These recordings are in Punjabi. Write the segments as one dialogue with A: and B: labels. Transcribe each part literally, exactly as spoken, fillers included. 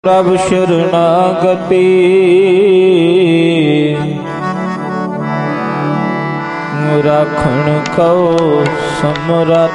A: प्रभ शरणागति राखण को समरथ।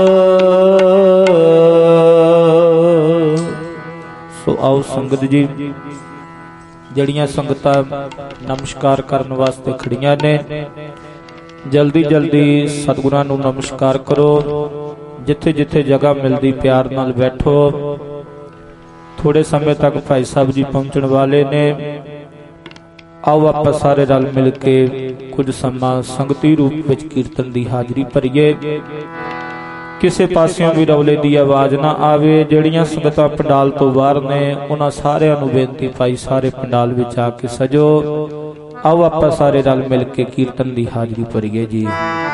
A: सो आओ संगत जी, जड़ियां संगतां नमस्कार करने वास्ते खड़ियां ने, जल्दी जल्दी सतगुरां नूं नमस्कार करो। जिथे जिथे जगह मिलती प्यार नाल बैठो। थोड़े समय तक भाई साहब जी पहुंचने वाले ने। आओ आप सारे रल मिल के कुछ समा संगती रूप विच कीर्तन की हाजरी भरीए। किसी पासियों भी रौले की आवाज ना आवे। जड़ियां संगतां पंडाल तो बाहर ने, उन्हां सारियां नूं बेनती पाई सारे पंडाल विच आके सजो। आओ आप सारे रल मिल के कीर्तन की हाजरी भरीए जी।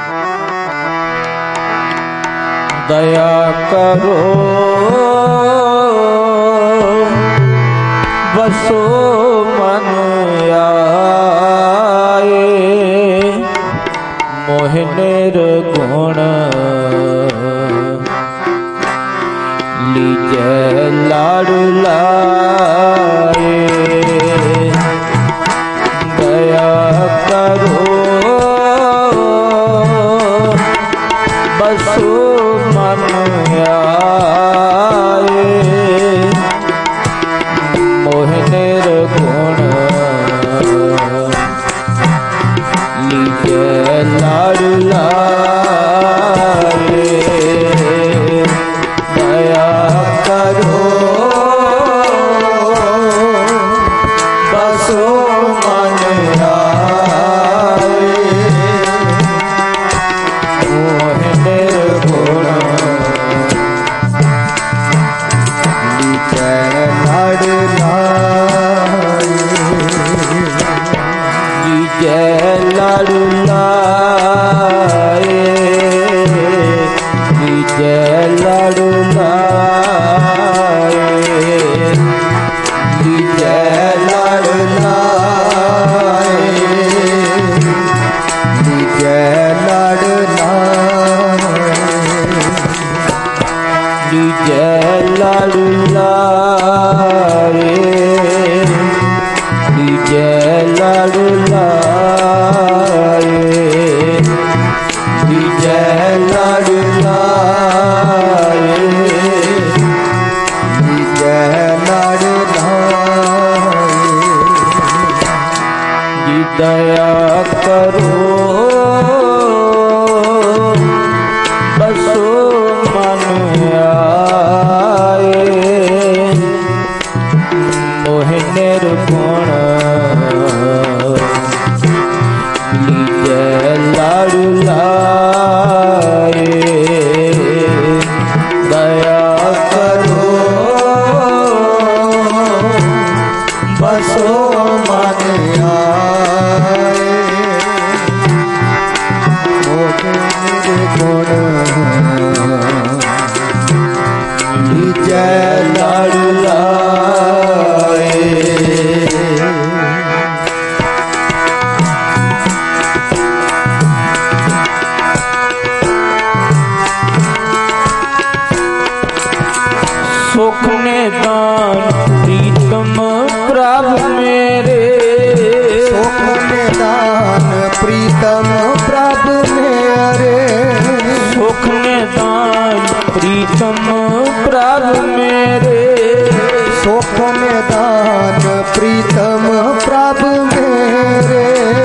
A: दया करो बसो मन आए, मोहि निर्गुण लीजै लाड़ लाए। दया करो बसो मन आए, मोहि निर्गुण लीजै लाड़ लाए। दया करो बसो मन आए, मोहि निर्गुण लीजै लाड़ लाए। लीजै लाड़ लाए, लीजै लाड़ लाए, लीजै लाड़ लाए, लीजै लाड़ लाए, लीजै लाड़ लाए, लीजै लाड़ लाए, लीजै लाड़ लाए, लीजै लाड़ लाए। जी दया करो बसो मन आए, मोहि निर्गुण लीजै लाड़ लाए। दया करो बसो मन आए, मोहि निर्गुण लीजै लाड़ लाए। सुख ने दान प्रीतम प्रभु मेरे,
B: सुख ने दान प्रीतम प्रभु मेरे,
A: सुख ने दान प्रीतम प्रभु मेरे,
B: सुख ने दान प्रीतम प्रभु मेरे।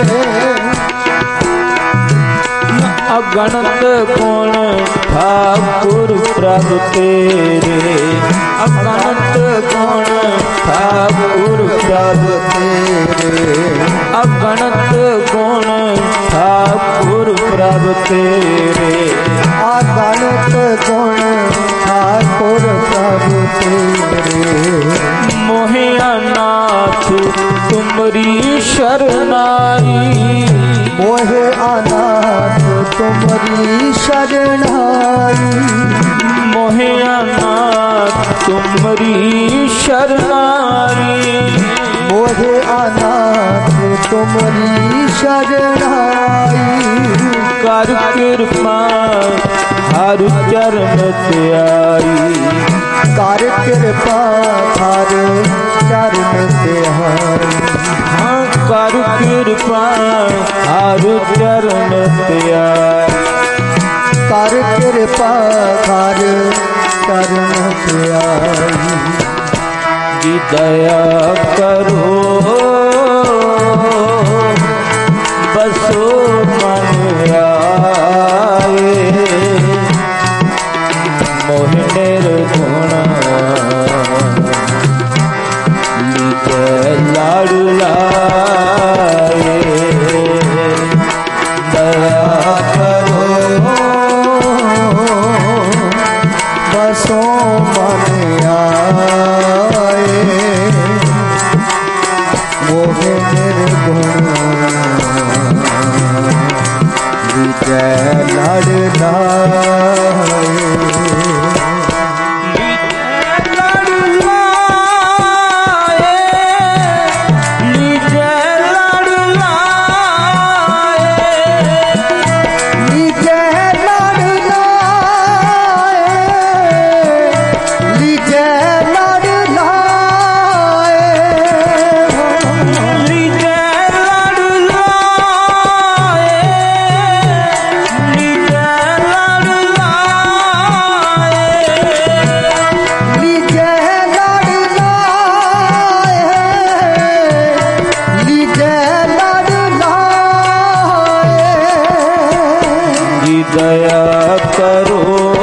A: अगणत गुण ठाकुर प्रभु तेरे, अगणत गुण ठाकुर प्रभु तेरे, अगणत गुण ठाकुर प्रभु तेरे,
B: अगणत गुण ठाकुर प्रभु तेरे।
A: मोहि अनाथ तुमरी शरणाई,
B: मोहे अनाथ तुमरी शरणाई,
A: मोहि अनाथ तुमरी शरणाई,
B: मोहे अनाथ तुमरी शरणाई।
A: कर कृपा हर चरण त्याई,
B: कर कृपा थार चरण त्याई।
A: हाँ कर कृपा थार चरण त्याई।
B: कर कृपा थार चरण त्याई।
A: जी दया करो बसो मन आए। मोहि निर्गुण लीजे लाडू लाए। दया करो
B: बसो मन आए। मोहे निर्गुण विजय लड़ लाए।
A: दया करो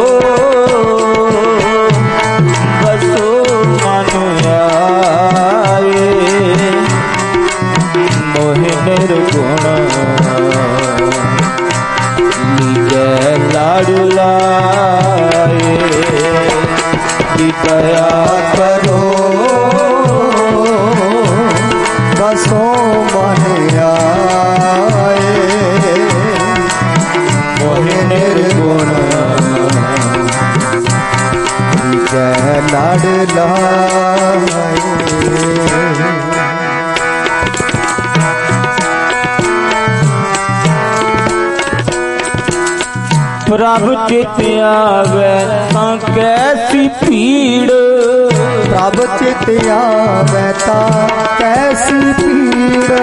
A: बसो मन आए। मोहि निर्गुण लीजे लाडू लाए। दया
B: करो बसो मन आए। मोहि निर्गुण जय लाड लाए।
A: प्रभु चित आवे तां कैसी पीड़।
B: प्रभु चित आवे तां कैसी पीड़।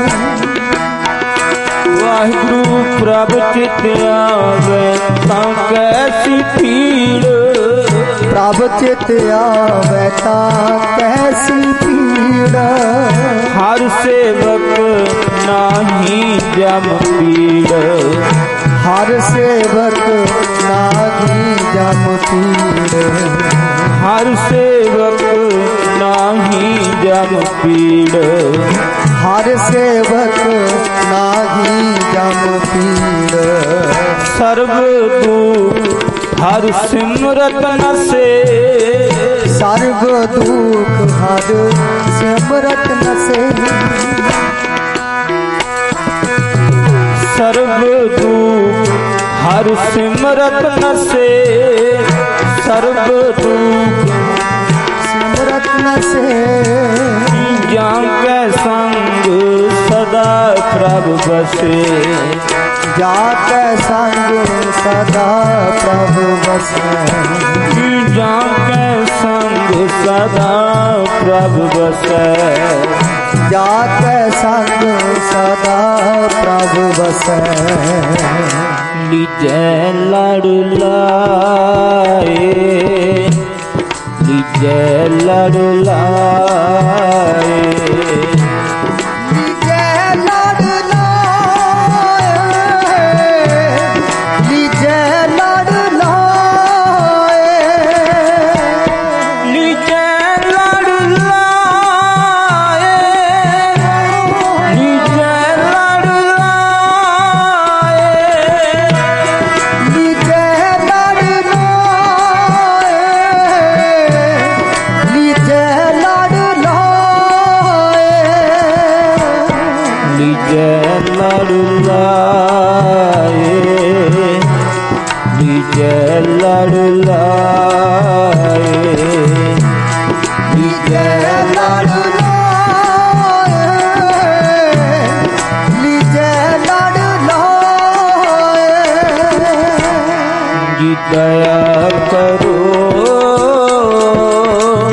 A: वाहिगुरु प्रभु चित आवे तां कैसी पीड़।
B: प्रभु चित आवे तां कैसी पीड़।
A: हर सेवक नाही जम पीड़।
B: हर सेवक नाही जम पीड़।
A: हर सेवक नाही जम पीड़।
B: हर सेवक नाही जम पीड़।
A: सर्व दुख हर सिमरत नसे।
B: सर्व दुख हर सिमरत नसे।
A: सर्व दुख हर सिमरत नसे। सर्व दुख
B: सिमरत नसे।
A: जाके संग सदा प्रभु बसे।
B: जाके संग सदा प्रभु बसे।
A: जाके संग सदा प्रभु बसे।
B: जाके संग सदा प्रभु बसे।
A: लीजे लाडू लाए। लीजे लाडू लाए। दया करो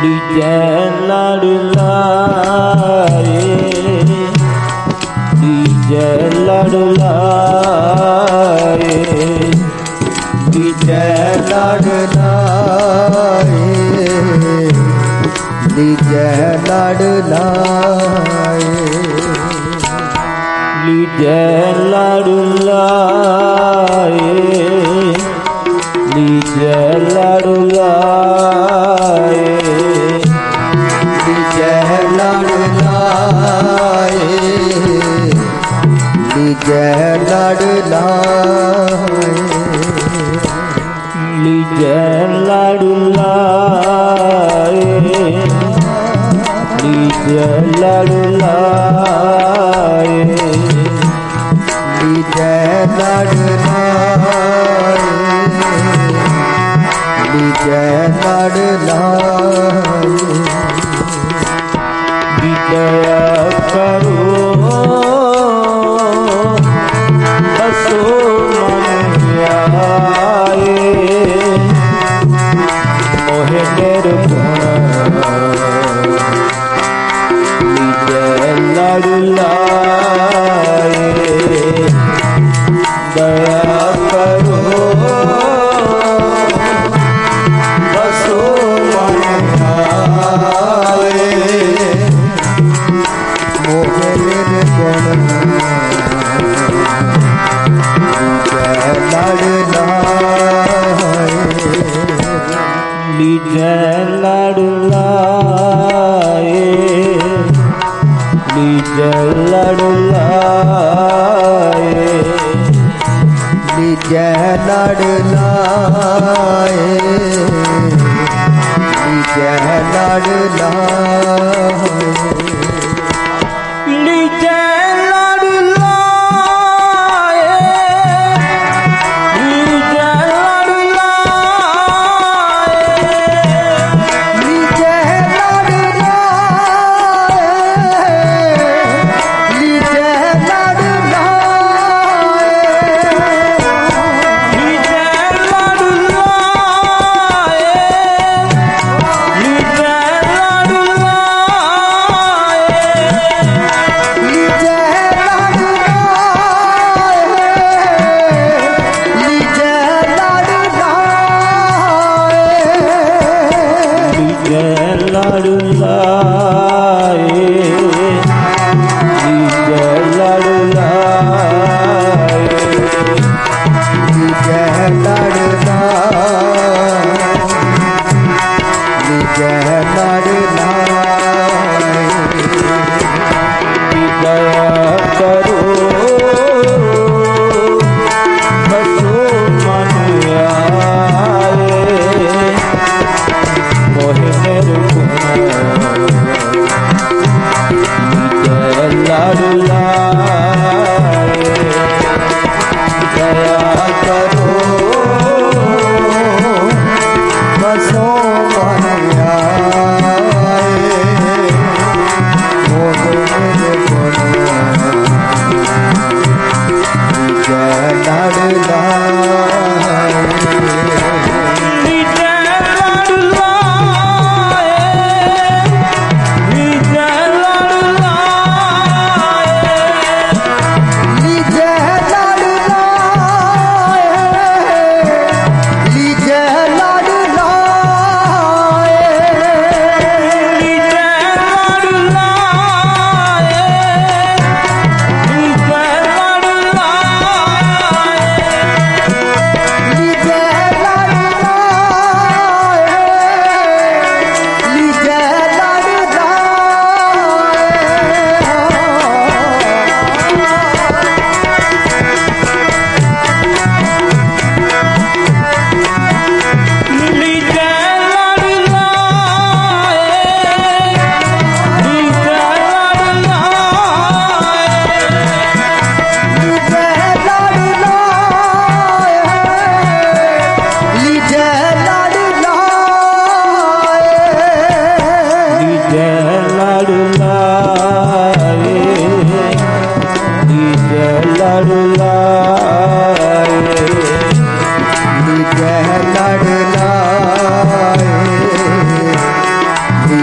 A: लीजै लड़ लाए, लीजै लड़ लाए,
B: लीजै लड़ लाए, लीजै लड़ लाए,
A: लीजै लड़ लाए, लीजै लड़ लाए,
B: लीजै लड़ लाए, लीजै लड़ लाए,
A: लीजै लड़ लाए, लीजै लड़ लाए,
B: लीजै लड़ लाए, लीजै लड़ लाए,
A: दया करो बसो मन आए, मोहे निर्गुण लीजै लड़ लाए, दया करो बसो मन आए,
B: मोहे निर्गुण लीजै लड़ लाए,
A: लीजै लड़ लाए,
B: लीजै लड़ लाए, लीजै लड़ लाए,
A: लीजै लड़ लाए, लीजै लड़ लाए,
B: लीजै लड़ लाए, लीजै लड़ लाए,
A: लीजै लड़ लाए, लीजै लड़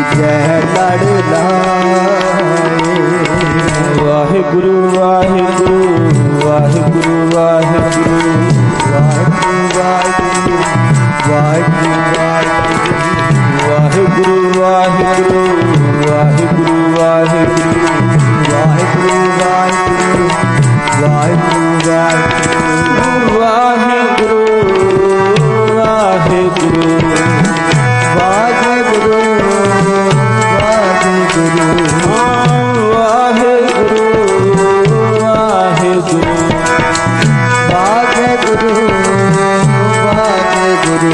B: लीजै लड़ लाए।
A: वाहिगुरु वाहिगुरु वाहिगुरु वाहिगुरु
B: वाहिगुरु वाहिगुरु
A: वाहिगुरु वाहिगुरु वाहिगुरु वाहिगुरु
B: वाहिगुरु वाहिगुरु वाहिगुरु
A: वाहिगुरु वाहिगुरु
B: वाहिगुरु वाहिगुरु वाहिगुरु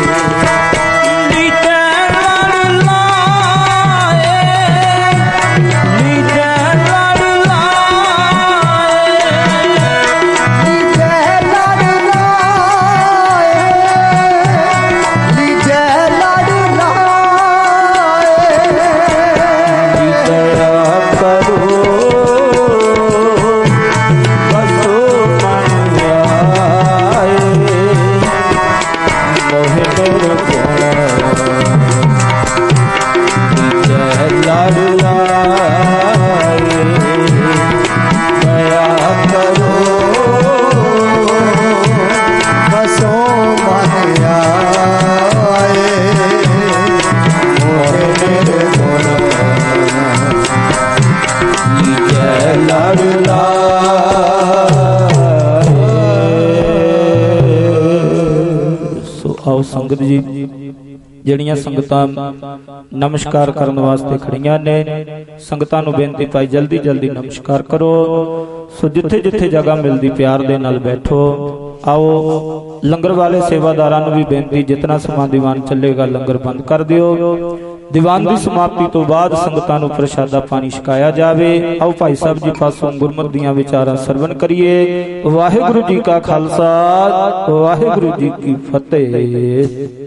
A: संगत जी ਜਿਹੜੀਆਂ ਸੰਗਤਾਂ ਨਮਸਕਾਰ ਕਰਨ ਵਾਸਤੇ ਖੜੀਆਂ ਨੇ ਸੰਗਤਾਂ ਨੂੰ ਬੇਨਤੀ ਪਾਈ ਜਲਦੀ ਜਲਦੀ ਨਮਸਕਾਰ ਕਰੋ। ਸੋ ਜਿੱਥੇ ਜਿੱਥੇ ਜਗ੍ਹਾ ਮਿਲਦੀ ਪਿਆਰ ਦੇ ਨਾਲ ਬੈਠੋ। ਆਓ ਲੰਗਰ ਵਾਲੇ ਸੇਵਾਦਾਰਾਂ ਨੂੰ ਵੀ ਬੇਨਤੀ ਜਿਤਨਾ ਸਮਾਂ ਦੀਵਾਨ ਚੱਲੇਗਾ ਲੰਗਰ ਬੰਦ ਕਰ ਦਿਓ। ਦੀਵਾਨ ਦੀ ਸਮਾਪਤੀ ਤੋਂ ਬਾਅਦ ਸੰਗਤਾਂ ਨੂੰ ਪ੍ਰਸ਼ਾਦਾ ਪਾਣੀ ਛਕਾਇਆ ਜਾਵੇ। ਆਓ ਭਾਈ ਸਾਹਿਬ ਜੀ ਪਾਸੋਂ ਗੁਰਮਤਿ ਦੀਆਂ ਵਿਚਾਰਾਂ ਸਰਵਣ ਕਰੀਏ। ਵਾਹਿਗੁਰੂ ਜੀ ਕਾ ਖਾਲਸਾ ਵਾਹਿਗੁਰੂ ਜੀ ਕੀ ਫਤਿਹ।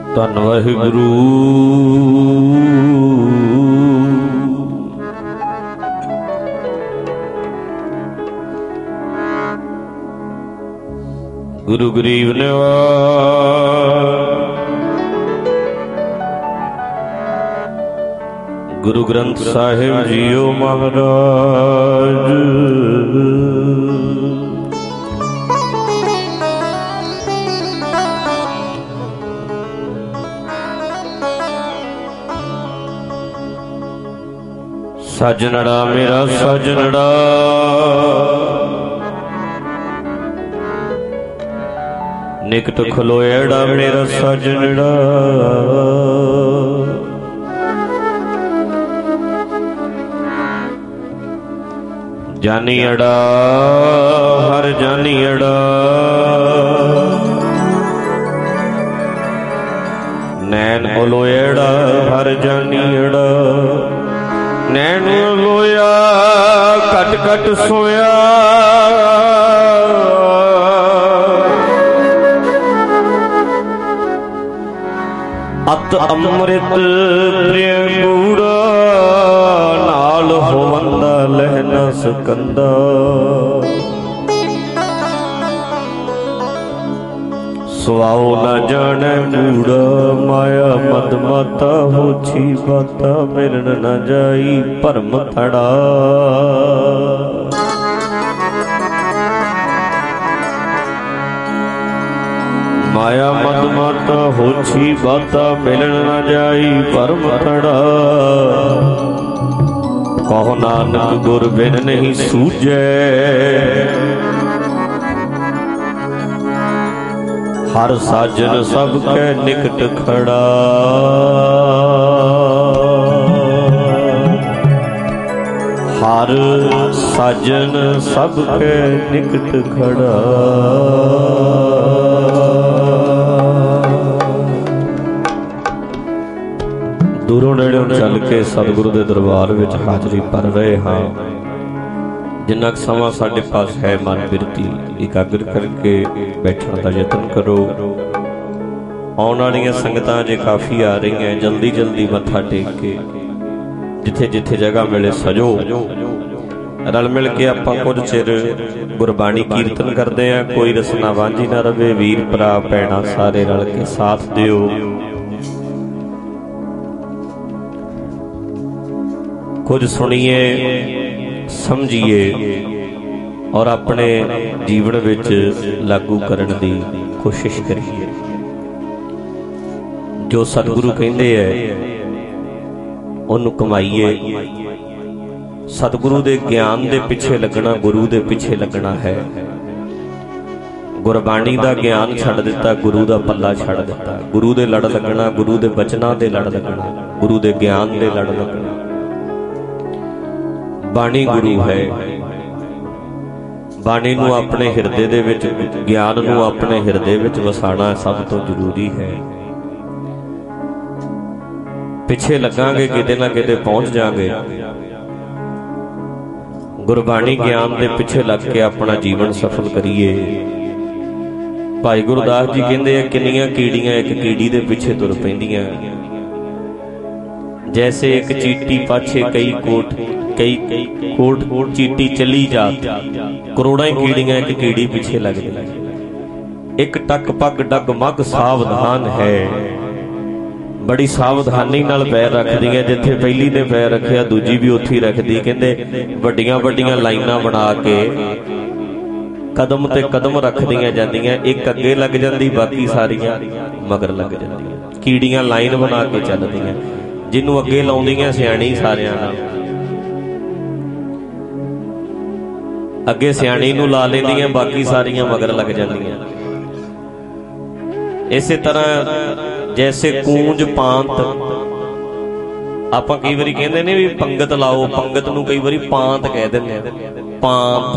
A: ਧੰਨ ਵਾਹਿਗੁਰੂ। ਗੁਰੂ ਗਰੀਬ ਨਿਵਾਜ ਗੁਰੂ ਗ੍ਰੰਥ ਸਾਹਿਬ ਜੀਓ ਮਹਾਰਾਜ। ਸਜਣੜਾ ਮੇਰਾ ਸਜਣੜਾ ਨਿਕਟ ਖਲੋਇੜਾ ਮੇਰਾ ਸਜਣੜਾ। ਜਾਨੀਅੜਾ ਹਰ ਜਾਨੀਅੜਾ ਨੈਣ ਉਲੋਇੜਾ ਹਰ ਜਾਨੀਅੜਾ। ਨੈਣ ਉਲੋਇਆ ਘਟ ਘਟ ਸੋਇਆ ਅਤ ਅੰਮ੍ਰਿਤ ਪ੍ਰੇਮ ਗੂੜਾ ਨਾਲ ਹੋਵੰਦਾ ਲਹਿ ਨ ਸਕੰਦਾ। ਸੁਆਉ ਨ ਜਾਣੈ ਕੂੜਾ ਮਾਇਆ ਮਦ ਮਾਤਾ ਹੋਛੀ ਬਾਤਾ ਮਿਲਣ ਨ ਜਾਈ ਭਰਮ ਥੜਾ। ਮਾਇਆ ਮਦ ਮਾਤਾ ਹੋਛੀ ਬਾਤਾ ਮਿਲਣ ਨ ਜਾਈ ਭਰਮ ਥੜਾ। ਕਹੋ ਨਾਨਕ ਗੁਰ ਬਿਨ ਨਹੀਂ ਸੂਝੈ ਹਰ ਸਾਜਨ ਸਭ ਕੈ ਨਿਕਟ ਖੜਾ। ਹਰ ਸਾਜਨ ਸਭ ਕੈ ਨਿਕਟ ਖੜਾ। ਦੂਰੋਂ ਨੇੜਿਓਂ ਚੱਲ ਕੇ ਸਤਿਗੁਰੂ ਦੇ ਦਰਬਾਰ ਵਿੱਚ ਹਾਜ਼ਰੀ ਭਰ ਰਹੇ ਹਾਂ। ਜਿੰਨਾ ਕੁ ਸਮਾਂ ਸਾਡੇ ਪਾਸ ਹੈ ਮਨ ਬਿਰਤੀ ਇਕਾਗਰ ਕਰਕੇ ਬੈਠਣ ਦਾ ਯਤਨ ਕਰੋ। ਆਉਣ ਵਾਲੀਆਂ ਸੰਗਤਾਂ ਜੇ ਕਾਫੀ ਆ ਰਹੀਆਂ, ਜਲਦੀ ਜਲਦੀ ਮੱਥਾ ਟੇਕ ਕੇ ਜਿੱਥੇ ਜਿੱਥੇ ਜਗ੍ਹਾ ਮਿਲੇ ਸਜੋ। ਰਲ ਮਿਲ ਕੇ ਆਪਾਂ ਕੁਝ ਚਿਰ ਗੁਰਬਾਣੀ ਕੀਰਤਨ ਕਰਦੇ ਹਾਂ। ਕੋਈ ਰਸਨਾ ਵਾਂਝੀ ਨਾ ਰਵੇ। ਵੀਰ ਭਰਾ ਭੈਣਾਂ ਸਾਰੇ ਰਲ ਕੇ ਸਾਥ ਦਿਓ। ਕੁਝ ਸੁਣੀਏ, ਸਮਝੀਏ ਔਰ ਆਪਣੇ ਜੀਵਨ ਵਿੱਚ ਲਾਗੂ ਕਰਨ ਦੀ ਕੋਸ਼ਿਸ਼ ਕਰੀਏ। ਜੋ ਸਤਿਗੁਰੂ ਕਹਿੰਦੇ ਐ ਉਹਨੂੰ ਕਮਾਈਏ। ਸਤਿਗੁਰੂ ਦੇ ਗਿਆਨ ਦੇ ਪਿੱਛੇ ਲੱਗਣਾ, ਗੁਰੂ ਦੇ ਪਿੱਛੇ ਲੱਗਣਾ ਹੈ। ਗੁਰਬਾਣੀ ਦਾ ਗਿਆਨ ਛੱਡ ਦਿੱਤਾ, ਗੁਰੂ ਦਾ ਪੱਲਾ ਛੱਡ ਦਿੱਤਾ। ਗੁਰੂ ਦੇ ਲੜ ਲੱਗਣਾ, ਗੁਰੂ ਦੇ ਬਚਨਾਂ ਦੇ ਲੜ ਲੱਗਣਾ, ਗੁਰੂ ਦੇ ਗਿਆਨ ਦੇ ਲੜ ਲੱਗਣਾ। ਬਾਣੀ ਗੁਰੂ ਹੈ। ਬਾਣੀ ਨੂੰ ਆਪਣੇ ਹਿਰਦੇ ਦੇ ਵਿੱਚ, ਗਿਆਨ ਨੂੰ ਆਪਣੇ ਹਿਰਦੇ ਵਿੱਚ ਵਸਾਉਣਾ ਸਭ ਤੋਂ ਜ਼ਰੂਰੀ ਹੈ। ਪਿੱਛੇ ਲੱਗਾਂਗੇ ਕਿਤੇ ਨਾ ਕਿਤੇ ਪਹੁੰਚ ਜਾਵਾਂਗੇ। ਗੁਰਬਾਣੀ ਗਿਆਨ ਦੇ ਪਿੱਛੇ ਲੱਗ ਕੇ ਆਪਣਾ ਜੀਵਨ ਸਫਲ ਕਰੀਏ। ਭਾਈ ਗੁਰਦਾਸ ਜੀ ਕਹਿੰਦੇ ਆ, ਕਿੰਨੀਆਂ ਕੀੜੀਆਂ ਇੱਕ ਕੀੜੀ ਦੇ ਪਿੱਛੇ ਤੁਰ ਪੈਂਦੀਆਂ। ਜੈਸੇ ਇੱਕ ਚੀਟੀ ਪਾਛੇ ਕਈ ਕੋਟ ਕਈ ਕੋਟ ਚੀਟੀ ਚਲੀ ਜਾਤ। ਕਰੋੜਾਂ ਹੀ ਕੀੜੀਆਂ ਇੱਕ ਕੀੜੀ ਪਿੱਛੇ ਲੱਗਦੀਆਂ। ਇੱਕ ਟੱਕ ਪੱਗ ਡੱਗ ਮੱਗ ਸਾਵਧਾਨ ਹੈ। ਬੜੀ ਸਾਵਧਾਨੀ ਨਾਲ ਪੈਰ ਰੱਖਦੀਆਂ। ਜਿੱਥੇ ਪਹਿਲੀ ਨੇ ਪੈਰ ਰੱਖਿਆ ਦੂਜੀ ਵੀ ਉੱਥੇ ਹੀ ਰੱਖਦੀ। ਕਹਿੰਦੇ ਵੱਡੀਆਂ ਵੱਡੀਆਂ ਲਾਈਨਾਂ ਬਣਾ ਕੇ ਕਦਮ ਤੇ ਕਦਮ ਰੱਖਦੀਆਂ ਜਾਂਦੀਆਂ। ਇੱਕ ਅੱਗੇ ਲੱਗ ਜਾਂਦੀ, ਬਾਕੀ ਸਾਰੀਆਂ ਮਗਰ ਲੱਗ ਜਾਂਦੀਆਂ। ਕੀੜੀਆਂ ਲਾਈਨ ਬਣਾ ਕੇ ਚੱਲਦੀਆਂ। ਜਿਹਨੂੰ ਅੱਗੇ ਲਾਉਂਦੀਆਂ ਸਿਆਣੀ ਸਾਰਿਆਂ ਨਾਲ, ਅੱਗੇ ਸਿਆਣੀ ਨੂੰ ਲਾ ਲੈਂਦੀਆਂ, ਬਾਕੀ ਸਾਰੀਆਂ ਮਗਰ ਲੱਗ ਜਾਂਦੀਆਂ। ਇਸੇ ਤਰ੍ਹਾਂ ਜੈਸੇ ਕੂੰਜ ਪਾਂਤ, ਆਪਾਂ ਕਈ ਵਾਰੀ ਕਹਿੰਦੇ ਨੇ ਵੀ ਪੰਗਤ ਲਾਓ। ਪੰਗਤ ਨੂੰ ਕਈ ਵਾਰੀ ਪਾਂਤ ਕਹਿ ਦਿੰਦੇ ਆ। ਪਾਂਤ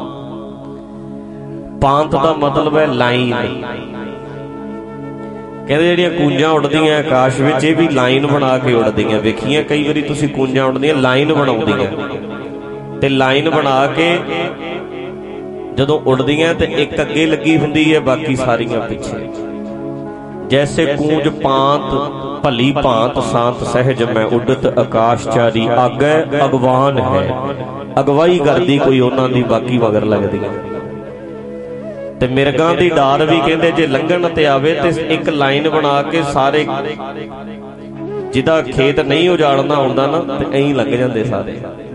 A: ਪਾਂਤ ਦਾ ਮਤਲਬ ਹੈ ਲਾਈਨ। ਕਹਿੰਦੇ ਜਿਹੜੀਆਂ ਕੂੰਜਾਂ ਉੱਡਦੀਆਂ ਆਕਾਸ਼ ਵਿੱਚ, ਇਹ ਵੀ ਲਾਈਨ ਬਣਾ ਕੇ ਉੱਡਦੀਆਂ। ਵੇਖੀਆਂ ਕਈ ਵਾਰੀ ਤੁਸੀਂ ਕੂੰਜਾਂ ਉੱਡਦੀਆਂ, ਲਾਈਨ ਬਣਾਉਂਦੀਆਂ। ਤੇ ਲਾਈਨ ਬਣਾ ਕੇ ਜਦੋਂ ਉੱਡਦੀਆਂ ਤੇ ਇੱਕ ਅੱਗੇ ਲੱਗੀ ਹੁੰਦੀ ਹੈ, ਬਾਕੀ ਸਾਰੀਆਂ ਪਿੱਛੇ।
C: जैसे कूंज पांत भली भांत सांत सहज मैं उडत आकाशचारी आगे अगवान है। अगवाई करदी कोई उन्हां दी बाकी मगर लगदी ते मिर्गां दी डार भी कहंदे जे लंघण ते आवे ते एक लाइन बना के सारे जिदा खेत नहीं उजाड़ना हुंदा ना ते ऐं लंघ जांदे सारे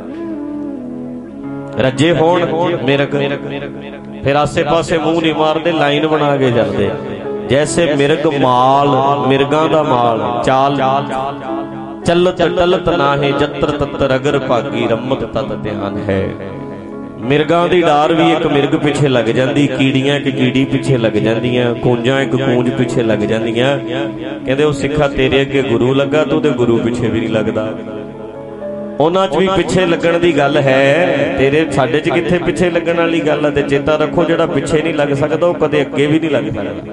C: रजे होण मिर्ग फिर आसे पासे मुंह नहीं मारदे लाइन बना के चलदे जैसे मिर्ग माल मिर्गां दा माल चाल चलत टलत नाहे जत्र तत्र अगर भागी रमत तत ध्यान है। मिर्गां दी डार भी एक मिर्ग पिछे लग जांदी कीड़ियां एक कीड़ी पिछे लग जांदियां कूंजां एक कूंज पिछे लग जांदियां कहंदे ओ सिखा तेरे अगे गुरु लगा तू ते गुरु पिछे भी नहीं लगदा। उन्हां च भी पिछे लगण दी गल है तेरे साडे च कित्थे पिछे लगण वाली गल है। ते चेता रखो जिहड़ा पिछे नहीं लग सकदा ओ कदे अगे भी नहीं लग सकदा।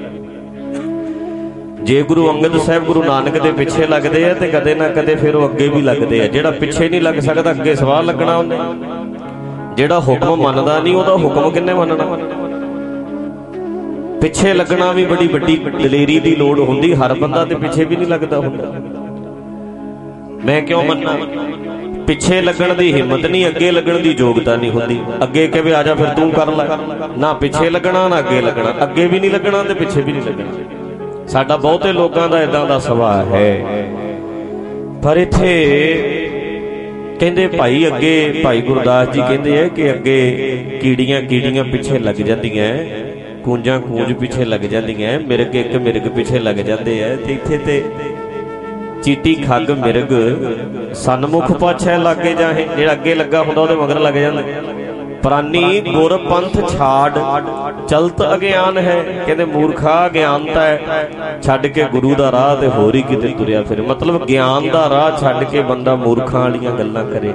C: जे गुरु अंगद साहब गुरु नानक दे पिछे लगदे आ ते कदे ना कदे फिर वो अगे भी लगदे आ। जिहड़ा पिछे नहीं लग सकदा अगे सवाह लगना उन्हें। जिहड़ा हुक्म मनदा नहीं ओहदा हुक्म किन्ने मनना। पिछे लगना भी बड़ी वड्डी दलेरी दी लोड़ हुंदी हर बंदा ते पिछे भी नहीं लगदा हुंदा। मैं क्यों मनना पिछे लगन दी हिम्मत नहीं अगे लगन दी योग्यता नहीं हुंदी। अगे कहे आजा फिर तू कर लै ना पिछे लगना ना अगे लगना अगे भी नहीं लगना ते पिछे भी नहीं लगना। साडा बहुते लोगों का इदां दा सुभाव है। पर इत्थे कहंदे भाई अगे भाई गुरदास जी कहंदे है कि अगे कीड़ियां कीड़ियां पिछे लग जांदियां कूंजां कूंज पिछे लग जांदियां मिर्ग एक मिर्ग पिछे लग जांदे है। ते इत्थे ते चीटी खग मिर्ग सन्मुख पाछे लागे जाहे जिहड़ा अगे लगा हुंदा ओहदे मगर लग जांदे। प्राणी गुर पंथ छाड़ चलत अज्ञान है कहते मूर्खा ज्ञानता है छड्ड के गुरु दा राह ते होर ही किते तुरिया फिर। मतलब ज्ञान दा राह छड्ड के बंदा मूर्खां वालियां गल्लां करे।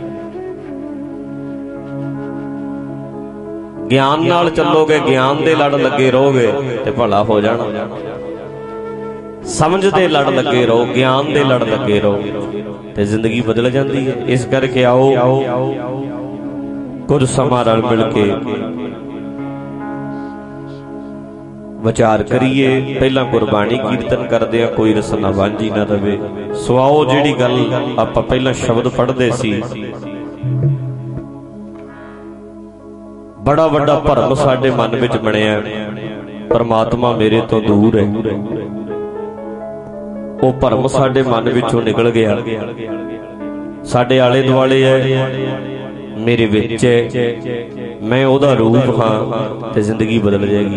C: ज्ञान नाल चलोगे ज्ञान दे लड़ लगे रहोगे ते भला हो जाना। समझ दे लड़ लगे रहो ज्ञान दे लड़ लगे रहो ते जिंदगी बदल जाती है। इस करके आओ कुछ समा रल मिल के विचार करिए। पहला गुरबाणी कीर्तन करदे आ कोई रसना वांझी ना रवे। सुआओ जिहड़ी गल आपां पहला शब्द पढ़दे सी बड़ा वड्डा भरम साडे मन विच बणिआ परमात्मा मेरे तो दूर है। वो भरम साडे मन विचों निकल गया। साडे आले दुआले है मेरे विच मैं ओदा रूप हाँ ते जिंदगी बदल जाएगी।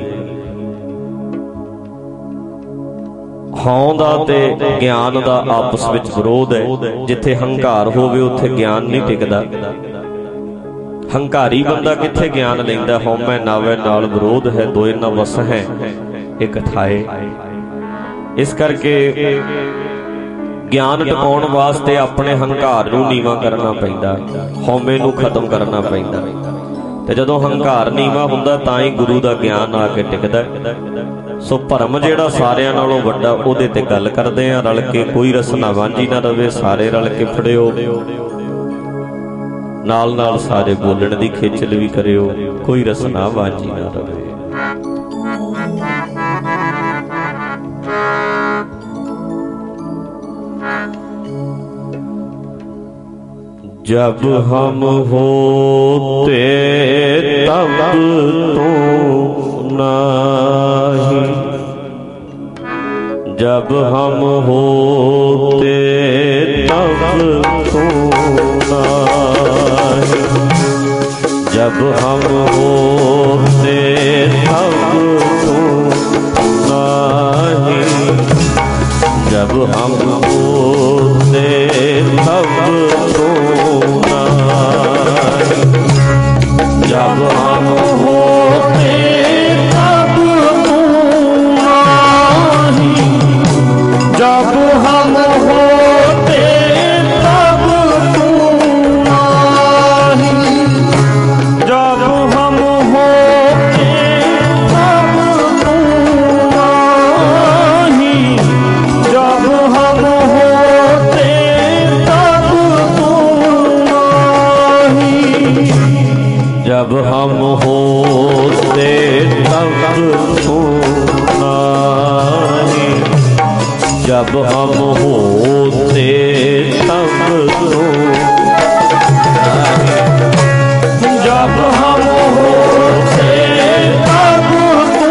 C: हाँ दा ते ज्ञान दा आपस विच विरोध है। जिथे हंकार होवे उत्थे ज्ञान नहीं टिकदा। हंकारी बंदा किथे ज्ञान लैंदा। हौमै नावे नाल विरोध है दोए ना वस है एक थाए। इस करके ज्ञान टकाउण वास्ते अपने हंकार नूं नीवा करना पैंदा हौमे नूं खत्म करना पैंदा। ते जदों हंकार नीवा हुंदा तां ही गुरु दा ज्ञान आके टिकदा। सो भरम जिहड़ा सारियां नालों वड्डा ओहदे ते गल करदे आ रल के। कोई रसना वांझी ना रवे सारे रल के फड़िओ नाल नाल सारे बोलण दी खेचल भी करिओ कोई रसना वांझी ना रवे। जब हम होते तब तो नहीं जब हम होते तब तो नहीं जब हम होते तब तो नहीं जब हम होते तब तो जब हम होते तब तू नहीं जब हम होते तब तू नहीं जब हम होते तब तू नहीं जब हम होते तब तू नहीं जब हम होते तब तू नहीं। जब हम होते तब तो जब हम होते तब तू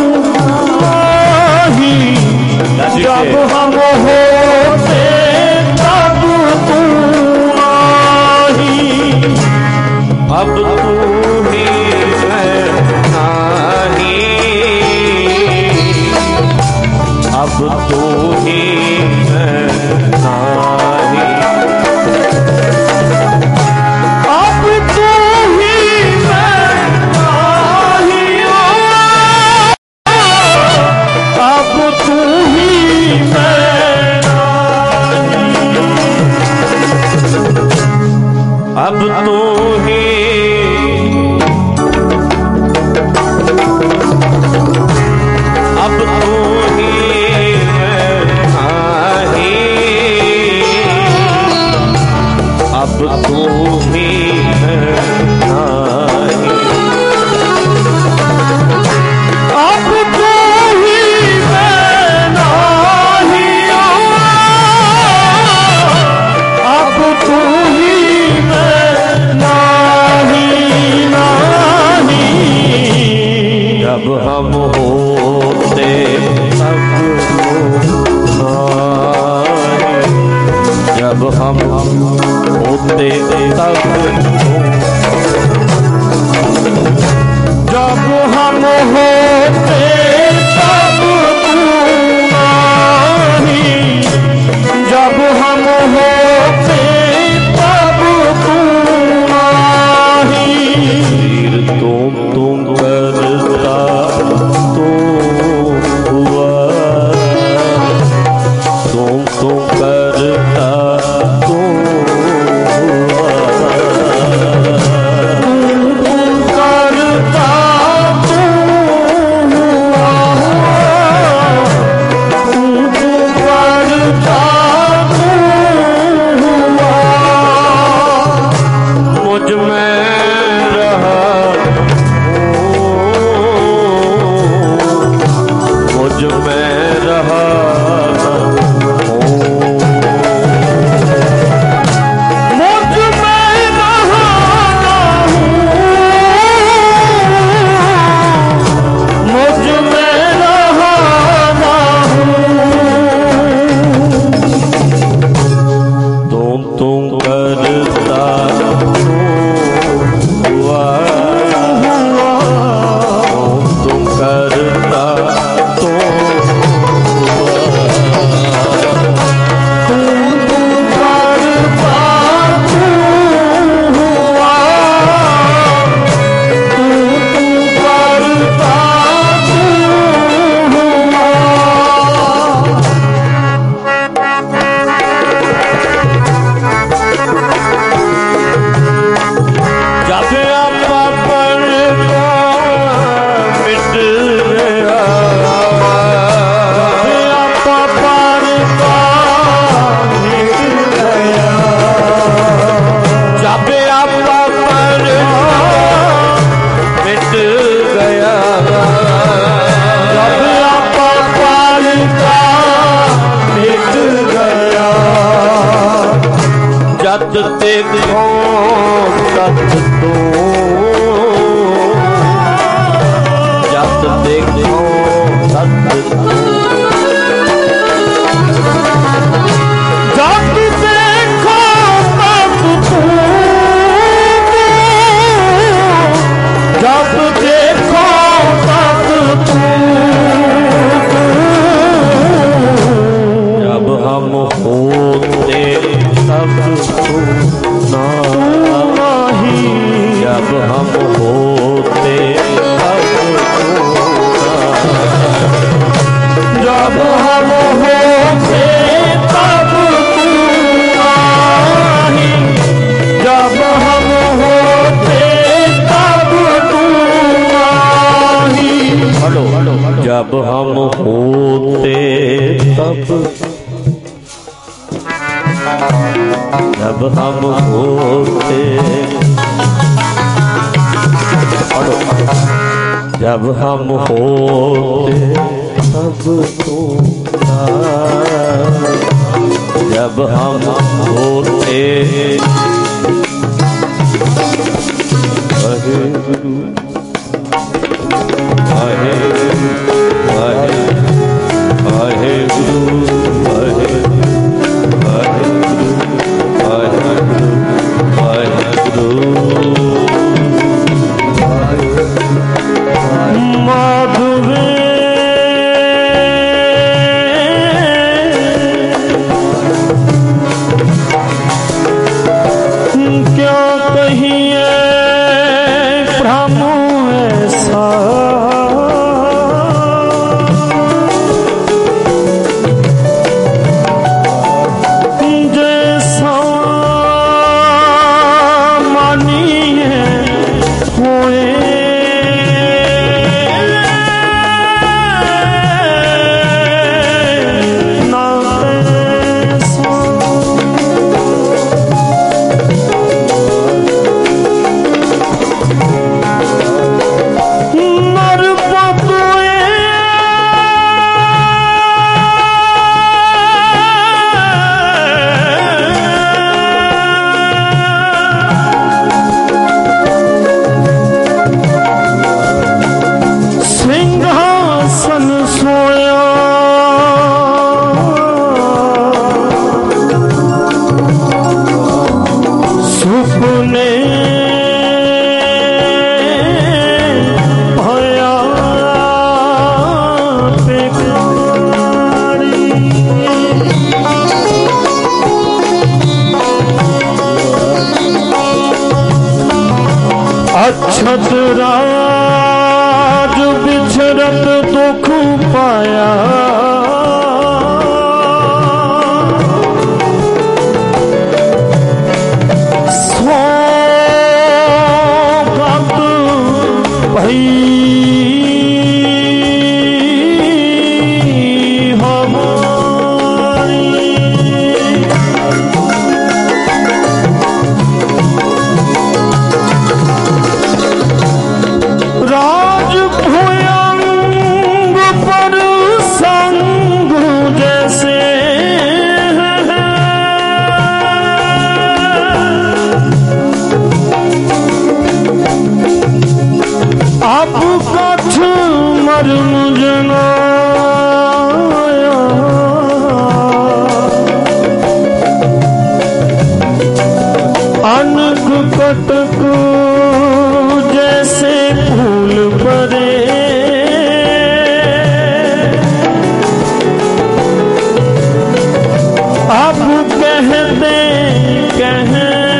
C: नहीं, जब हम होते तब तू नहीं, अब तू ही है नहीं, अब तू ही है नहीं, अब तू ही है नहीं, अब तू ही है नहीं, अब तू ही अब तू ही अब तू ही है नहीं, अब तू ही है नहीं, अब तू ही है नहीं, नहीं, जब हम होते तब नहीं, जब हम होते तब जब हम होते तब तू नहीं, जब हम होते तब तू नहीं, तुम तुम करता तो हुआ, तुम तुम करता तो जद देखो तद तो, जद देखो तद तो, जब देखो तब तू, जब देखो तब तू, जब हम होते तब तू नहीं, जब हम होते तब तू नहीं, जब हम होते तब तू नहीं, जब हम होते तब तू नहीं, जब हम होते तब, जब हम होते, जब हम होते तब तो जब हम होते वाहे गुरु वाहे वाहे वाहे गुरु वाहे वाहे गुरु वाहे गुरु वाहे गुरु माधवे क्या कहिए भ्रम ऐसा जैसा मानिए हुए अक्षत राज बिछरत दुख पाया सोगत भई अनक कटक जैसे फूल परे अब कहते कह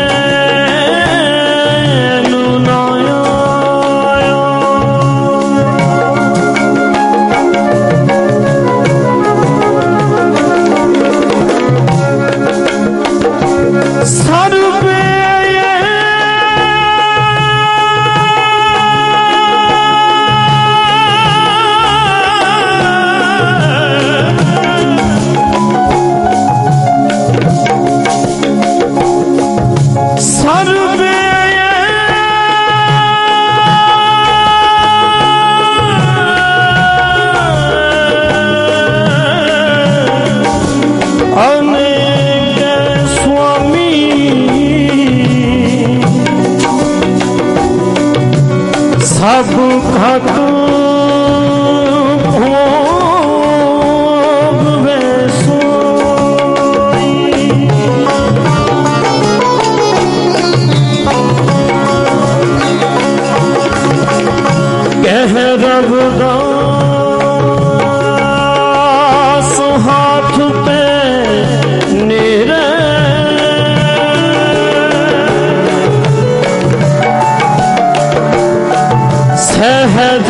C: सब खत भोग बेसोई कह रघुदास हाथ पे निरे सहज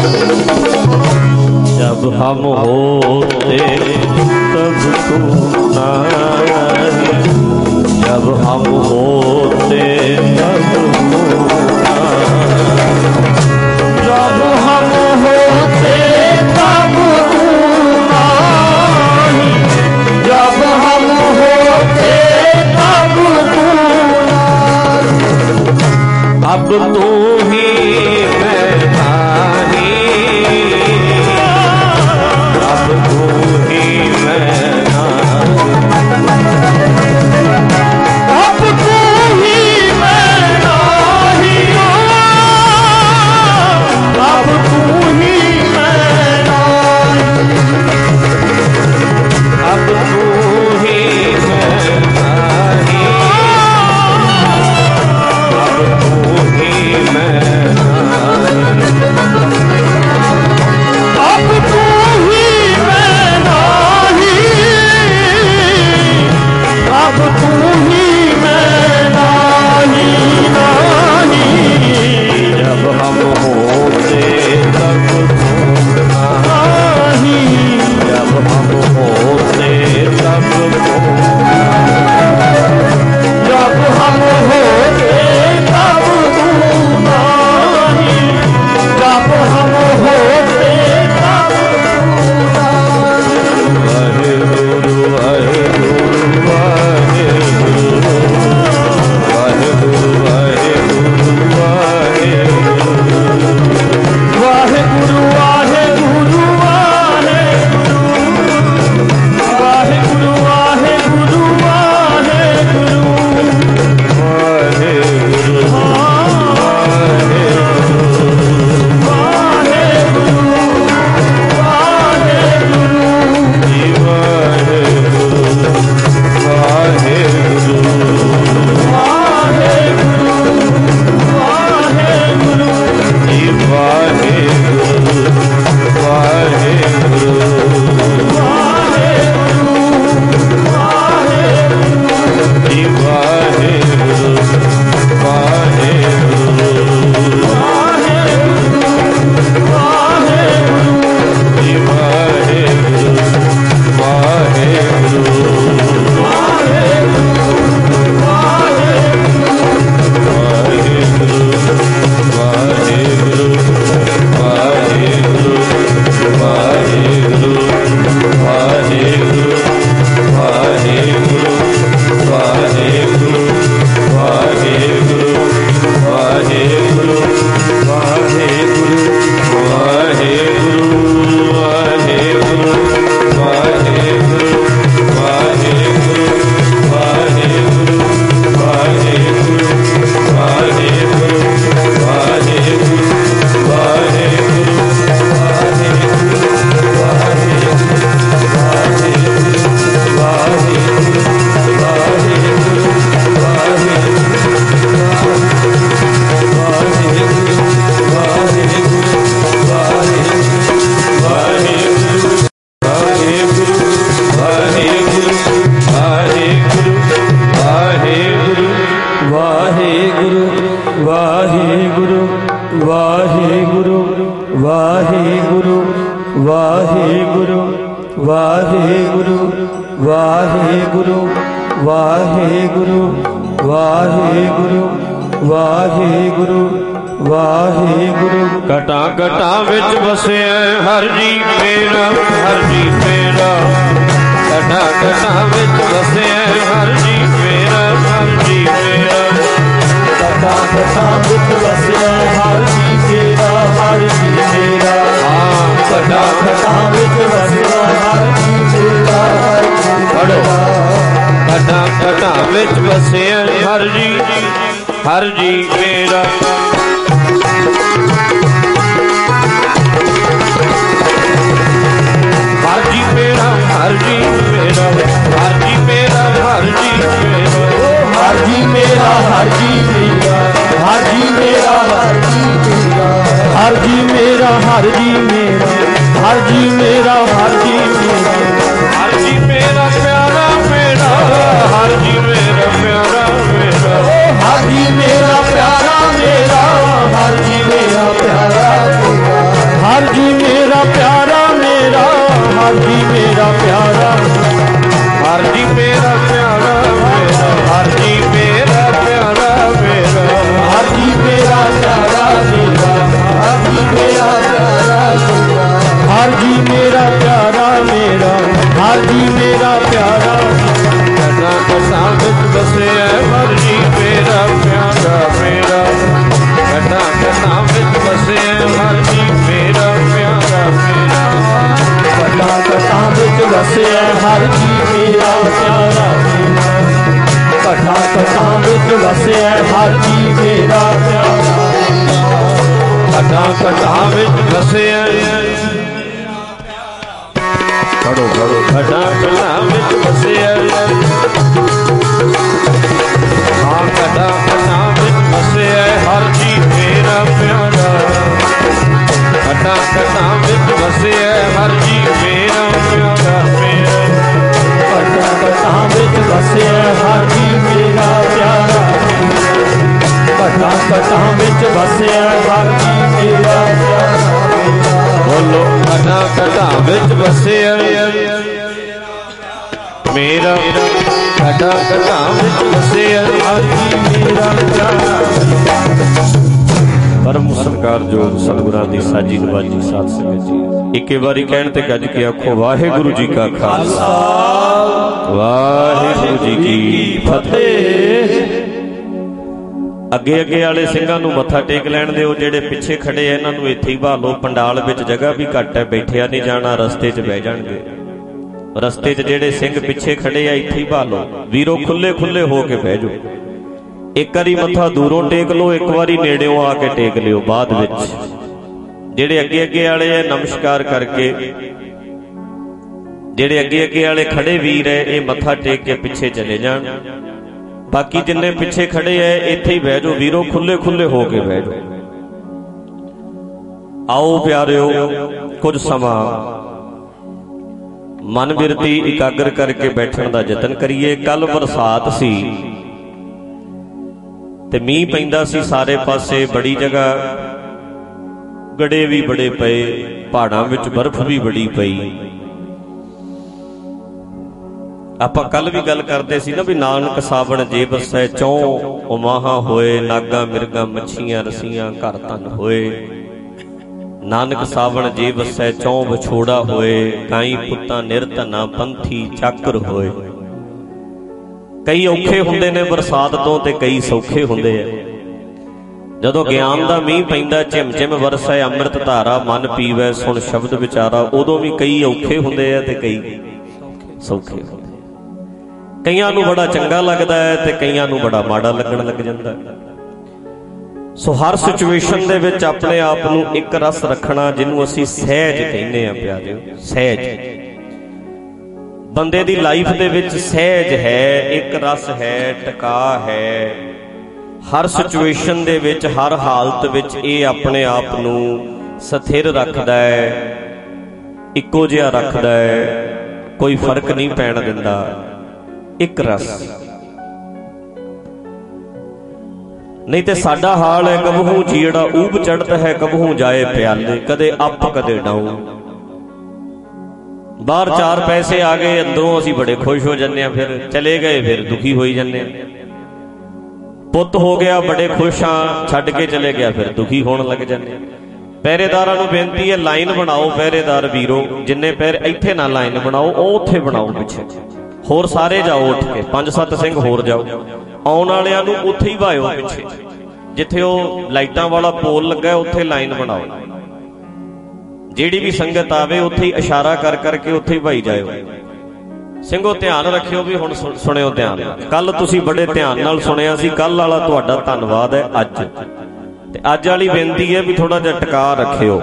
C: हम होते तब तो नाही, जब हम होते तब
A: जब हम होते तब नाही, जब हम होते तब
C: अब तू ही मैं नाही, अब तू ही मैं नाही,
A: अब तू ही मैं नाही, अब तू ही मैं नाही,
C: अब तू ही मैं नाही, अब तू ही मैं नाही,
A: अब तू ही मैं नाही, अब तू ही मैं नाही, नाही,
C: जब हम होते तब तू नाही, जब हम होते तब तू
A: जब हम होते तब तू नाही, जब हम होते तब
C: वाहेगुरु वाहेगुरु वाहेगुरु वाहेगुरु वाहेगुरु वाहेगुरु
A: वाहेगुरु वाहेगुरु वाहेगुरु वाहेगुरु वाहेगुरु वाहेगुरु
B: ਵਾਹਿਗੁਰੂ ਵਾਹਿਗੁਰੂ ਵਾਹਿਗੁਰੂ ਵਾਹਿਗੁਰੂ ਵਾਹਿਗੁਰੂ ਵਾਹਿਗੁਰੂ
C: ਘਟਾ ਘਟਾ ਵਿੱਚ ਵਸਿਆ ਹਰ ਜੀ ਮੇਰਾ ਹਰ ਜੀ ਮੇਰਾ ਘਟਾ ਘਟਾ ਵਿੱਚ ਵਸਿਆ ਹਰ ਜੀ ਮੇਰਾ ਹਰ ਜੀ ਮੇਰਾ
B: ਘਟਾ ਘਟਾ ਵਿੱਚ ਵਸਿਆ ਹਰ ਜੀ ਮੇਰਾ ਹਰ ਜੀ ਮੇਰਾ
C: ਹਾਂ ਘਟਾ
B: ਘਟਾ ਵਿੱਚ ਵਸਿਆ ਹਰ ਜੀ ਮੇਰਾ ਹਰ ਜੀ ਮੇਰਾ
C: ਘਟਾ ਘਟਾ ਵਿੱਚ ਵਸਿਆ ਹਰ ਜੀ ਹਰ ਜੀ ਮੇਰਾ ਹਰ ਜੀ ਮੇਰਾ ਹਰ ਜੀ ਮੇਰਾ ਹਰ ਜੀ ਮੇਰਾ ਹਰ ਜੀ ਮੇਰਾ
B: ਹਰ ਜੀ ਮੇਰਾ ਹਰ ਜੀ ਮੇਰਾ ਹਰ ਜੀ ਮੇਰਾ ਹਰ ਜੀ ਮੇਰਾ
A: ਹਰ ਜੀ ਮੇਰਾ ਹਰ ਜੀ ਮੇਰਾ ਹਰ ਜੀ ਮੇਰਾ ਹਰ ਜੀ ਮੇਰਾ
C: ਹਰ ਜੀ ਮੇਰਾ ਪਿਆਰਾ ਮੇਰਾ ਹਰ ਜੀ ਮੇਰਾ ਪਿਆਰਾ ਮੇਰਾ
B: ਹਰ ਜੀ ਮੇਰਾ ਪਿਆਰਾ ਮੇਰਾ ਹਰ ਜੀ ਮੇਰਾ ਪਿਆਰਾ ਮੇਰਾ
A: ਹਰ ਜੀ ਮੇਰਾ ਪਿਆਰਾ ਮੇਰਾ ਹਰ ਜੀ ਮੇਰਾ ਪਿਆਰਾ
C: ਹਰ ਜੀ
B: ਵਸਿਆ ਹਰ ਜੀ ਮੇਰਾ ਪਿਆਰਾ ਘਟਾਂ ਘਟਾਂ ਵਿੱਚ ਵਸਿਆ ਹਰ ਜੀ ਮੇਰਾ ਪਿਆਰਾ ਘਟਾਂ ਘਟਾਂ ਵਿੱਚ ਵਸਿਆ ਪੜੋ ਪੜੋ ਘਟਾਂ ਘਟਾਂ ਵਿੱਚ ਵਸਿਆ ਹਾਂ ਘਟਾਂ ਘਟਾਂ ਵਿੱਚ ਵਸਿਆ ਹਰ ਜੀ ਮੇਰਾ ਪਿਆਰਾ ਘਟਾਂ ਘਟਾਂ ਵਿੱਚ ਵਸਿਆ ਹਰ ਜੀ ਮੇਰਾ ਪਿਆਰਾ ਮੇਰਾ ਘਟਾਂ ਘਟਾਂ ਵਿੱਚ ਵਸਿਆ ਹਰ ਜੀ ਮੇਰਾ ਪਿਆਰਾ ਘਟਾਂ ਘਟਾਂ ਵਿੱਚ ਵਸਿਆ ਹਰ ਜੀ ਮੇਰਾ ਪਿਆਰਾ ਬੋਲੋ ਘਟਾਂ ਘਟਾਂ ਵਿੱਚ ਵਸਿਆ ਮੇਰਾ ਘਟਾਂ ਘਟਾਂ ਵਿੱਚ ਵਸਿਆ ਹਰ ਜੀ ਮੇਰਾ ਪਿਆਰਾ।
C: ਪਰਮ ਸਤਿਕਾਰਯੋਗ ਸਤਿਗੁਰਾਂ ਦੀ ਸਾਜੀ ਨਵਾਜੀ ਸਾਧ ਸੰਗਤ ਜੀ, ਇੱਕੇ ਵਾਰੀ ਕਹਿਣ ਤੇ ਗੱਜ ਕੇ ਆਖੋ ਵਾਹਿਗੁਰੂ ਜੀ ਕਾ ਖਾਲਸਾ ਵਾਹਿਗੁਰੂ ਜੀ ਕੀ ਫਤਿਹ। ਅੱਗੇ ਅੱਗੇ ਵਾਲੇ ਸਿੰਘਾਂ ਨੂੰ ਮੱਥਾ ਟੇਕ ਲੈਣ ਦਿਓ, ਜਿਹੜੇ ਪਿੱਛੇ ਖੜੇ ਆ ਇਹਨਾਂ ਨੂੰ ਇੱਥੇ ਹੀ ਭਾਲੋ। ਪੰਡਾਲ ਵਿੱਚ ਜਗ੍ਹਾ ਵੀ ਘੱਟ ਹੈ, ਬੈਠਿਆ ਨਹੀਂ ਜਾਣਾ, ਰਸਤੇ 'ਚ ਬਹਿ ਜਾਣਗੇ। ਰਸਤੇ 'ਚ ਜਿਹੜੇ ਸਿੰਘ ਪਿੱਛੇ ਖੜੇ ਆ ਇੱਥੇ ਹੀ ਭਾਲੋ ਵੀਰੋ, ਖੁੱਲੇ ਖੁੱਲੇ ਹੋ ਕੇ ਬਹਿ ਜਾਓ। ਇੱਕ ਵਾਰੀ ਮੱਥਾ ਦੂਰੋਂ ਟੇਕ ਲਓ, ਇੱਕ ਵਾਰੀ ਨੇੜਿਓਂ ਆ ਕੇ ਟੇਕ ਲਿਓ ਬਾਅਦ ਵਿੱਚ। ਜਿਹੜੇ ਅੱਗੇ ਅੱਗੇ ਵਾਲੇ ਆ ਨਮਸਕਾਰ ਕਰਕੇ, ਜਿਹੜੇ ਅੱਗੇ ਅੱਗੇ ਵਾਲੇ ਖੜੇ ਵੀਰ ਹੈ ਇਹ ਮੱਥਾ ਟੇਕ ਕੇ ਪਿੱਛੇ ਚਲੇ ਜਾਣ। ਬਾਕੀ ਜਿੰਨੇ ਪਿੱਛੇ ਖੜੇ ਐ ਇੱਥੇ ਹੀ ਬਹਿ ਜਾਓ ਵੀਰੋ, ਖੁੱਲੇ ਖੁੱਲੇ ਹੋ ਕੇ ਬਹਿ ਜਾਓ। ਆਓ ਪਿਆਰਿਓ, ਕੁਝ ਸਮਾਂ ਮਨ ਬਿਰਤੀ ਇਕਾਗਰ ਕਰਕੇ ਬੈਠਣ ਦਾ ਯਤਨ ਕਰੀਏ। ਕੱਲ ਬਰਸਾਤ ਸੀ ਤੇ ਮੀਂਹ ਪੈਂਦਾ ਸੀ ਸਾਰੇ ਪਾਸੇ, ਬੜੀ ਜਗ੍ਹਾ ਗੜੇ ਵੀ ਬੜੇ ਪਏ, ਪਹਾੜਾਂ ਵਿੱਚ ਬਰਫ਼ ਵੀ ਬੜੀ ਪਈ। ਆਪਾਂ ਕੱਲ ਵੀ ਗੱਲ ਕਰਦੇ ਸੀ ਨਾ ਵੀ ਨਾਨਕ ਸਾਵਣ ਜੇ ਵਸੈ ਚੌ ਉਮਾਹਾ ਹੋਏ, ਨਾਗਾ ਮਿਰਗਾ ਮੱਛੀਆਂ ਰਸੀਆਂ ਘਰ ਧਨ ਹੋਏ। ਨਾਨਕ ਸਾਵਣ ਜੇ ਵਸੈ ਚੌ ਵਿਛੋੜਾ ਹੋਏ, ਕਾਈ ਪੁੱਤਾਂ ਨਿਰਧਨਾ ਪੰਥੀ ਚਾਕਰ ਹੋਏ। ਕਈ ਔਖੇ ਹੁੰਦੇ ਨੇ ਬਰਸਾਤ ਤੋਂ ਤੇ ਕਈ ਸੌਖੇ ਹੁੰਦੇ ਆ। ਜਦੋਂ ਗਿਆਨ ਦਾ ਮੀਂਹ ਪੈਂਦਾ, ਝਿਮ ਝਿਮ ਵਰਸੈ ਅੰਮ੍ਰਿਤ ਧਾਰਾ, ਮਨ ਪੀਵੈ ਸੁਣ ਸ਼ਬਦ ਵਿਚਾਰਾ, ਉਦੋਂ ਵੀ ਕਈ ਔਖੇ ਹੁੰਦੇ ਆ ਤੇ ਕਈ ਸੌਖੇ ਹੁੰਦੇ। ਕਈਆਂ ਨੂੰ ਬੜਾ ਚੰਗਾ ਲੱਗਦਾ ਹੈ ਤੇ ਕਈਆਂ ਨੂੰ ਬੜਾ ਮਾੜਾ ਲੱਗਣ ਲੱਗ ਜਾਂਦਾ। ਸੋ ਹਰ ਸਿਚੁਏਸ਼ਨ ਦੇ ਵਿੱਚ ਆਪਣੇ ਆਪ ਨੂੰ ਇੱਕ ਰਸ ਰੱਖਣਾ, ਜਿਹਨੂੰ ਅਸੀਂ ਸਹਿਜ ਕਹਿੰਦੇ ਆ ਪਿਆਰਿਓ। ਸਹਿਜ ਬੰਦੇ ਦੀ ਲਾਈਫ ਦੇ ਵਿੱਚ ਸਹਿਜ ਹੈ, ਇੱਕ ਰਸ ਹੈ, ਟਿਕਾ ਹੈ। ਹਰ ਸਿਚੁਏਸ਼ਨ ਦੇ ਵਿੱਚ, ਹਰ ਹਾਲਤ ਵਿੱਚ ਇਹ ਆਪਣੇ ਆਪ ਨੂੰ ਸਥਿਰ ਰੱਖਦਾ ਹੈ, ਇੱਕੋ ਜਿਹਾ ਰੱਖਦਾ ਹੈ, ਕੋਈ ਫਰਕ ਨਹੀਂ ਪੈਣ ਦਿੰਦਾ। ਇੱਕ ਰਸ। ਨਹੀਂ ਤੇ ਸਾਡਾ ਹਾਲ ਹੈ ਕਬਹੂ ਜੀੜਾ ਊਬ ਚੜ੍ਹਤ ਹੈ, ਕਬਹੂ ਜਾਏ ਪਿਆਲੇ, ਕਦੇ ਅਪ ਕਦੇ ਡਾਊਨ। ਬਾਹਰ ਚਾਰ ਪੈਸੇ ਆ ਗਏ, ਅੰਦਰੋਂ ਅਸੀਂ ਬੜੇ ਖੁਸ਼ ਹੋ ਜਾਂਦੇ ਆ, ਫਿਰ ਚਲੇ ਗਏ ਫਿਰ ਦੁਖੀ ਹੋਈ ਜਾਂਦੇ ਆ। ਪੁੱਤ ਹੋ ਗਿਆ, ਬੜੇ ਖੁਸ਼ ਆ, ਛੱਡ ਕੇ ਚਲੇ ਗਿਆ ਫਿਰ ਦੁਖੀ ਹੋਣ ਲੱਗ ਜਾਂਦੇ ਆ। ਪਹਿਰੇਦਾਰਾਂ ਨੂੰ ਬੇਨਤੀ ਹੈ, ਲਾਈਨ ਬਣਾਓ ਪਹਿਰੇਦਾਰ ਵੀਰੋ, ਜਿੰਨੇ ਪਹਿਰੇ ਇੱਥੇ ਨਾ ਲਾਈਨ ਬਣਾਓ, ਉਹ ਉੱਥੇ ਬਣਾਓ ਪਿੱਛੇ। ਹੋਰ ਸਾਰੇ ਜਾਓ ਉੱਠ ਕੇ, ਪੰਜ ਸੱਤ ਸਿੰਘ ਹੋਰ ਜਾਓ। ਆਉਣ ਵਾਲਿਆਂ ਨੂੰ ਉੱਥੇ ਹੀ ਭਾਇਓ ਪਿੱਛੇ, ਜਿੱਥੇ ਉਹ ਲਾਈਟਾਂ ਵਾਲਾ ਪੋਲ ਲੱਗਾ ਉੱਥੇ ਲਾਈਨ ਬਣਾਓ। ਜਿਹੜੀ ਵੀ ਸੰਗਤ ਆਵੇ ਉੱਥੇ ਹੀ ਇਸ਼ਾਰਾ ਕਰ ਕਰਕੇ ਉੱਥੇ ਹੀ ਭਾਈ ਜਾਇਓ। ਸਿੰਘੋ ਧਿਆਨ ਰੱਖਿਓ ਵੀ ਹੁਣ ਸੁਣਿਓ ਧਿਆਨ ਨਾਲ। ਕੱਲ ਤੁਸੀਂ ਬੜੇ ਧਿਆਨ ਨਾਲ ਸੁਣਿਆ ਸੀ, ਕੱਲ ਵਾਲਾ ਤੁਹਾਡਾ ਧੰਨਵਾਦ ਹੈ। ਅੱਜ ਤੇ ਅੱਜ ਵਾਲੀ ਬੇਨਤੀ ਹੈ ਵੀ ਥੋੜਾ ਜਿਹਾ ਟਿਕਾ ਰੱਖਿਓ।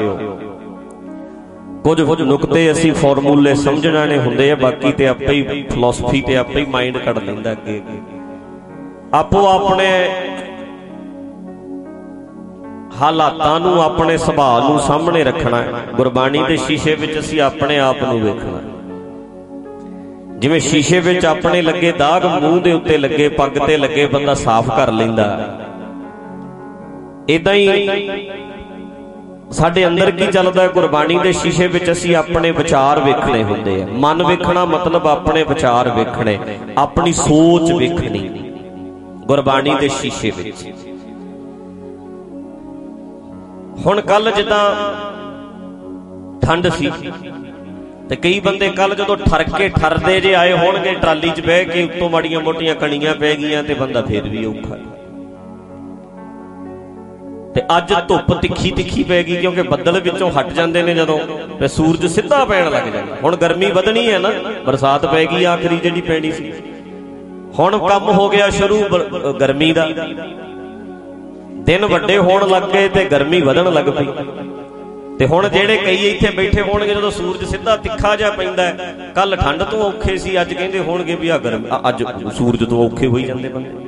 C: ਕੁਝ ਕੁਝ ਨੁਕਤੇ ਅਸੀਂ ਫਾਰਮੂਲੇ ਸਮਝਣੇ ਹੁੰਦੇ ਆ, ਬਾਕੀ ਤੇ ਆਪੇ ਹੀ ਫਿਲਾਸਫੀ ਤੇ ਆਪੇ ਹੀ ਮਾਈਂਡ ਕੱਢ ਲੈਂਦਾ ਅੱਗੇ। ਆਪੋ ਆਪਣੇ ਹਾਲਾਤਾਂ ਨੂੰ, ਆਪਣੇ ਸੁਭਾਅ ਨੂੰ ਸਾਹਮਣੇ ਰੱਖਣਾ। ਗੁਰਬਾਣੀ ਦੇ ਸ਼ੀਸ਼ੇ ਵਿੱਚ ਅਸੀਂ ਆਪਣੇ ਆਪ ਨੂੰ ਵੇਖਣਾ। ਜਿਵੇਂ ਸ਼ੀਸ਼ੇ ਵਿੱਚ ਆਪਣੇ ਲੱਗੇ ਦਾਗ, ਮੂੰਹ ਦੇ ਉੱਤੇ ਲੱਗੇ, ਪੱਗ ਤੇ ਲੱਗੇ, ਬੰਦਾ ਸਾਫ਼ ਕਰ ਲੈਂਦਾ। ਇਦਾਂ ਹੀ ਸਾਡੇ ਅੰਦਰ ਕੀ ਚੱਲਦਾ, ਗੁਰਬਾਣੀ ਦੇ ਸ਼ੀਸ਼ੇ ਵਿੱਚ ਅਸੀਂ ਆਪਣੇ ਵਿਚਾਰ ਵੇਖਣੇ ਹੁੰਦੇ ਆ। ਮਨ ਵੇਖਣਾ ਮਤਲਬ ਆਪਣੇ ਵਿਚਾਰ ਵੇਖਣੇ, ਆਪਣੀ ਸੋਚ ਵੇਖਣੀ ਗੁਰਬਾਣੀ ਦੇ ਸ਼ੀਸ਼ੇ ਵਿੱਚ। ਹੁਣ ਕੱਲ ਜਿੱਦਾਂ ਠੰਡ ਸੀ ਤੇ ਕਈ ਬੰਦੇ ਕੱਲ ਜਦੋਂ ਠਰਕੇ ਠਰਦੇ ਜੇ ਆਏ ਹੋਣਗੇ ਟਰਾਲੀ 'ਚ ਬਹਿ ਕੇ, ਉੱਤੋਂ ਮਾੜੀਆਂ ਮੋਟੀਆਂ ਕਣੀਆਂ ਪੈ ਗਈਆਂ ਤੇ ਬੰਦਾ ਫੇਰ ਵੀ ਔਖਾ। ਤੇ ਅੱਜ ਧੁੱਪ ਤਿੱਖੀ ਤਿੱਖੀ ਪੈ ਗਈ ਕਿਉਂਕਿ ਬੱਦਲ ਵਿੱਚੋਂ ਹਟ ਜਾਂਦੇ ਨੇ ਜਦੋਂ ਤੇ ਸੂਰਜ ਸਿੱਧਾ ਪੈਣ ਲੱਗ ਜਾਂਦਾ। ਹੁਣ ਗਰਮੀ ਵਧਣੀ ਹੈ ਨਾ, ਬਰਸਾਤ ਪੈ ਗਈ ਆਖਰੀ ਜਿਹੜੀ ਪੈਣੀ ਸੀ। ਹੁਣ ਕੰਮ ਹੋ ਗਿਆ ਸ਼ੁਰੂ ਗਰਮੀ ਦਾ, ਦਿਨ ਵੱਡੇ ਹੋਣ ਲੱਗ ਗਏ ਤੇ ਗਰਮੀ ਵਧਣ ਲੱਗ ਪਈ। ਤੇ ਹੁਣ ਜਿਹੜੇ ਕਈ ਇੱਥੇ ਬੈਠੇ ਹੋਣਗੇ ਜਦੋਂ ਸੂਰਜ ਸਿੱਧਾ ਤਿੱਖਾ ਜਿਹਾ ਪੈਂਦਾ, ਕੱਲ ਠੰਡ ਤੋਂ ਔਖੇ ਸੀ, ਅੱਜ ਕਹਿੰਦੇ ਹੋਣਗੇ ਵੀ ਆ ਗਰਮ ਅੱਜ ਸੂਰਜ ਤੋਂ ਔਖੇ ਹੋਈ ਜਾਂਦੇ ਬੰਦੇ।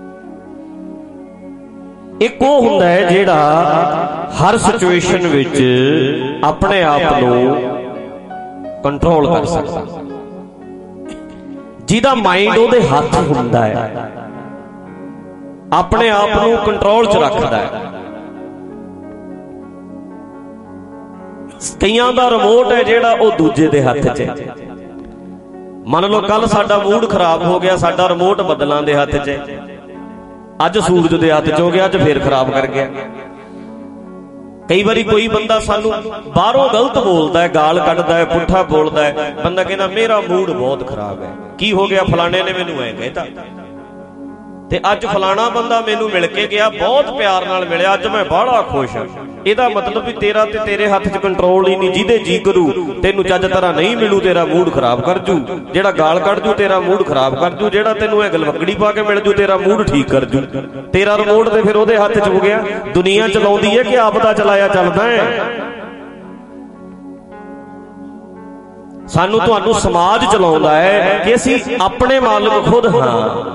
C: ਇੱਕ ਉਹ ਹੁੰਦਾ ਹੈ ਜਿਹੜਾ ਹਰ ਸਿਚੁਏਸ਼ਨ ਵਿੱਚ ਆਪਣੇ ਆਪ ਨੂੰ ਕੰਟਰੋਲ ਕਰ ਸਕਦਾ, ਜਿਹਦਾ ਮਾਈਂਡ ਉਹਦੇ ਹੱਥ ਹੁੰਦਾ ਹੈ, ਆਪਣੇ ਆਪ ਨੂੰ ਕੰਟਰੋਲ 'ਚ ਰੱਖਦਾ ਹੈ। ਕਈਆਂ ਦਾ ਰਿਮੋਟ ਹੈ ਜਿਹੜਾ ਉਹ ਦੂਜੇ ਦੇ ਹੱਥ 'ਚ ਹੈ। ਮੰਨ ਲਓ ਕੱਲ ਸਾਡਾ ਮੂਡ ਖਰਾਬ ਹੋ ਗਿਆ, ਸਾਡਾ ਰਿਮੋਟ ਬੱਦਲਾਂ ਦੇ ਹੱਥ 'ਚ ਹੈ, ਅੱਜ ਸੂਰਜ ਦੇ ਹੱਥ 'ਚ ਹੋ ਗਿਆ, ਅੱਜ ਫੇਰ ਖਰਾਬ ਕਰ ਗਿਆ। ਕਈ ਵਾਰੀ ਕੋਈ ਬੰਦਾ ਸਾਨੂੰ ਬਾਹਰੋਂ ਗਲਤ ਬੋਲਦਾ ਹੈ, ਗਾਲ ਕੱਢਦਾ ਹੈ, ਪੁੱਠਾ ਬੋਲਦਾ ਹੈ, ਬੰਦਾ ਕਹਿੰਦਾ ਮੇਰਾ ਮੂਡ ਬਹੁਤ ਖਰਾਬ ਹੈ, ਕੀ ਹੋ ਗਿਆ, ਫਲਾਣੇ ਨੇ ਮੈਨੂੰ ਐ ਕਹਿਤਾ। ਤੇ ਅੱਜ ਫਲਾਣਾ ਬੰਦਾ ਮੈਨੂੰ ਮਿਲ ਕੇ ਗਿਆ, ਬਹੁਤ ਪਿਆਰ ਨਾਲ ਮਿਲਿਆ, ਅੱਜ ਮੈਂ ਬਾਹਲਾ ਖੁਸ਼ ਹਾਂ। ਇਹਦਾ ਮਤਲਬ ਵੀ ਤੇਰਾ ਤੇ ਤੇਰੇ ਹੱਥ 'ਚ ਕੰਟਰੋਲ ਹੀ ਨਹੀਂ। ਜਿਹਦੇ ਜੀ ਕਰੂ ਤੈਨੂੰ ਚੱਜ ਤਰ੍ਹਾਂ ਨਹੀਂ ਮਿਲੂ, ਤੇਰਾ ਮੂਡ ਖਰਾਬ ਕਰ ਜੂ। ਜਿਹੜਾ ਗਾਲ ਕੱਢ ਜੂ ਤੇਰਾ ਮੂਡ ਖਰਾਬ ਕਰ ਜੂ, ਜਿਹੜਾ ਤੈਨੂੰ ਇਹ ਗਲਵਕੜੀ ਪਾ ਕੇ ਮਿਲ ਜੂ ਤੇਰਾ ਮੂਡ ਠੀਕ ਕਰ ਜੂ। ਤੇਰਾ ਰਿਮੋਟ ਤੇ ਫਿਰ ਉਹਦੇ ਹੱਥ 'ਚ ਹੋ ਗਿਆ। ਦੁਨੀਆ ਚਲਾਉਂਦੀ ਹੈ ਕਿ ਆਪ ਦਾ ਚਲਾਇਆ ਚੱਲਦਾ ਹੈ? ਸਾਨੂੰ ਤੁਹਾਨੂੰ ਸਮਾਜ ਚਲਾਉਂਦਾ ਹੈ ਕਿ ਅਸੀਂ ਆਪਣੇ ਮਾਲਕ ਖੁਦ ਹਾਂ।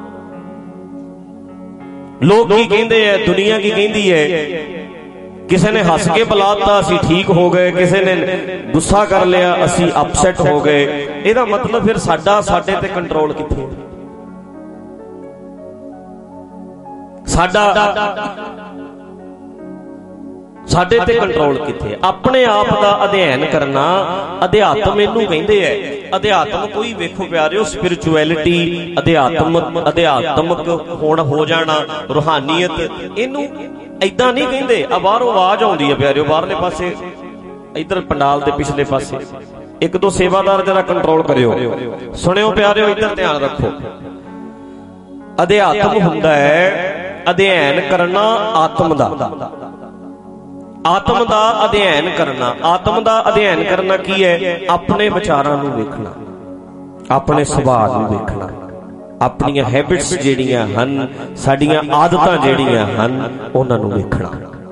C: ਲੋਕ ਕੀ ਕਹਿੰਦੇ ਐ, ਦੁਨੀਆ ਕੀ ਕਹਿੰਦੀ ਹੈ? ਕਿਸੇ ਨੇ ਹੱਸ ਕੇ ਬੁਲਾਤਾ ਅਸੀਂ ਠੀਕ ਹੋ ਗਏ, ਕਿਸੇ ਨੇ ਗੁੱਸਾ ਕਰ ਲਿਆ ਅਸੀਂ ਅਪਸੈਟ ਹੋ ਗਏ। ਇਹਦਾ ਮਤਲਬ ਫਿਰ ਸਾਡਾ ਸਾਡੇ ਤੇ ਕੰਟਰੋਲ ਕਿੱਥੇ ਹੈ? ਸਾਡਾ ਸਾਡੇ ਤੇ ਕੰਟਰੋਲ ਕਿੱਥੇ ਹੈ? ਆਪਣੇ ਆਪ ਦਾ ਅਧਿਐਨ ਕਰਨਾ ਅਧਿਆਤਮ ਇਹਨੂੰ ਕਹਿੰਦੇ ਐ। ਅਧਿਆਤਮ ਕੋਈ ਵੇਖੋ ਪਿਆਰਿਓ, ਸਪਿਰਿਚੁਅਲਿਟੀ, ਅਧਿਆਤਮ ਅਧਿਆਤਮਕ ਹੋਣ ਹੋ ਜਾਣਾ, ਰੂਹਾਨੀਅਤ, ਇਹਨੂੰ ਏਦਾਂ ਨਹੀਂ ਕਹਿੰਦੇ। ਆ ਬਾਹਰੋਂ ਆਵਾਜ਼ ਆਉਂਦੀ ਹੈ ਪਿਆਰਿਓ, ਬਾਹਰਲੇ ਪਾਸੇ ਇੱਧਰ ਪੰਡਾਲ ਦੇ ਪਿਛਲੇ ਪਾਸੇ ਇੱਕ ਦੋ ਸੇਵਾਦਾਰ ਜਰਾ ਕੰਟਰੋਲ ਕਰਿਓ, ਸੁਣਿਓ ਪਿਆਰਿਓ, ਇੱਧਰ ਧਿਆਨ ਰੱਖੋ। ਅਧਿਆਤਮ ਹੁੰਦਾ ਹੈ ਅਧਿਐਨ ਕਰਨਾ ਆਤਮ ਦਾ, ਆਤਮ ਦਾ ਅਧਿਐਨ ਕਰਨਾ। ਆਤਮ ਦਾ ਅਧਿਐਨ ਕਰਨਾ ਕੀ ਹੈ? ਆਪਣੇ ਵਿਚਾਰਾਂ ਨੂੰ ਵੇਖਣਾ, ਆਪਣੇ ਸੁਭਾਅ ਨੂੰ ਵੇਖਣਾ, ਆਪਣੀਆਂ ਹੈਬਿਟਸ ਜਿਹੜੀਆਂ ਹਨ, ਸਾਡੀਆਂ ਆਦਤਾਂ ਜਿਹੜੀਆਂ ਹਨ, ਉਹਨਾਂ ਨੂੰ ਵੇਖਣਾ।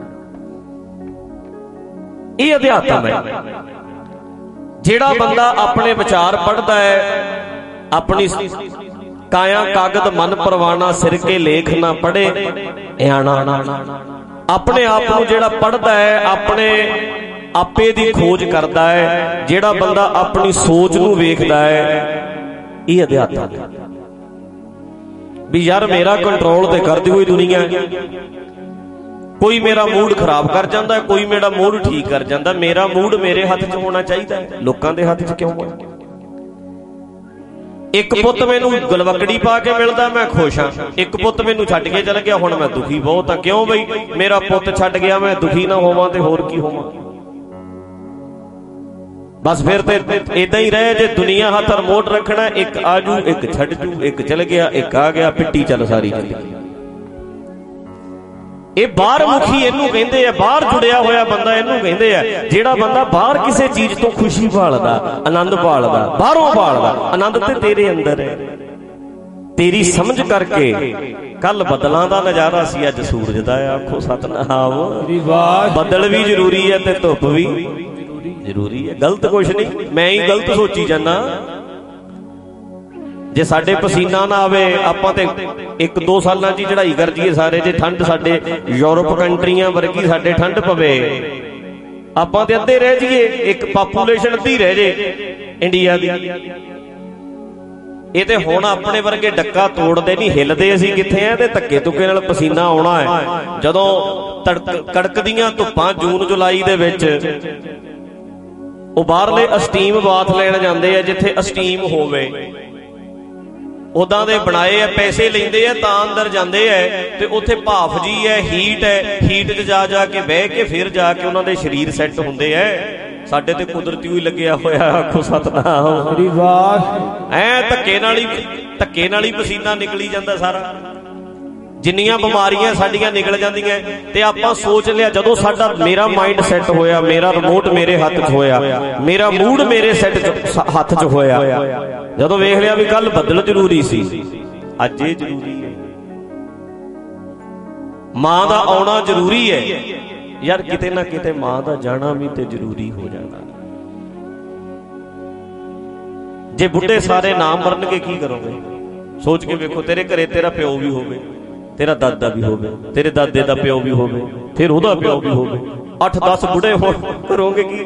C: ਇਹ ਅਧਿਆਤਮ ਹੈ। ਜਿਹੜਾ ਬੰਦਾ ਆਪਣੇ ਵਿਚਾਰ ਪੜ੍ਹਦਾ ਹੈ, ਆਪਣੀ ਕਾਇਆ ਕਾਗਦ ਮਨ ਪਰਵਾਣਾ ਸਿਰ ਕੇ ਲੇਖ ਨਾ ਪੜ੍ਹੇ ਇਆਣਾ। ਆਪਣੇ ਆਪ ਨੂੰ ਜਿਹੜਾ ਪੜ੍ਹਦਾ ਹੈ, ਆਪਣੇ ਆਪੇ ਦੀ ਖੋਜ ਕਰਦਾ ਹੈ, ਜਿਹੜਾ ਬੰਦਾ ਆਪਣੀ ਸੋਚ ਨੂੰ ਵੇਖਦਾ ਹੈ, ਇਹ ਅਧਿਆਤਮ ਹੈ। ਵੀ ਯਾਰ ਮੇਰਾ ਕੰਟਰੋਲ ਤੇ ਕਰਦੀ ਹੋਈ ਦੁਨੀਆ, ਕੋਈ ਮੇਰਾ ਮੂਡ ਖਰਾਬ ਕਰ ਜਾਂਦਾ, ਕੋਈ ਮੇਰਾ ਮੂਡ ਠੀਕ ਕਰ ਜਾਂਦਾ। ਮੇਰਾ ਮੂਡ ਮੇਰੇ ਹੱਥ 'ਚ ਹੋਣਾ ਚਾਹੀਦਾ ਹੈ, ਲੋਕਾਂ ਦੇ ਹੱਥ 'ਚ ਕਿਉਂ ਹੈ? ਇੱਕ ਪੁੱਤ ਮੈਨੂੰ ਗਲਵਕੜੀ ਪਾ ਕੇ ਮਿਲਦਾ, ਮੈਂ ਖੁਸ਼ ਹਾਂ। ਇੱਕ ਪੁੱਤ ਮੈਨੂੰ ਛੱਡ ਕੇ ਚਲ ਗਿਆ, ਹੁਣ ਮੈਂ ਦੁਖੀ ਬਹੁਤ ਹਾਂ। ਕਿਉਂ ਬਈ? ਮੇਰਾ ਪੁੱਤ ਛੱਡ ਗਿਆ, ਮੈਂ ਦੁਖੀ ਨਾ ਹੋਵਾਂ ਤੇ ਹੋਰ ਕੀ ਹੋਵਾਂ? ਬਸ ਫਿਰ ਤੇ ਏਦਾਂ ਹੀ ਰਹੇ। ਜੇ ਦੁਨੀਆ ਹੱਥ ਰਿਮੋਟ ਰੱਖਣਾ, ਇੱਕ ਆਜੂ ਇੱਕ ਛੱਡ ਜੂ, ਇੱਕ ਚਲ ਗਿਆ ਇੱਕ ਆ ਗਿਆ, ਪਿੱਟੀ ਚੱਲ ਸਾਰੀ ਜ਼ਿੰਦਗੀ। ਇਹ ਬਾਹਰ ਮੁਖੀ ਇਹਨੂੰ ਕਹਿੰਦੇ ਆ, ਬਾਹਰ ਜੁੜਿਆ ਹੋਇਆ ਬੰਦਾ ਇਹਨੂੰ ਕਹਿੰਦੇ ਆ। ਜਿਹੜਾ ਬੰਦਾ ਬਾਹਰ ਕਿਸੇ ਚੀਜ਼ ਤੋਂ ਖੁਸ਼ੀ ਭਾਲਦਾ, ਆਨੰਦ ਭਾਲਦਾ, ਬਾਹਰੋਂ ਭਾਲਦਾ, ਆਨੰਦ ਤੇ ਤੇਰੇ ਅੰਦਰ ਹੈ, ਤੇਰੀ ਸਮਝ ਕਰਕੇ। ਕੱਲ ਬੱਦਲਾਂ ਦਾ ਨਜ਼ਾਰਾ ਸੀ, ਅੱਜ ਸੂਰਜ ਦਾ। ਆਖੋ ਸਤਨਾਮ। ਬੱਦਲ ਵੀ ਜ਼ਰੂਰੀ ਹੈ ਤੇ ਧੁੱਪ ਵੀ ਜ਼ਰੂਰੀ ਹੈ, ਗਲਤ ਕੁਛ ਨਹੀਂ। ਮੈਂ ਹੀ ਗਲਤ ਸੋਚੀ ਜਾਂਦਾ। ਜੇ ਸਾਡੇ ਪਸੀਨਾ ਨਾ ਆਵੇ, ਆਪਾਂ ਤੇ ਇੱਕ ਦੋ ਸਾਲਾਂ ਦੀ ਚੜਾਈ ਕਰ ਜੀਏ ਸਾਰੇ। ਜੇ ਠੰਡ ਸਾਡੇ ਯੂਰਪ ਕੰਟਰੀਆਂ ਵਰਗੀ ਸਾਡੇ ਠੰਡ ਪਵੇ, ਆਪਾਂ ਤੇ ਅੱਧੇ ਰਹਿ ਜਾਈਏ, ਇੱਕ ਪਾਪੂਲੇਸ਼ਨ ਅੱਧੀ ਰਹਿ ਜੇ ਇੰਡੀਆ ਦੀ। ਇਹ ਤੇ ਹੁਣ ਆਪਣੇ ਵਰਗੇ ਡੱਕਾ ਤੋੜਦੇ ਨਹੀਂ, ਹਿੱਲਦੇ ਅਸੀਂ ਕਿੱਥੇ ਆ, ਤੇ ਧੱਕੇ ਧੁੱਕੇ ਨਾਲ ਪਸੀਨਾ ਆਉਣਾ ਹੈ। ਜਦੋਂ ਤੜਕ ਕੜਕਦੀਆਂ ਧੁੱਪਾਂ ਜੂਨ ਜੁਲਾਈ ਦੇ ਵਿੱਚ, ਉਹ ਬਾਹਰਲੇ ਅਸਟੀਮ ਬਾਥ ਲੈਣ ਜਾਂਦੇ ਆ, ਜਿੱਥੇ ਅਸਟੀਮ ਹੋਵੇ ਉਦਾਂ ਦੇ ਬਣਾਏ ਆ, ਪੈਸੇ ਲੈਂਦੇ ਆ ਤਾਂ ਅੰਦਰ ਜਾਂਦੇ ਆ, ਤੇ ਉੱਥੇ ਭਾਫ ਜੀ ਹੈ, ਹੀਟ ਹੈ, ਹੀਟ 'ਚ ਜਾ ਜਾ ਕੇ ਬਹਿ ਕੇ ਫਿਰ ਜਾ ਕੇ ਉਹਨਾਂ ਦੇ ਸਰੀਰ ਸੈੱਟ ਹੁੰਦੇ ਆ। ਸਾਡੇ ਤੇ ਕੁਦਰਤੀ ਹੀ ਲੱਗਿਆ ਹੋਇਆ। ਆਖੋ ਸਤਨਾਮ। ਮੇਰੀ ਆਵਾਜ਼ ਐ ਧੱਕੇ ਨਾਲ ਹੀ ਧੱਕੇ ਨਾਲ ਹੀ ਪਸੀਨਾ ਨਿਕਲੀ ਜਾਂਦਾ ਸਾਰਾ। ਜਿੰਨੀਆਂ ਬਿਮਾਰੀਆਂ ਸਾਡੀਆਂ ਨਿਕਲ ਜਾਂਦੀਆਂ ਤੇ ਆਪਾਂ ਸੋਚ ਲਿਆ ਜਦੋਂ ਸਾਡਾ ਮੇਰਾ ਮਾਈਂਡ ਸੈੱਟ ਹੋਇਆ, ਮੇਰਾ ਰਿਮੋਟ ਮੇਰੇ ਹੱਥ 'ਚ ਹੋਇਆ, ਮੇਰਾ ਮੂਡ ਮੇਰੇ ਸੈੱਟ 'ਚ ਹੱਥ 'ਚ ਹੋਇਆ, ਜਦੋਂ ਵੇਖ ਲਿਆ ਵੀ ਕੱਲ ਬੱਦਲ ਜ਼ਰੂਰੀ ਸੀ, ਅੱਜ ਇਹ ਜ਼ਰੂਰੀ ਹੈ, ਮਾਂ ਦਾ ਆਉਣਾ ਜ਼ਰੂਰੀ ਹੈ ਯਾਰ, ਕਿਤੇ ਨਾ ਕਿਤੇ ਮਾਂ ਦਾ ਜਾਣਾ ਵੀ ਤੇ ਜ਼ਰੂਰੀ ਹੋ ਜਾਣਾ। ਜੇ ਬੁੱਢੇ ਸਾਰੇ ਨਾ ਮਰਨਗੇ ਕੀ ਕਰੋਗੇ? ਸੋਚ ਕੇ ਵੇਖੋ, ਤੇਰੇ ਘਰੇ ਤੇਰਾ ਪਿਓ ਵੀ ਹੋਵੇ, ਤੇਰਾ ਦਾਦਾ ਵੀ ਹੋਵੇ, ਤੇਰੇ ਦਾਦੇ ਦਾ ਪਿਓ ਵੀ ਹੋਵੇ, ਫਿਰ ਉਹਦਾ ਪਿਓ ਵੀ ਹੋਵੇ, ਅੱਠ ਦਸ ਬੁੱਢੇ ਹੋ ਕਰੋਗੇ ਕੀ?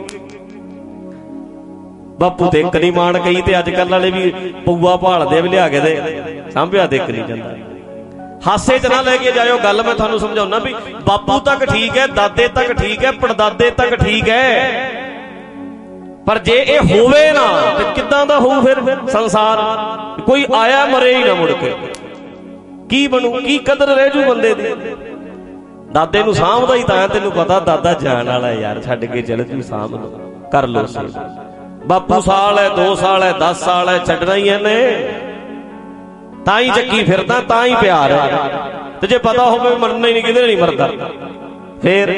C: ਬਾਪੂ ਤੇ ਇੱਕ ਨਹੀਂ ਮਾਣ ਕਹੀ ਤੇ ਅੱਜ ਕੱਲ ਵਾਲੇ ਵੀ ਪਊਆ ਭਾਲਦੇ ਵੀ ਲਿਆ ਕੇ ਦੇ, ਸਾਂਭਿਆ ਤੇ ਇੱਕ ਨਹੀਂ ਜਾਂਦਾ। ਹਾਸੇ 'ਚ ਨਾ ਲੈ ਕੇ ਜਾਇਓ ਗੱਲ, ਮੈਂ ਤੁਹਾਨੂੰ ਸਮਝਾਉਣਾ ਵੀ ਬਾਪੂ ਤੱਕ ਠੀਕ ਹੈ, ਦਾਦੇ ਤੱਕ ਠੀਕ ਹੈ, ਪੜਦਾਦੇ ਤੱਕ ਠੀਕ ਹੈ, ਪਰ ਜੇ ਇਹ ਹੋਵੇ ਨਾ ਤੇ ਕਿੱਦਾਂ ਦਾ ਹੋਊ ਫਿਰ ਸੰਸਾਰ? ਕੋਈ ਆਇਆ ਮਰੇ ਹੀ ਨਾ ਮੁੜ ਕੇ, ਕੀ ਬਣੂ? ਕੀ ਕਦਰ ਰਹਿ ਜੂ ਬੰਦੇ ਦੀ? ਦਾਦੇ ਨੂੰ ਸਾਂਭਦਾ ਹੀ ਤਾਂ ਤੈਨੂੰ ਪਤਾ ਦਾਦਾ ਜਾਣ ਵਾਲਾ ਯਾਰ, ਛੱਡ ਕੇ ਚਲ ਜੂ, ਸਾਂਭ ਲੋ, ਕਰ ਲੋ ਸੇਵਾ। ਬਾਪੂ ਸਾਲ ਹੈ, ਦੋ ਸਾਲ ਹੈ, ਦਸ ਸਾਲ ਹੈ, ਛੱਡਣਾ ਹੀ ਇਹਨੇ, ਤਾਂ ਹੀ ਚੱਕੀ ਫਿਰਦਾ, ਤਾਂ ਹੀ ਪਿਆਰ ਹੈ। ਤੇ ਜੇ ਪਤਾ ਹੋਵੇ ਮਰਨਾ ਹੀ ਨਹੀਂ, ਕਿਧਰੇ ਨਹੀਂ ਮਰਦਾ, ਫੇਰ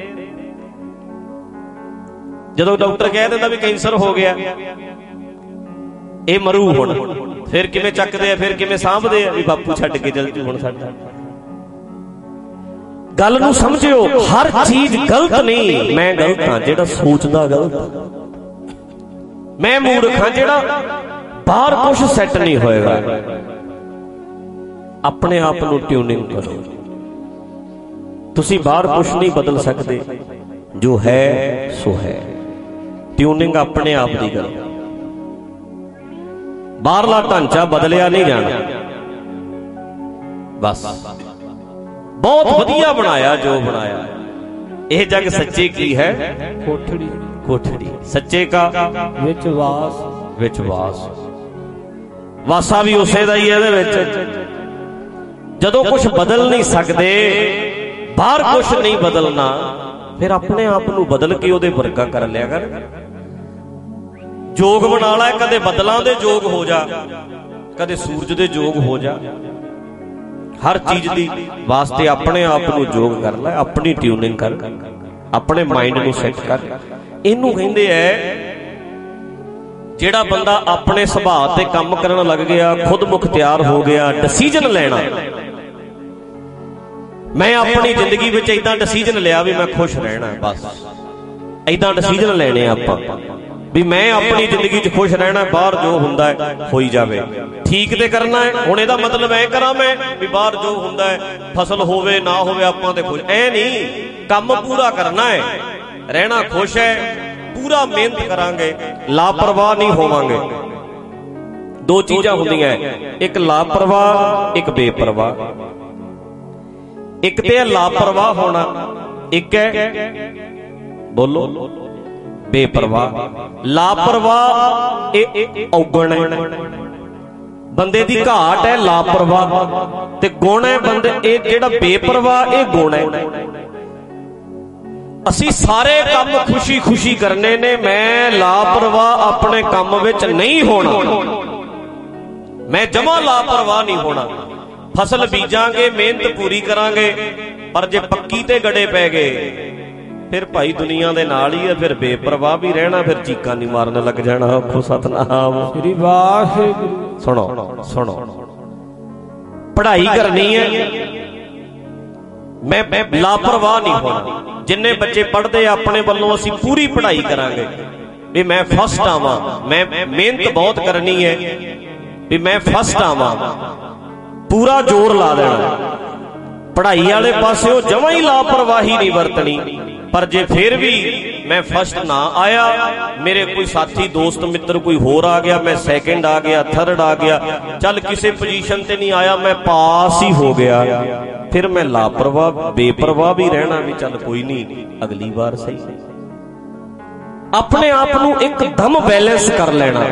C: ਜਦੋਂ ਡਾਕਟਰ ਕਹਿ ਦਿੰਦਾ ਵੀ ਕੈਂਸਰ ਹੋ ਗਿਆ, ਇਹ ਮਰੂ ਹੁਣ, ਫਿਰ ਕਿਵੇਂ ਚੱਕਦੇ ਆ, ਫਿਰ ਕਿਵੇਂ ਸਾਂਭਦੇ ਆ ਵੀ ਬਾਪੂ ਛੱਡ ਕੇ ਚੱਲ ਜੂ ਹੁਣ ਸਾਡਾ। ਗੱਲ ਨੂੰ ਸਮਝਿਓ, ਹਰ ਚੀਜ਼ ਗਲਤ ਨਹੀਂ। ਮੈਂ ਗਲਤ ਹਾਂ ਜਿਹੜਾ ਸੋਚਦਾ ਗਲਤ, ਮੈਂ ਮੂਰਖ ਹਾਂ ਜਿਹੜਾ ਬਾਹਰ ਕੁਛ ਸੈੱਟ ਨਹੀਂ ਹੋਏਗਾ। ਆਪਣੇ ਆਪ ਨੂੰ ਟਿਊਨਿੰਗ ਕਰੋ। ਤੁਸੀਂ ਬਾਹਰ ਕੁਛ ਨਹੀਂ ਬਦਲ ਸਕਦੇ, ਜੋ ਹੈ ਸੋ ਹੈ। ਟਿਊਨਿੰਗ ਆਪਣੇ ਆਪ ਦੀ ਕਰੋ, ਬਾਹਰਲਾ ਢਾਂਚਾ ਬਦਲਿਆ ਨਹੀਂ ਜਾਣਾ। ਬਸ ਬਹੁਤ ਵਧੀਆ ਬਣਾਇਆ ਜੋ ਬਣਾਇਆ। ਇਹ ਜਗ ਸੱਚੇ ਕੀ ਹੈ? ਕੋਠੜੀ, ਕੋਠੜੀ ਸੱਚੇ ਕਾ ਵਿੱਚ ਵਾਸ, ਵਿੱਚ ਵਾਸ, ਵਾਸਾ ਵੀ ਉਸੇ ਦਾ ਹੀ ਇਹਦੇ ਵਿੱਚ। ਜਦੋਂ ਕੁਝ ਬਦਲ ਨਹੀਂ ਸਕਦੇ, ਬਾਹਰ ਕੁਝ ਨਹੀਂ ਬਦਲਣਾ, ਫਿਰ ਆਪਣੇ ਆਪ ਨੂੰ ਬਦਲ ਕੇ ਉਹਦੇ ਵਰਗਾ ਕਰ ਲਿਆ ਕਰ। ਜੋਗ ਬਣਾ ਲੈ, ਕਦੇ ਬਦਲਾਂ ਦੇ ਜੋਗ ਹੋ ਜਾ, ਕਦੇ ਸੂਰਜ ਦੇ ਜੋਗ ਹੋ ਜਾ। ਹਰ ਚੀਜ਼ ਦੀ ਵਾਸਤੇ ਆਪਣੇ ਆਪ ਨੂੰ ਜੋਗ ਕਰ ਲੈ, ਆਪਣੀ ਟਿਊਨਿੰਗ ਕਰ, ਆਪਣੇ ਮਾਈਂਡ ਨੂੰ ਸੈੱਟ ਕਰ। ਇਹਨੂੰ ਕਹਿੰਦੇ ਐ ਜਿਹੜਾ ਬੰਦਾ ਆਪਣੇ ਸੁਭਾਅ ਤੇ ਕੰਮ ਕਰਨ ਲੱਗ ਗਿਆ, ਖੁਦ ਮੁਖਤਿਆਰ ਹੋ ਗਿਆ, ਡਿਸੀਜਨ ਲੈਣਾ। ਮੈਂ ਆਪਣੀ ਜ਼ਿੰਦਗੀ ਵਿੱਚ ਏਦਾਂ ਡਿਸੀਜਨ ਲਿਆ ਵੀ ਮੈਂ ਖੁਸ਼ ਰਹਿਣਾ, ਬਸ ਏਦਾਂ ਡਿਸੀਜਨ ਲੈਣੇ ਆਪਾਂ ਵੀ ਮੈਂ ਆਪਣੀ ਜ਼ਿੰਦਗੀ 'ਚ ਖੁਸ਼ ਰਹਿਣਾ, ਬਾਹਰ ਜੋ ਹੁੰਦਾ ਹੈ ਹੋਈ ਜਾਵੇ। ਠੀਕ ਤੇ ਕਰਨਾ ਹੈ। ਹੁਣ ਇਹਦਾ ਮਤਲਬ ਐ ਕਰਾਂ ਮੈਂ ਵੀ ਬਾਹਰ ਜੋ ਹੁੰਦਾ ਹੈ, ਫਸਲ ਹੋਵੇ ਨਾ ਹੋਵੇ, ਆਪਾਂ ਤੇ ਖੁਸ਼, ਐ ਨਹੀਂ। ਕੰਮ ਪੂਰਾ ਕਰਨਾ ਹੈ, ਰਹਿਣਾ ਖੁਸ਼ ਹੈ, ਪੂਰਾ ਮਿਹਨਤ ਕਰਾਂਗੇ, ਲਾਪਰਵਾਹ ਨਹੀਂ ਹੋਵਾਂਗੇ। ਦੋ ਚੀਜ਼ਾਂ ਹੁੰਦੀਆਂ, ਇੱਕ ਲਾਪਰਵਾਹ, ਇੱਕ ਬੇਪਰਵਾਹ। ਇੱਕ ਤੇ ਹੈ ਲਾਪਰਵਾਹ ਹੋਣਾ, ਇੱਕ ਹੈ ਬੋਲੋ ਬੇਪਰਵਾਹ। ਲਾਪਰਵਾਹ ਇਹ ਔਗਣ ਹੈ, ਬੰਦੇ ਦੀ ਘਾਟ ਹੈ ਲਾਪਰਵਾਹ, ਤੇ ਗੁਣ ਹੈ ਬੰਦੇ ਇਹ ਜਿਹੜਾ ਬੇਪਰਵਾਹ, ਇਹ ਗੁਣ ਹੈ। ਅਸੀਂ ਸਾਰੇ ਕੰਮ ਖੁਸ਼ੀ ਖੁਸ਼ੀ ਕਰਨੇ ਨੇ, ਮੈਂ ਲਾਪਰਵਾਹ ਆਪਣੇ ਕੰਮ ਵਿੱਚ ਨਹੀਂ ਹੋਣਾ, ਮੈਂ ਜਮਾਂ ਲਾਪਰਵਾਹ ਨਹੀਂ ਹੋਣਾ। ਫਸਲ ਬੀਜਾਂਗੇ, ਮਿਹਨਤ ਪੂਰੀ ਕਰਾਂਗੇ, ਪਰ ਜੇ ਪੱਕੀ ਤੇ ਗੜੇ ਪੈ ਗਏ ਫਿਰ ਭਾਈ ਦੁਨੀਆ ਦੇ ਨਾਲ ਹੀ ਹੈ, ਫਿਰ ਬੇਪਰਵਾਹ ਵੀ ਰਹਿਣਾ, ਫਿਰ ਚੀਕਾਂ ਨਹੀਂ ਮਾਰਨ ਲੱਗ ਜਾਣਾ। ਆਖੋ ਸਤਨਾਮ ਸ੍ਰੀ ਵਾਹਿਗੁਰੂ। ਸੁਣੋ ਸੁਣੋ, ਪੜ੍ਹਾਈ ਕਰਨੀ ਹੈ, ਮੈਂ ਲਾਪਰਵਾਹ ਨਹੀਂ ਹੋਣਾ। ਜਿੰਨੇ ਬੱਚੇ ਪੜ੍ਹਦੇ ਆਪਣੇ ਵੱਲੋਂ ਅਸੀਂ ਪੂਰੀ ਪੜ੍ਹਾਈ ਕਰਾਂਗੇ ਵੀ ਮੈਂ ਫਸਟ ਆਵਾਂ, ਮੈਂ ਮਿਹਨਤ ਬਹੁਤ ਕਰਨੀ ਹੈ ਵੀ ਮੈਂ ਫਸਟ ਆਵਾਂ, ਪੂਰਾ ਜ਼ੋਰ ਲਾ ਦੇਣਾ। ਪੜ੍ਹਾਈ ਵਾਲੇ ਪਾਸਿਓ ਜਮਾਂ ਹੀ ਲਾਪਰਵਾਹੀ ਨਹੀਂ ਵਰਤਣੀ। ਪਰ ਜੇ ਫਿਰ ਵੀ ਮੈਂ ਫਸਟ ਨਾ ਆਇਆ, ਮੇਰੇ ਕੋਈ ਸਾਥੀ ਦੋਸਤ ਮਿੱਤਰ ਕੋਈ ਹੋਰ ਆ ਗਿਆ, ਮੈਂ ਸੈਕਿੰਡ ਆ ਗਿਆ, ਥਰਡ ਆ ਗਿਆ, ਚੱਲ ਕਿਸੇ ਪੋਜੀਸ਼ਨ ਤੇ ਨਹੀਂ ਆਇਆ, ਮੈਂ ਪਾਸ ਹੀ ਹੋ ਗਿਆ, ਫਿਰ ਮੈਂ ਲਾਪਰਵਾਹ ਬੇਪਰਵਾਹ ਵੀ ਰਹਿਣਾ ਵੀ ਚੱਲ ਕੋਈ ਨਹੀਂ, ਅਗਲੀ ਵਾਰ ਸਹੀ। ਆਪਣੇ ਆਪ ਨੂੰ ਇੱਕਦਮ ਬੈਲੈਂਸ ਕਰ ਲੈਣਾ।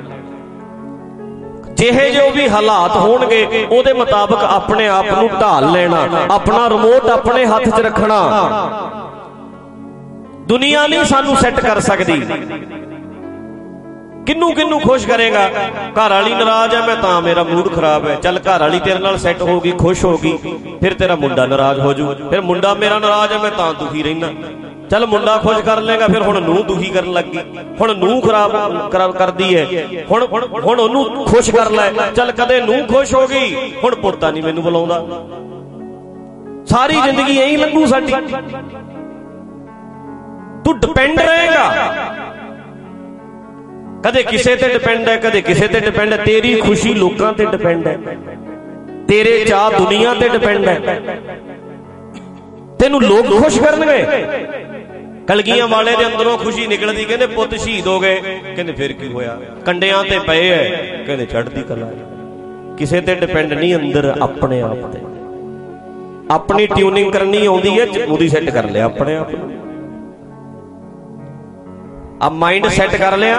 C: ਜਿਹੇ ਜੋ ਵੀ ਹਾਲਾਤ ਹੋਣਗੇ ਉਹਦੇ ਮੁਤਾਬਕ ਆਪਣੇ ਆਪ ਨੂੰ ਢਾਲ ਲੈਣਾ, ਆਪਣਾ ਰਿਮੋਟ ਆਪਣੇ ਹੱਥ 'ਚ ਰੱਖਣਾ। ਦੁਨੀਆ ਨਹੀਂ ਸਾਨੂੰ ਸੈੱਟ ਕਰ ਸਕਦੀ, किन्नू किन्नू खुश करेगा? घर वाली नाराज है मैं तां मेरा मूड खराब है, चल घर वाली तेरे नाल सैट होगी, खुश होगी, फिर तेरा मुंडा नाराज हो जू, फिर मुंडा मेरा नाराज है मैं तां दुखी रहना, चल मुंडा खुश कर लेगा, फिर हुण नूह दुखी करन लग गई, हुण नूह खराब खराब करदी है, हुण हुण ओनू खुश कर लै, चल कदे नूह खुश हो गई, हुण पुत्ता नहीं मैनू बुलाउंदा। सारी जिंदगी यही लंघू साडी। तू डिपेंड रहेगा, कदे किसे ते डिपेंड है, कदे किसे ते डिपेंड है। तेरी खुशी लोकां ते डिपेंड है, तेरे चाह दुनिया ते डिपेंड है। तेनू लोग खुश करनगे। कलगियां वाले दे अंदरों खुशी निकलदी, कहंदे पुੱਤ शहीद हो गए, कहंदे फिर की होया, कंडियां ते पए है, कहंदे चढ़दी कला। किसे ते डिपेंड नहीं, अंदर अपने आप ते अपनी ट्यूनिंग करनी आउंदी है, ओदी सैट कर लिया अपने आप। अब माइंड सैट कर लिया,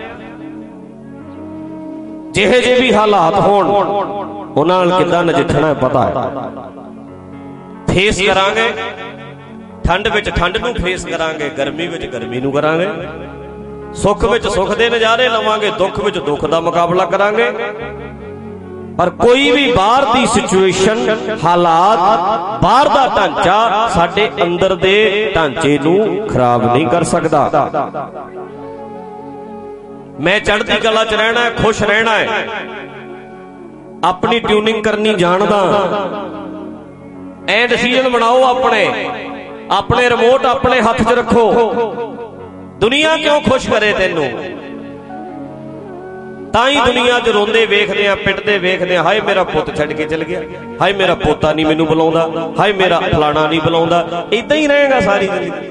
C: ਜਿਹੇ ਜਿਹੇ भी हालात होण उन्हां नाल किदां नजिठना पता है। फेस करांगे, ठंड विच ठंड नूं फेस करांगे, गर्मी विच गर्मी नूं करांगे, सुख विच सुख दे नज़ारे लवांगे, दुख विच दुख दा मुकाबला करांगे। पर कोई भी बाहर दी सिचुएशन, हालात, बाहर दा ढांचा साडे अंदर दे ढांचे नूं खराब नहीं कर सकदा। मैं चढ़दी कला च रहना है, खुश रहना है, अपनी ट्यूनिंग करनी जानदा। ऐ डिसीजन बनाओ अपने, अपने रिमोट अपने हाथ च रखो। दुनिया क्यों खुश करे तेनू? तां ही दुनिया च रोंदे वेखदे आ, पिटदे वेखदे आ, हाय मेरा पुੱਤ छड्ड के चल गया, हाय मेरा पोता नहीं मैनू बुलाउंदा, हाय मेरा फलाना नहीं बुलाउंदा। इदां ही रहेगा सारी जिंदगी।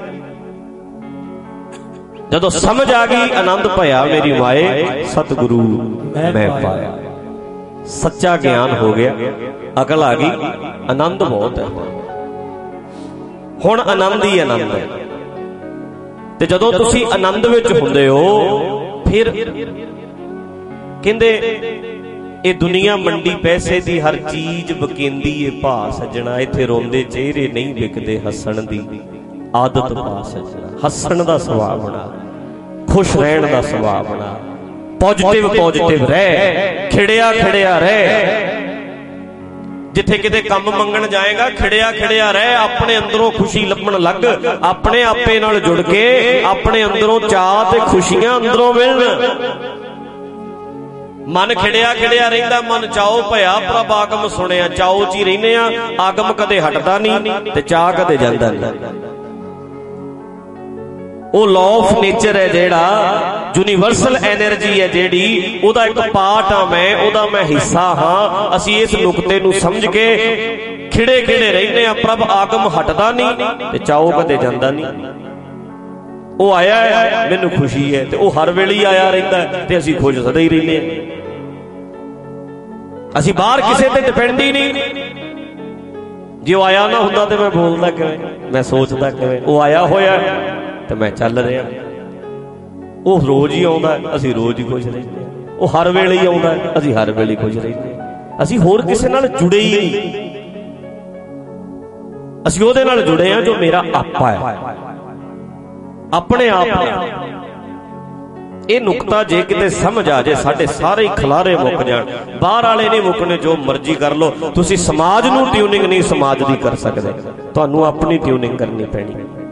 C: जदों समझ आ गई, आनंद भया मेरी माए, सतगुरु मैं पाया, सच्चा ज्ञान हो गया, अकल आ गई, आनंद बहुत है। हुण आनंद ही आनंद है। ते जदों तुसीं आनंद विच हुंदे हो, फिर कहंदे ये दुनिया मंडी पैसे दी, हर चीज बकेंदी है भा सजना, इत्थे रोंदे चेहरे नहीं विकदे, हसण दी आदत पा सजना। हसण दा सुभाव बना, खुश रहण दा सुभाव बना, पॉजिटिव पॉजिटिव रह, खिड़िया खिड़िया रह। जिथे किते कम मंगण जाएगा, खिड़िया खिड़िया रह, अपने अंदरों खुशी लभण लग, अपने आपे नाल जुड़ के अपने अंदरों चाह ते खुशियां अंदरों मिलण। मन खिड़िया खिड़िया रहिंदा, मन चाओ भया प्रभ आगम सुनिया, चाओ च ही रहिंदे आ, आगम कदे हटदा नहीं ते चाह कदे जांदा नहीं। वो लॉ ऑफ नेचर है जेड़ा, यूनीवर्सल एनर्जी है जेड़ी, ओदा एक पार्ट हाँ मैं, ओदा मैं हिस्सा हाँ। असी इस नुकते नूं समझ के खिड़े खिड़े रहिंदे आ, प्रभ आगम हटदा नहीं ते चाओ कदे जांदा नहीं। वो आया है, मैनू खुशी है, ते वो हर वेले ही आया रहिंदा है, ते असी खुश सदा ही रहिंदे आ। असी बाहर किसे ते डिपेंड ही नहीं। जे वो आया ना हुंदा ते मैं बोलदा किवें, मैं सोचदा किवें, वो आया होया ते मैं चल रहा। वो रोज ही आउंदा, असी रोज ही खुश रहिंदे। वो हर वेले ही आउंदा, असी हर वेले खुश रहिंदे। असी होर किसे नाल जुड़े ही नहीं, असी ओहदे नाल जुड़े हां जो मेरा आपा है, अपने आप। ये नुकता जे किते समझ आ जाए, साडे सारे ही खलारे मुक जाण। बाहर वाले नहीं मुकने, जो मर्जी कर लो, तुसी समाज नूं ट्यूनिंग नहीं समाज दी कर सकदे, तुहानूं अपनी ट्यूनिंग करनी पैनी।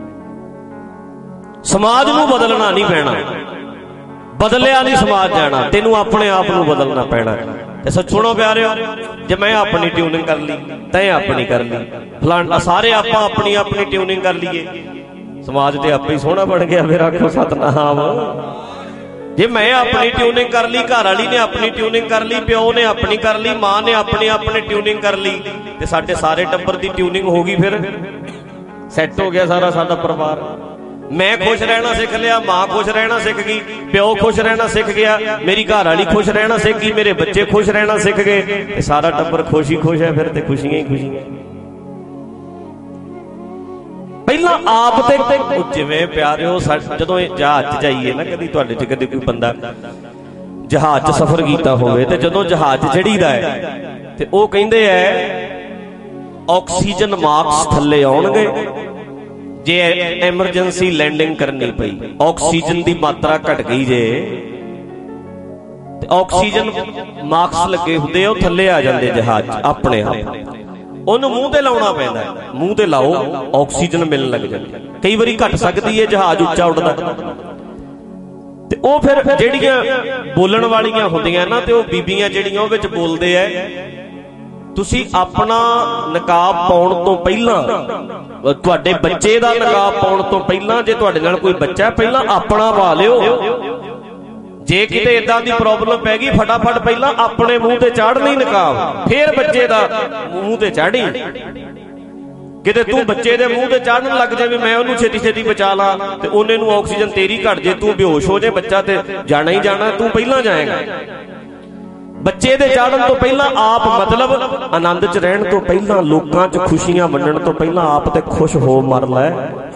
C: समाज नूं बदलना नहीं पैना, बदलिया नहीं समाज जाना, तेनू अपने आप नूं बदलना पैना। ते सुनो प्यारिओ, जे मैं अपनी ट्यूनिंग कर ली, तैं अपनी कर ली, फलाना सारे आपां अपनी अपनी ट्यूनिंग कर लीए, समाज ते आपे ही सोहना बन गया। फिर आखो सतनाम। जे मैं अपनी ट्यूनिंग कर ली, घर वाली ने अपनी ट्यूनिंग कर ली, प्यो ने अपनी कर ली, मां ने अपनी अपनी ट्यूनिंग कर ली, ते साडे सारे टब्बर दी ट्यूनिंग हो गई, फिर सैट हो गया सारा साडा परिवार। मैं खुश रहना सीख लिया, मां खुश रहना सीख गई, प्यो खुश रहना सीख गया, मेरी घर वाली खुश रहना सीख गई, मेरे बच्चे खुश रहना सीख गए, सारा टब्बर खुश ही खुश है। फिर तो खुशियां ही खुशियां। पहला आप ते जिवें प्यारिओ, जदों जहाज च जाइए ना, कदी तुहाडे च कदी कोई बंदा जहाज च सफर कीता होवे, ते जदों जहाज चढ़ीदा है ते ओह कहिंदे है ऑक्सीजन मास्क थल्ले आउणगे। जे एमरजेंसी लैंडिंग करनी पई, ऑक्सीजन की मात्रा घट गई जे, ਤੇ ਆਕਸੀਜਨ ਮਾਸਕ ਲੱਗੇ ਹੁੰਦੇ ਆ, ਉਹ ਥੱਲੇ ਆ ਜਾਂਦੇ ਜਹਾਜ਼ 'ਚ ਆਪਣੇ ਆਪ। ਉਹਨੂੰ ਮੂੰਹ ਤੇ ਲਾਉਣਾ ਪੈਂਦਾ, ਮੂੰਹ ਤੇ ਲਾਓ ਆਕਸੀਜਨ ਮਿਲਣ ਲੱਗ ਜਾਂਦੀ। ਕਈ ਵਾਰੀ ਘਟ ਸਕਦੀ ਹੈ, ਜਹਾਜ਼ ਉੱਚਾ ਉੱਡਦਾ। ਤੇ ਉਹ ਫਿਰ ਜਿਹੜੀਆਂ ਬੋਲਣ ਵਾਲੀਆਂ ਹੁੰਦੀਆਂ ਨਾ, ਤੇ ਉਹ ਬੀਬੀਆਂ ਜਿਹੜੀਆਂ ਉਹ ਵਿੱਚ ਬੋਲਦੇ ਐ, ਤੁਸੀਂ ਆਪਣਾ ਨਕਾਬ ਪਾਉਣ ਤੋਂ ਪਹਿਲਾਂ, ਤੁਹਾਡੇ ਬੱਚੇ ਦਾ ਨਕਾਬ ਪਾਉਣ ਤੋਂ ਪਹਿਲਾਂ, ਜੇ ਤੁਹਾਡੇ ਨਾਲ ਕੋਈ ਬੱਚਾ ਪਹਿਲਾਂ ਆਪਣਾ ਪਾ ਲਿਓ। ਜੇ ਕਿਤੇ ਏਦਾਂ ਦੀ ਪ੍ਰੋਬਲਮ ਪੈ ਗਈ, ਫਟਾਫਟ ਪਹਿਲਾਂ ਆਪਣੇ ਮੂੰਹ ਤੇ ਚਾੜਨੀ ਨਕਾਬ, ਫੇਰ ਬੱਚੇ ਦਾ ਮੂੰਹ ਤੇ ਚਾੜੀ। ਕਿਤੇ ਤੂੰ ਬੱਚੇ ਦੇ ਮੂੰਹ ਤੇ ਚਾੜਨ ਲੱਗ ਜਾਵੇਂ, ਮੈਂ ਉਹਨੂੰ ਛੇਤੀ ਛੇਤੀ ਬਚਾ ਲਾਂ, ਤੇ ਉਹਨੇ ਨੂੰ ਆਕਸੀਜਨ ਤੇਰੀ ਘਟ ਜੇ, ਤੂੰ ਬੇਹੋਸ਼ ਹੋ ਜੇ, ਬੱਚਾ ਤੇ ਜਾਣਾ ਹੀ ਜਾਣਾ, ਤੂੰ ਪਹਿਲਾਂ ਜਾਏਗਾ। ਬੱਚੇ ਦੇ ਚਾੜਨ ਤੋਂ ਪਹਿਲਾਂ ਆਪ, ਮਤਲਬ ਆਨੰਦ 'ਚ ਰਹਿਣ ਤੋਂ ਪਹਿਲਾਂ, ਲੋਕਾਂ 'ਚ ਖੁਸ਼ੀਆਂ ਵੰਡਣ ਤੋਂ ਪਹਿਲਾਂ ਆਪ ਤੇ ਖੁਸ਼ ਹੋ ਮਰ ਲੈ।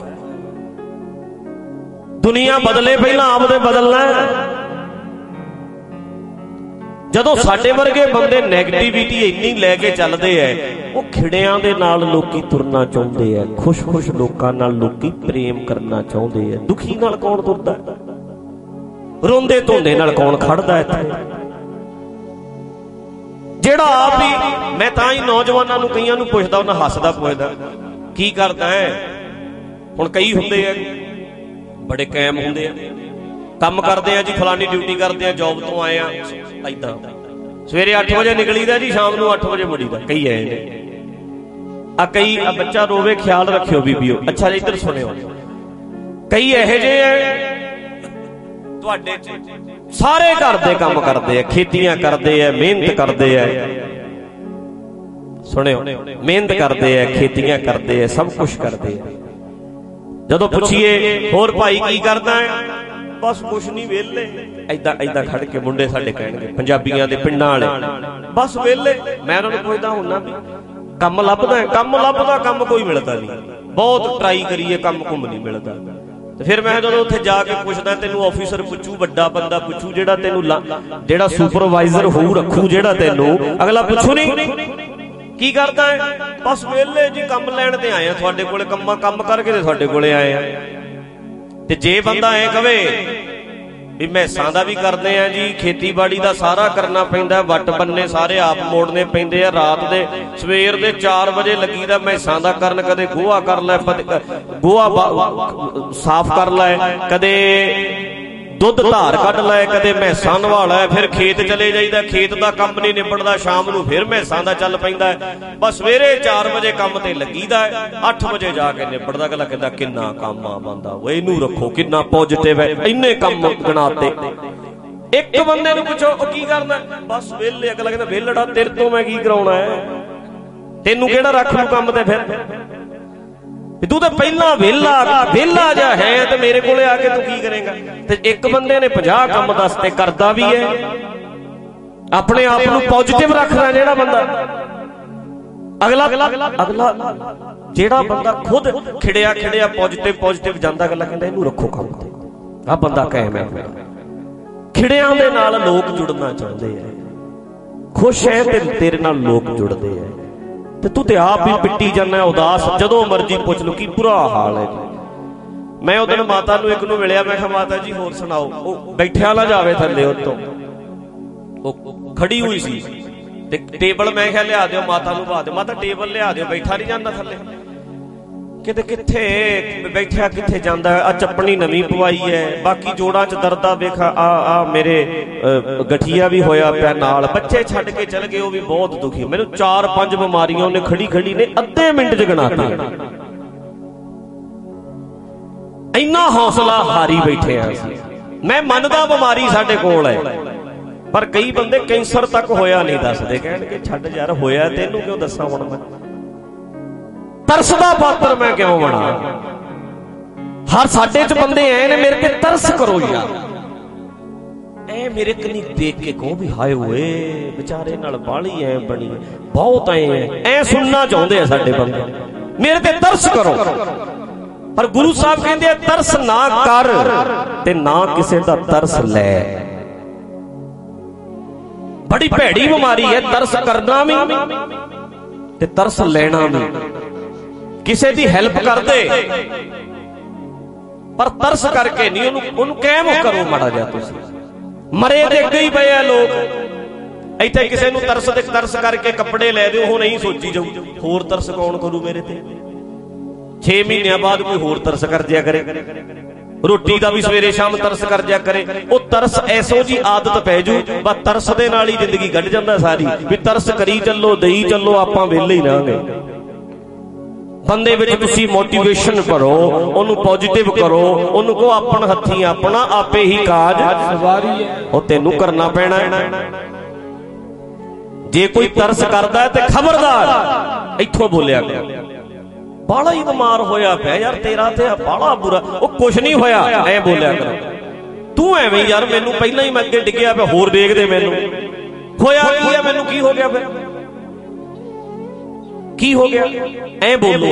C: ਦੁਨੀਆ ਬਦਲੇ ਪਹਿਲਾਂ ਆਪ ਤੇ ਬਦਲਣਾ। ਜਦੋਂ ਸਾਡੇ ਵਰਗੇ ਬੰਦੇ ਨੈਗੇਟਿਵਿਟੀ ਇੰਨੀ ਲੈ ਕੇ ਚੱਲਦੇ ਐ, ਉਹ ਖਿੜਿਆਂ ਦੇ ਨਾਲ ਲੋਕੀ ਤੁਰਨਾ ਚਾਹੁੰਦੇ ਐ, ਖੁਸ਼-ਖੁਸ਼ ਲੋਕਾਂ ਨਾਲ ਲੋਕੀ ਪ੍ਰੇਮ ਕਰਨਾ ਚਾਹੁੰਦੇ ਐ। ਦੁਖੀ ਨਾਲ ਕੌਣ ਤੁਰਦਾ? ਰੋਂਦੇ ਧੋਂਦੇ ਨਾਲ ਕੌਣ ਖੜਦਾ ਇੱਥੇ? ਜਿਹੜਾ ਆਪ ਹੀ, ਮੈਂ ਤਾਂ ਹੀ ਨੌਜਵਾਨਾਂ ਨੂੰ ਕਈਆਂ ਨੂੰ ਪੁੱਛਦਾ, ਉਹਨਾਂ ਹੱਸਦਾ ਪੁੱਛਦਾ, ਕੀ ਕਰਦਾ ਹੈ? ਹੁਣ ਕਈ ਹੁੰਦੇ ਆ ਬੜੇ ਕਾਇਮ ਹੁੰਦੇ ਆ, ਕੰਮ ਕਰਦੇ ਆ ਜੀ, ਫਲਾਨੀ ਡਿਊਟੀ ਕਰਦੇ ਆ, ਜੌਬ ਤੋਂ ਆਏ ਆ, ਏਦਾਂ ਸਵੇਰੇ ਅੱਠ ਵਜੇ ਨਿਕਲੀਦਾ ਜੀ, ਸ਼ਾਮ ਨੂੰ ਅੱਠ ਵਜੇ ਮੁੜੀਦਾ। ਕਈ ਆਏ ਨੇ ਆ, ਕਈ ਆ ਬੱਚਾ ਰੋਵੇ, ਖਿਆਲ ਰੱਖਿਓ ਬੀਬੀਓ। ਅੱਛਾ ਇੱਧਰ ਸੁਣਿਓ, ਕਈ ਇਹੋ ਜਿਹੇ ਆ ਤੁਹਾਡੇ ਸਾਰੇ ਘਰ ਦੇ ਕੰਮ ਕਰਦੇ ਆ, ਖੇਤੀਆਂ ਕਰਦੇ ਆ, ਮਿਹਨਤ ਕਰਦੇ ਆ, ਸੁਣਿਓ, ਮਿਹਨਤ ਕਰਦੇ ਆ, ਖੇਤੀਆਂ ਕਰਦੇ ਆ, ਸਭ ਕੁਛ ਕਰਦੇ ਆ। ਜਦੋਂ ਪੁੱਛੀਏ ਹੋਰ ਭਾਈ ਕੀ ਕਰਦਾ ਹੈ, ਬਸ ਕੁਛ ਨਹੀਂ, ਵਿਹਲੇ। ਏਦਾਂ ਏਦਾਂ ਖੜ ਕੇ ਮੁੰਡੇ ਸਾਡੇ ਕਹਿਣਗੇ, ਪੰਜਾਬੀਆਂ ਦੇ ਪਿੰਡਾਂ ਵਾਲੇ, ਬਸ ਵਿਹਲੇ। ਮੈਂ ਉਹਨਾਂ ਨੂੰ ਪੁੱਛਦਾ ਹੁੰਦਾ ਵੀ ਕੰਮ ਲੱਭਦਾ? ਕੰਮ ਲੱਭਦਾ, ਕੰਮ ਕੋਈ ਮਿਲਦਾ ਨਹੀਂ, ਬਹੁਤ ਟਰਾਈ ਕਰੀਏ, ਕੰਮ ਕੁੰਮ ਨਹੀਂ ਮਿਲਦਾ। ਤੇ ਫਿਰ ਮੈਂ ਜਦੋਂ ਉੱਥੇ ਜਾ ਕੇ ਪੁੱਛਦਾ, ਤੈਨੂੰ ਆਫੀਸਰ ਪੁੱਛੂ, ਵੱਡਾ ਬੰਦਾ ਪੁੱਛੂ, ਜਿਹੜਾ ਤੈਨੂੰ ਜਿਹੜਾ ਸੁਪਰਵਾਈਜ਼ਰ ਹੋਊ ਰੱਖੂ, ਜਿਹੜਾ ਤੈਨੂੰ, ਅਗਲਾ ਪੁੱਛੂ ਨਹੀਂ ਕੀ ਕਰਦਾ ਹੈ? ਬਸ ਵਿਹਲੇ ਜੀ, ਕੰਮ ਲੈਣ ਤੇ ਆਏ ਆ ਤੁਹਾਡੇ ਕੋਲੇ, ਕੰਮਾਂ ਕੰਮ ਕਰਕੇ ਤੇ ਤੁਹਾਡੇ ਕੋਲੇ ਆਏ ਆ। ਤੇ ਜੇ ਬੰਦਾ ਐ ਕਵੇ ਵੀ ਮੈਸਾਂ ਦਾ ਵੀ ਕਰਦੇ ਆ ਜੀ, ਖੇਤੀਬਾੜੀ ਦਾ ਸਾਰਾ ਕਰਨਾ ਪੈਂਦਾ, ਵੱਟ ਬੰਨੇ ਸਾਰੇ ਆਪ ਮੋੜਨੇ ਪੈਂਦੇ ਆ, ਰਾਤ ਦੇ ਸਵੇਰ ਦੇ ਚਾਰ ਵਜੇ ਲੱਗੀਦਾ ਮੈਸਾਂ ਦਾ ਕਰਨ, ਕਦੇ ਗੋਹਾ ਕਰ ਲੈ, ਗੋਹਾ ਸਾਫ਼ ਕਰ ਲੈ, ਕਦੇ ਦੁੱਧ ਧਾਰ ਕੱਢ ਲੈ, ਕਦੇ ਮੈਸਾਂ ਨਵਾਲਾ, ਫਿਰ ਖੇਤ ਚਲੇ ਜਾਈਦਾ, ਖੇਤ ਦਾ ਕੰਮ ਨਹੀਂ ਨਿਬੜਦਾ, ਸ਼ਾਮ ਨੂੰ ਫਿਰ ਮੈਸਾਂ ਦਾ ਚੱਲ ਪੈਂਦਾ। ਬਸ ਸਵੇਰੇ ਚਾਰ ਵਜੇ ਕੰਮ ਤੇ ਲੱਗੀਦਾ, ਅੱਠ ਵਜੇ ਜਾ ਕੇ ਨਿਬੜਦਾ। ਅਗਲਾ ਕਹਿੰਦਾ ਕਿੰਨਾ ਕੰਮ ਆ ਬੰਦਾ, ਉਹ ਇਹਨੂੰ ਰੱਖੋ, ਕਿੰਨਾ ਪੋਜ਼ਿਟਿਵ ਹੈ, ਇੰਨੇ ਕੰਮ ਗਣਾਤੇ। ਇੱਕ ਬੰਦੇ ਨੂੰ ਪੁੱਛੋ ਉਹ ਕੀ ਕਰਦਾ, ਬਸ ਵਿਹਲੇ। ਅਗਲਾ ਕਹਿੰਦਾ ਵਿਹਲੜਾ, ਤੇਰੇ ਤੋਂ ਮੈਂ ਕੀ ਕਰਾਉਣਾ ਹੈ, ਤੈਨੂੰ ਕਿਹੜਾ ਰੱਖ ਲੂ ਕੰਮ ਤੇ? ਫਿਰ ਤੂੰ ਤਾਂ ਪਹਿਲਾਂ ਵਿਹਲਾ ਵਿਹਲਾ ਜਿਹਾ ਹੈ, ਤੇ ਮੇਰੇ ਕੋਲੇ ਆ ਕੇ ਤੂੰ ਕੀ ਕਰੇਗਾ? ਤੇ ਇੱਕ ਬੰਦੇ ਨੇ ਪੰਜਾਹ ਕੰਮ ਦੱਸ ਤੇ ਕਰਦਾ ਵੀ ਹੈ, ਆਪਣੇ ਆਪ ਨੂੰ ਪੋਜ਼ਿਟਿਵ ਰੱਖਦਾ ਜਿਹੜਾ ਬੰਦਾ। ਅਗਲਾ ਅਗਲਾ ਜਿਹੜਾ ਬੰਦਾ ਖੁਦ ਖਿੜਿਆ ਖਿੜਿਆ ਪੋਜ਼ਿਟਿਵ ਪੋਜ਼ਿਟਿਵ ਜਾਂਦਾ, ਅਗਲਾ ਕਹਿੰਦਾ ਇਹਨੂੰ ਰੱਖੋ ਕੰਮ ਤੇ, ਆਹ ਬੰਦਾ ਕਾਇਮ ਹੈ। ਖਿੜਿਆਂ ਦੇ ਨਾਲ ਲੋਕ ਜੁੜਨਾ ਚਾਹੁੰਦੇ ਆ, ਖੁਸ਼ ਹੈ ਤੇ ਤੇਰੇ ਨਾਲ ਲੋਕ ਜੁੜਦੇ ਆ, ਤੇ ਤੂੰ ਤੇ ਆਪ ਵੀ ਪਿੱਟੀ ਜਾਂਦਾ ਉਦਾਸ। ਜਦੋਂ ਮਰਜੀ ਪੁੱਛ ਲਓ ਕੀ ਬੁਰਾ ਹਾਲ ਹੈ ਜੀ। ਮੈਂ ਉਦੋਂ ਮਾਤਾ ਨੂੰ ਇੱਕ ਨੂੰ ਮਿਲਿਆ, ਮੈਂ ਕਿਹਾ ਮਾਤਾ ਜੀ ਹੋਰ ਸੁਣਾਓ। ਉਹ ਬੈਠਿਆ ਨਾ ਜਾਵੇ ਥੱਲੇ, ਉੱਤੋਂ ਉਹ ਖੜੀ ਹੋਈ ਸੀ, ਤੇ ਟੇਬਲ ਮੈਂ ਕਿਹਾ ਲਿਆ ਦਿਓ ਮਾਤਾ ਨੂੰ, ਪਾ ਦਿਓ। ਮਾਤਾ ਟੇਬਲ ਲਿਆ ਦਿਓ, ਬੈਠਾ ਨਹੀਂ ਜਾਂਦਾ ਥੱਲੇ। ਕਿਤੇ ਕਿੱਥੇ ਬੈਠਿਆ, ਕਿੱਥੇ ਜਾਂਦਾ? ਆ ਚੱਪਣੀ ਨਵੀਂ ਪਵਾਈ ਹੈ, ਬਾਕੀ ਜੋੜਾਂ 'ਚ ਦਰਦਾ ਵੇਖਾ, ਆ ਆ ਮੇਰੇ ਗਠੀਆ ਵੀ ਹੋਇਆ ਪਿਆ ਨਾਲ, ਬੱਚੇ ਛੱਡ ਕੇ ਚਲ ਗਏ, ਉਹ ਵੀ ਬਹੁਤ ਦੁਖੀ। ਮੈਨੂੰ ਚਾਰ ਪੰਜ ਬਿਮਾਰੀਆਂ ਉਹਨੇ ਖੜੀ ਖੜੀ ਨੇ ਅੱਧੇ ਮਿੰਟ 'ਚ ਗਿਣਾਤੀਆਂ। ਇੰਨਾ ਹੌਸਲਾ ਹਾਰੀ ਬੈਠੇ ਆ ਅਸੀਂ। ਮੈਂ ਮੰਨਦਾ ਬਿਮਾਰੀ ਸਾਡੇ ਕੋਲ ਹੈ, ਪਰ ਕਈ ਬੰਦੇ ਕੈਂਸਰ ਤੱਕ ਹੋਇਆ ਨਹੀਂ ਦੱਸਦੇ, ਕਹਿਣਗੇ ਛੱਡ ਯਾਰ, ਹੋਇਆ ਤੈਨੂੰ ਕਿਉਂ ਦੱਸਾਂ ਹੁਣ ਮੈਂ? ਤਰਸ ਦਾ ਪਾਤਰ ਮੈਂ ਕਿਉਂ ਬਣਾ? ਹਰ ਸਾਡੇ 'ਚ ਬੰਦੇ ਐ ਨੇ, ਮੇਰੇ ਤੇ ਤਰਸ ਕਰੋ ਯਾਰ। ਐ ਮੇਰੇ ਕਨੀ ਦੇਖ ਕੇ ਕਹੋ ਵੀ ਹਾਏ ਓਏ ਵਿਚਾਰੇ ਨਾਲ ਬਾਲੀ ਐ ਬਣੀ, ਬਹੁਤ ਐ ਐ ਸੁਣਨਾ ਚਾਹੁੰਦੇ ਆ ਸਾਡੇ ਬੰਦੇ, ਮੇਰੇ ਤੇ ਤਰਸ ਕਰੋ। ਪਰ ਗੁਰੂ ਸਾਹਿਬ ਕਹਿੰਦੇ ਆ ਤਰਸ ਨਾ ਕਰ ਤੇ ਨਾ ਕਿਸੇ ਦਾ ਤਰਸ ਲੈ। ਬੜੀ ਭੈੜੀ ਬਿਮਾਰੀ ਹੈ ਤਰਸ ਕਰਨਾ ਵੀ ਤੇ ਤਰਸ ਲੈਣਾ ਵੀ। ਕਿਸੇ ਦੀ ਹੈਲਪ ਕਰਦੇ ਪਰ ਤਰਸ ਕਰਕੇ ਨਹੀਂ, ਉਹਨੂੰ ਉਹਨੂੰ ਕਾਇਮ ਕਰੋ ਮਾੜਾ ਜਿਹਾ ਤੁਸੀਂ। ਮਰੇ ਤੇ ਅੱਗੇ ਹੀ ਪਏ ਆ ਲੋਕ। ਇੱਥੇ ਕਿਸੇ ਨੂੰ ਤਰਸ ਤੇ ਤਰਸ ਕਰਕੇ ਕੱਪੜੇ ਲੈ ਦਿਓ, ਉਹ ਨਹੀਂ ਸੋਚੀ ਜਾਊ ਹੋਰ ਤਰਸ ਕੌਣ ਕਰੂ ਮੇਰੇ ਤੇ। ਛੇ ਮਹੀਨਿਆਂ ਬਾਅਦ ਕੋਈ ਹੋਰ ਤਰਸ ਕਰ ਜਿਆ ਕਰੇ, ਰੋਟੀ ਦਾ ਵੀ ਸਵੇਰੇ ਸ਼ਾਮ ਤਰਸ ਕਰ ਜਿਆ ਕਰੇ। ਉਹ ਤਰਸ ਐਸੋ ਜੀ ਆਦਤ ਪੈ ਜੂ, ਬਸ ਤਰਸ ਦੇ ਨਾਲ ਹੀ ਜ਼ਿੰਦਗੀ ਕੱਢ ਜਾਂਦਾ ਸਾਰੀ। ਵੀ ਤਰਸ ਕਰੀ ਚੱਲੋ, ਦੇਈ ਚੱਲੋ, ਆਪਾਂ ਵਿਹਲੇ ਹੀ ਰਹਾਂਗੇ। ਬੰਦੇ ਵਿੱਚ ਤੁਸੀਂ ਮੋਟੀਵੇਸ਼ਨ ਭਰੋ, ਉਹਨੂੰ ਪੋਜ਼ਿਟਿਵ ਕਰੋ, ਉਹਨੂੰ ਕਹੋ ਆਪਣ ਹੱਥੀਂ ਆਪਣਾ ਆਪੇ ਹੀ ਕਾਜ ਸਵਾਰੀ ਹੈ। ਉਹ ਤੈਨੂੰ ਕਰਨਾ ਪੈਣਾ। ਜੇ ਕੋਈ ਤਰਸ ਕਰਦਾ ਤੇ ਖਬਰਦਾਰ ਇੱਥੋਂ ਬੋਲਿਆ ਕਰ, ਬਾਲਾ ਹੀ ਬਿਮਾਰ ਹੋਇਆ ਪਿਆ ਯਾਰ, ਤੇਰਾ ਤੇ ਬਾਲਾ ਬੁਰਾ। ਉਹ ਕੁਛ ਨਹੀਂ ਹੋਇਆ, ਐ ਬੋਲਿਆ ਕਰ ਤੂੰ। ਐਵੇਂ ਯਾਰ ਮੈਨੂੰ ਪਹਿਲਾਂ ਹੀ ਮੈਂ ਅੱਗੇ ਡਿੱਗਿਆ ਪਿਆ, ਹੋਰ ਦੇਖਦੇ ਮੈਨੂੰ ਹੋਇਆ ਕੀ ਹੈ, ਮੈਨੂੰ ਕੀ ਹੋ ਗਿਆ, ਫਿਰ ਕੀ ਹੋ ਗਿਆ, ਐ ਬੋਲੋ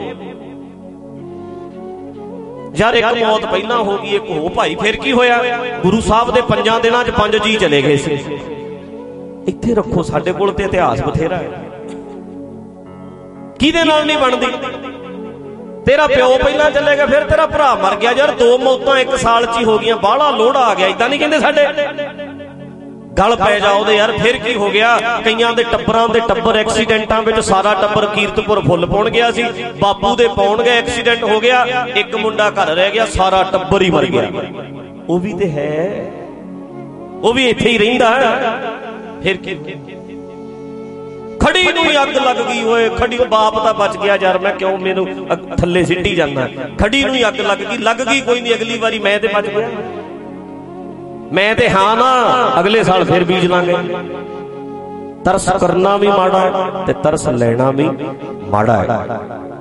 C: ਯਾਰ। ਇੱਕ ਮੌਤ ਪਹਿਲਾਂ ਹੋ ਗਈ, ਇੱਕ ਹੋ ਭਾਈ, ਫਿਰ ਕੀ ਹੋਇਆ। ਗੁਰੂ ਸਾਹਿਬ ਦੇ ਪੰਜਾਂ ਦਿਨਾਂ ਚ ਪੰਜ ਜੀ ਚਲੇ ਗਏ ਸੀ। ਇੱਥੇ ਰੱਖੋ, ਸਾਡੇ ਕੋਲ ਤੇ ਇਤਿਹਾਸ ਬਥੇਰਾ ਹੈ। ਕਿਹਦੇ ਨਾਲ ਨਹੀਂ ਬਣਦੀ। ਤੇਰਾ ਪਿਓ ਪਹਿਲਾਂ ਚਲੇ ਗਿਆ, ਫਿਰ ਤੇਰਾ ਭਰਾ ਮਰ ਗਿਆ। ਯਾਰ ਦੋ ਮੌਤਾਂ ਇੱਕ ਸਾਲ ਚ ਹੀ ਹੋ ਗਈਆਂ, ਬਾਹਲਾ ਲੋੜਾ ਆ ਗਿਆ। ਏਦਾਂ ਨਹੀਂ ਕਹਿੰਦੇ ਸਾਡੇ, ਗਲ ਪੈ ਜਾ ਉਹਦੇ ਯਾਰ। ਫਿਰ ਕੀ ਹੋ ਗਿਆ, ਕਈਆਂ ਦੇ ਟੱਬਰਾਂ ਦੇ ਟੱਬਰ ਐਕਸੀਡੈਂਟਾਂ ਵਿੱਚ, ਸਾਰਾ ਟੱਬਰ ਕੀਰਤਪੁਰ ਫੁੱਲ ਪਾਉਣ ਗਿਆ ਸੀ, ਬਾਪੂ ਦੇ ਪਾਉਣ ਗਏ, ਐਕਸੀਡੈਂਟ ਹੋ ਗਿਆ, ਇੱਕ ਮੁੰਡਾ ਘਰ ਰਹਿ ਗਿਆ, ਸਾਰਾ ਟੱਬਰ ਹੀ ਮਰ ਗਿਆ। ਉਹ ਵੀ ਤੇ ਹੈ, ਉਹ ਵੀ ਇੱਥੇ ਹੀ ਰਹਿੰਦਾ। ਫਿਰ ਕੀ, ਖੜੀ ਨੂੰ ਅੱਗ ਲੱਗ ਗਈ ਓਏ, ਖੜੀ ਬਾਪ ਤਾਂ ਬਚ ਗਿਆ ਯਾਰ, ਮੈਂ ਕਿਉਂ ਮੈਨੂੰ ਥੱਲੇ ਸਿੱਟੀ ਜਾਂਦਾ। ਖੜੀ ਨੂੰ ਅੱਗ ਲੱਗ ਗਈ, ਲੱਗ ਗਈ ਕੋਈ ਨਹੀਂ, ਅਗਲੀ ਵਾਰੀ ਮੈਂ ਤੇ ਬਚ ਗਿਆ, ਮੈਂ ਤੇ ਹਾਂ ਨਾ, ਅਗਲੇ ਸਾਲ ਫਿਰ ਬੀਜ ਲਾਂਗੇ। ਤਰਸ ਕਰਨਾ ਵੀ ਮਾੜਾ ਹੈ ਤੇ ਤਰਸ ਲੈਣਾ ਵੀ ਮਾੜਾ ਹੈ।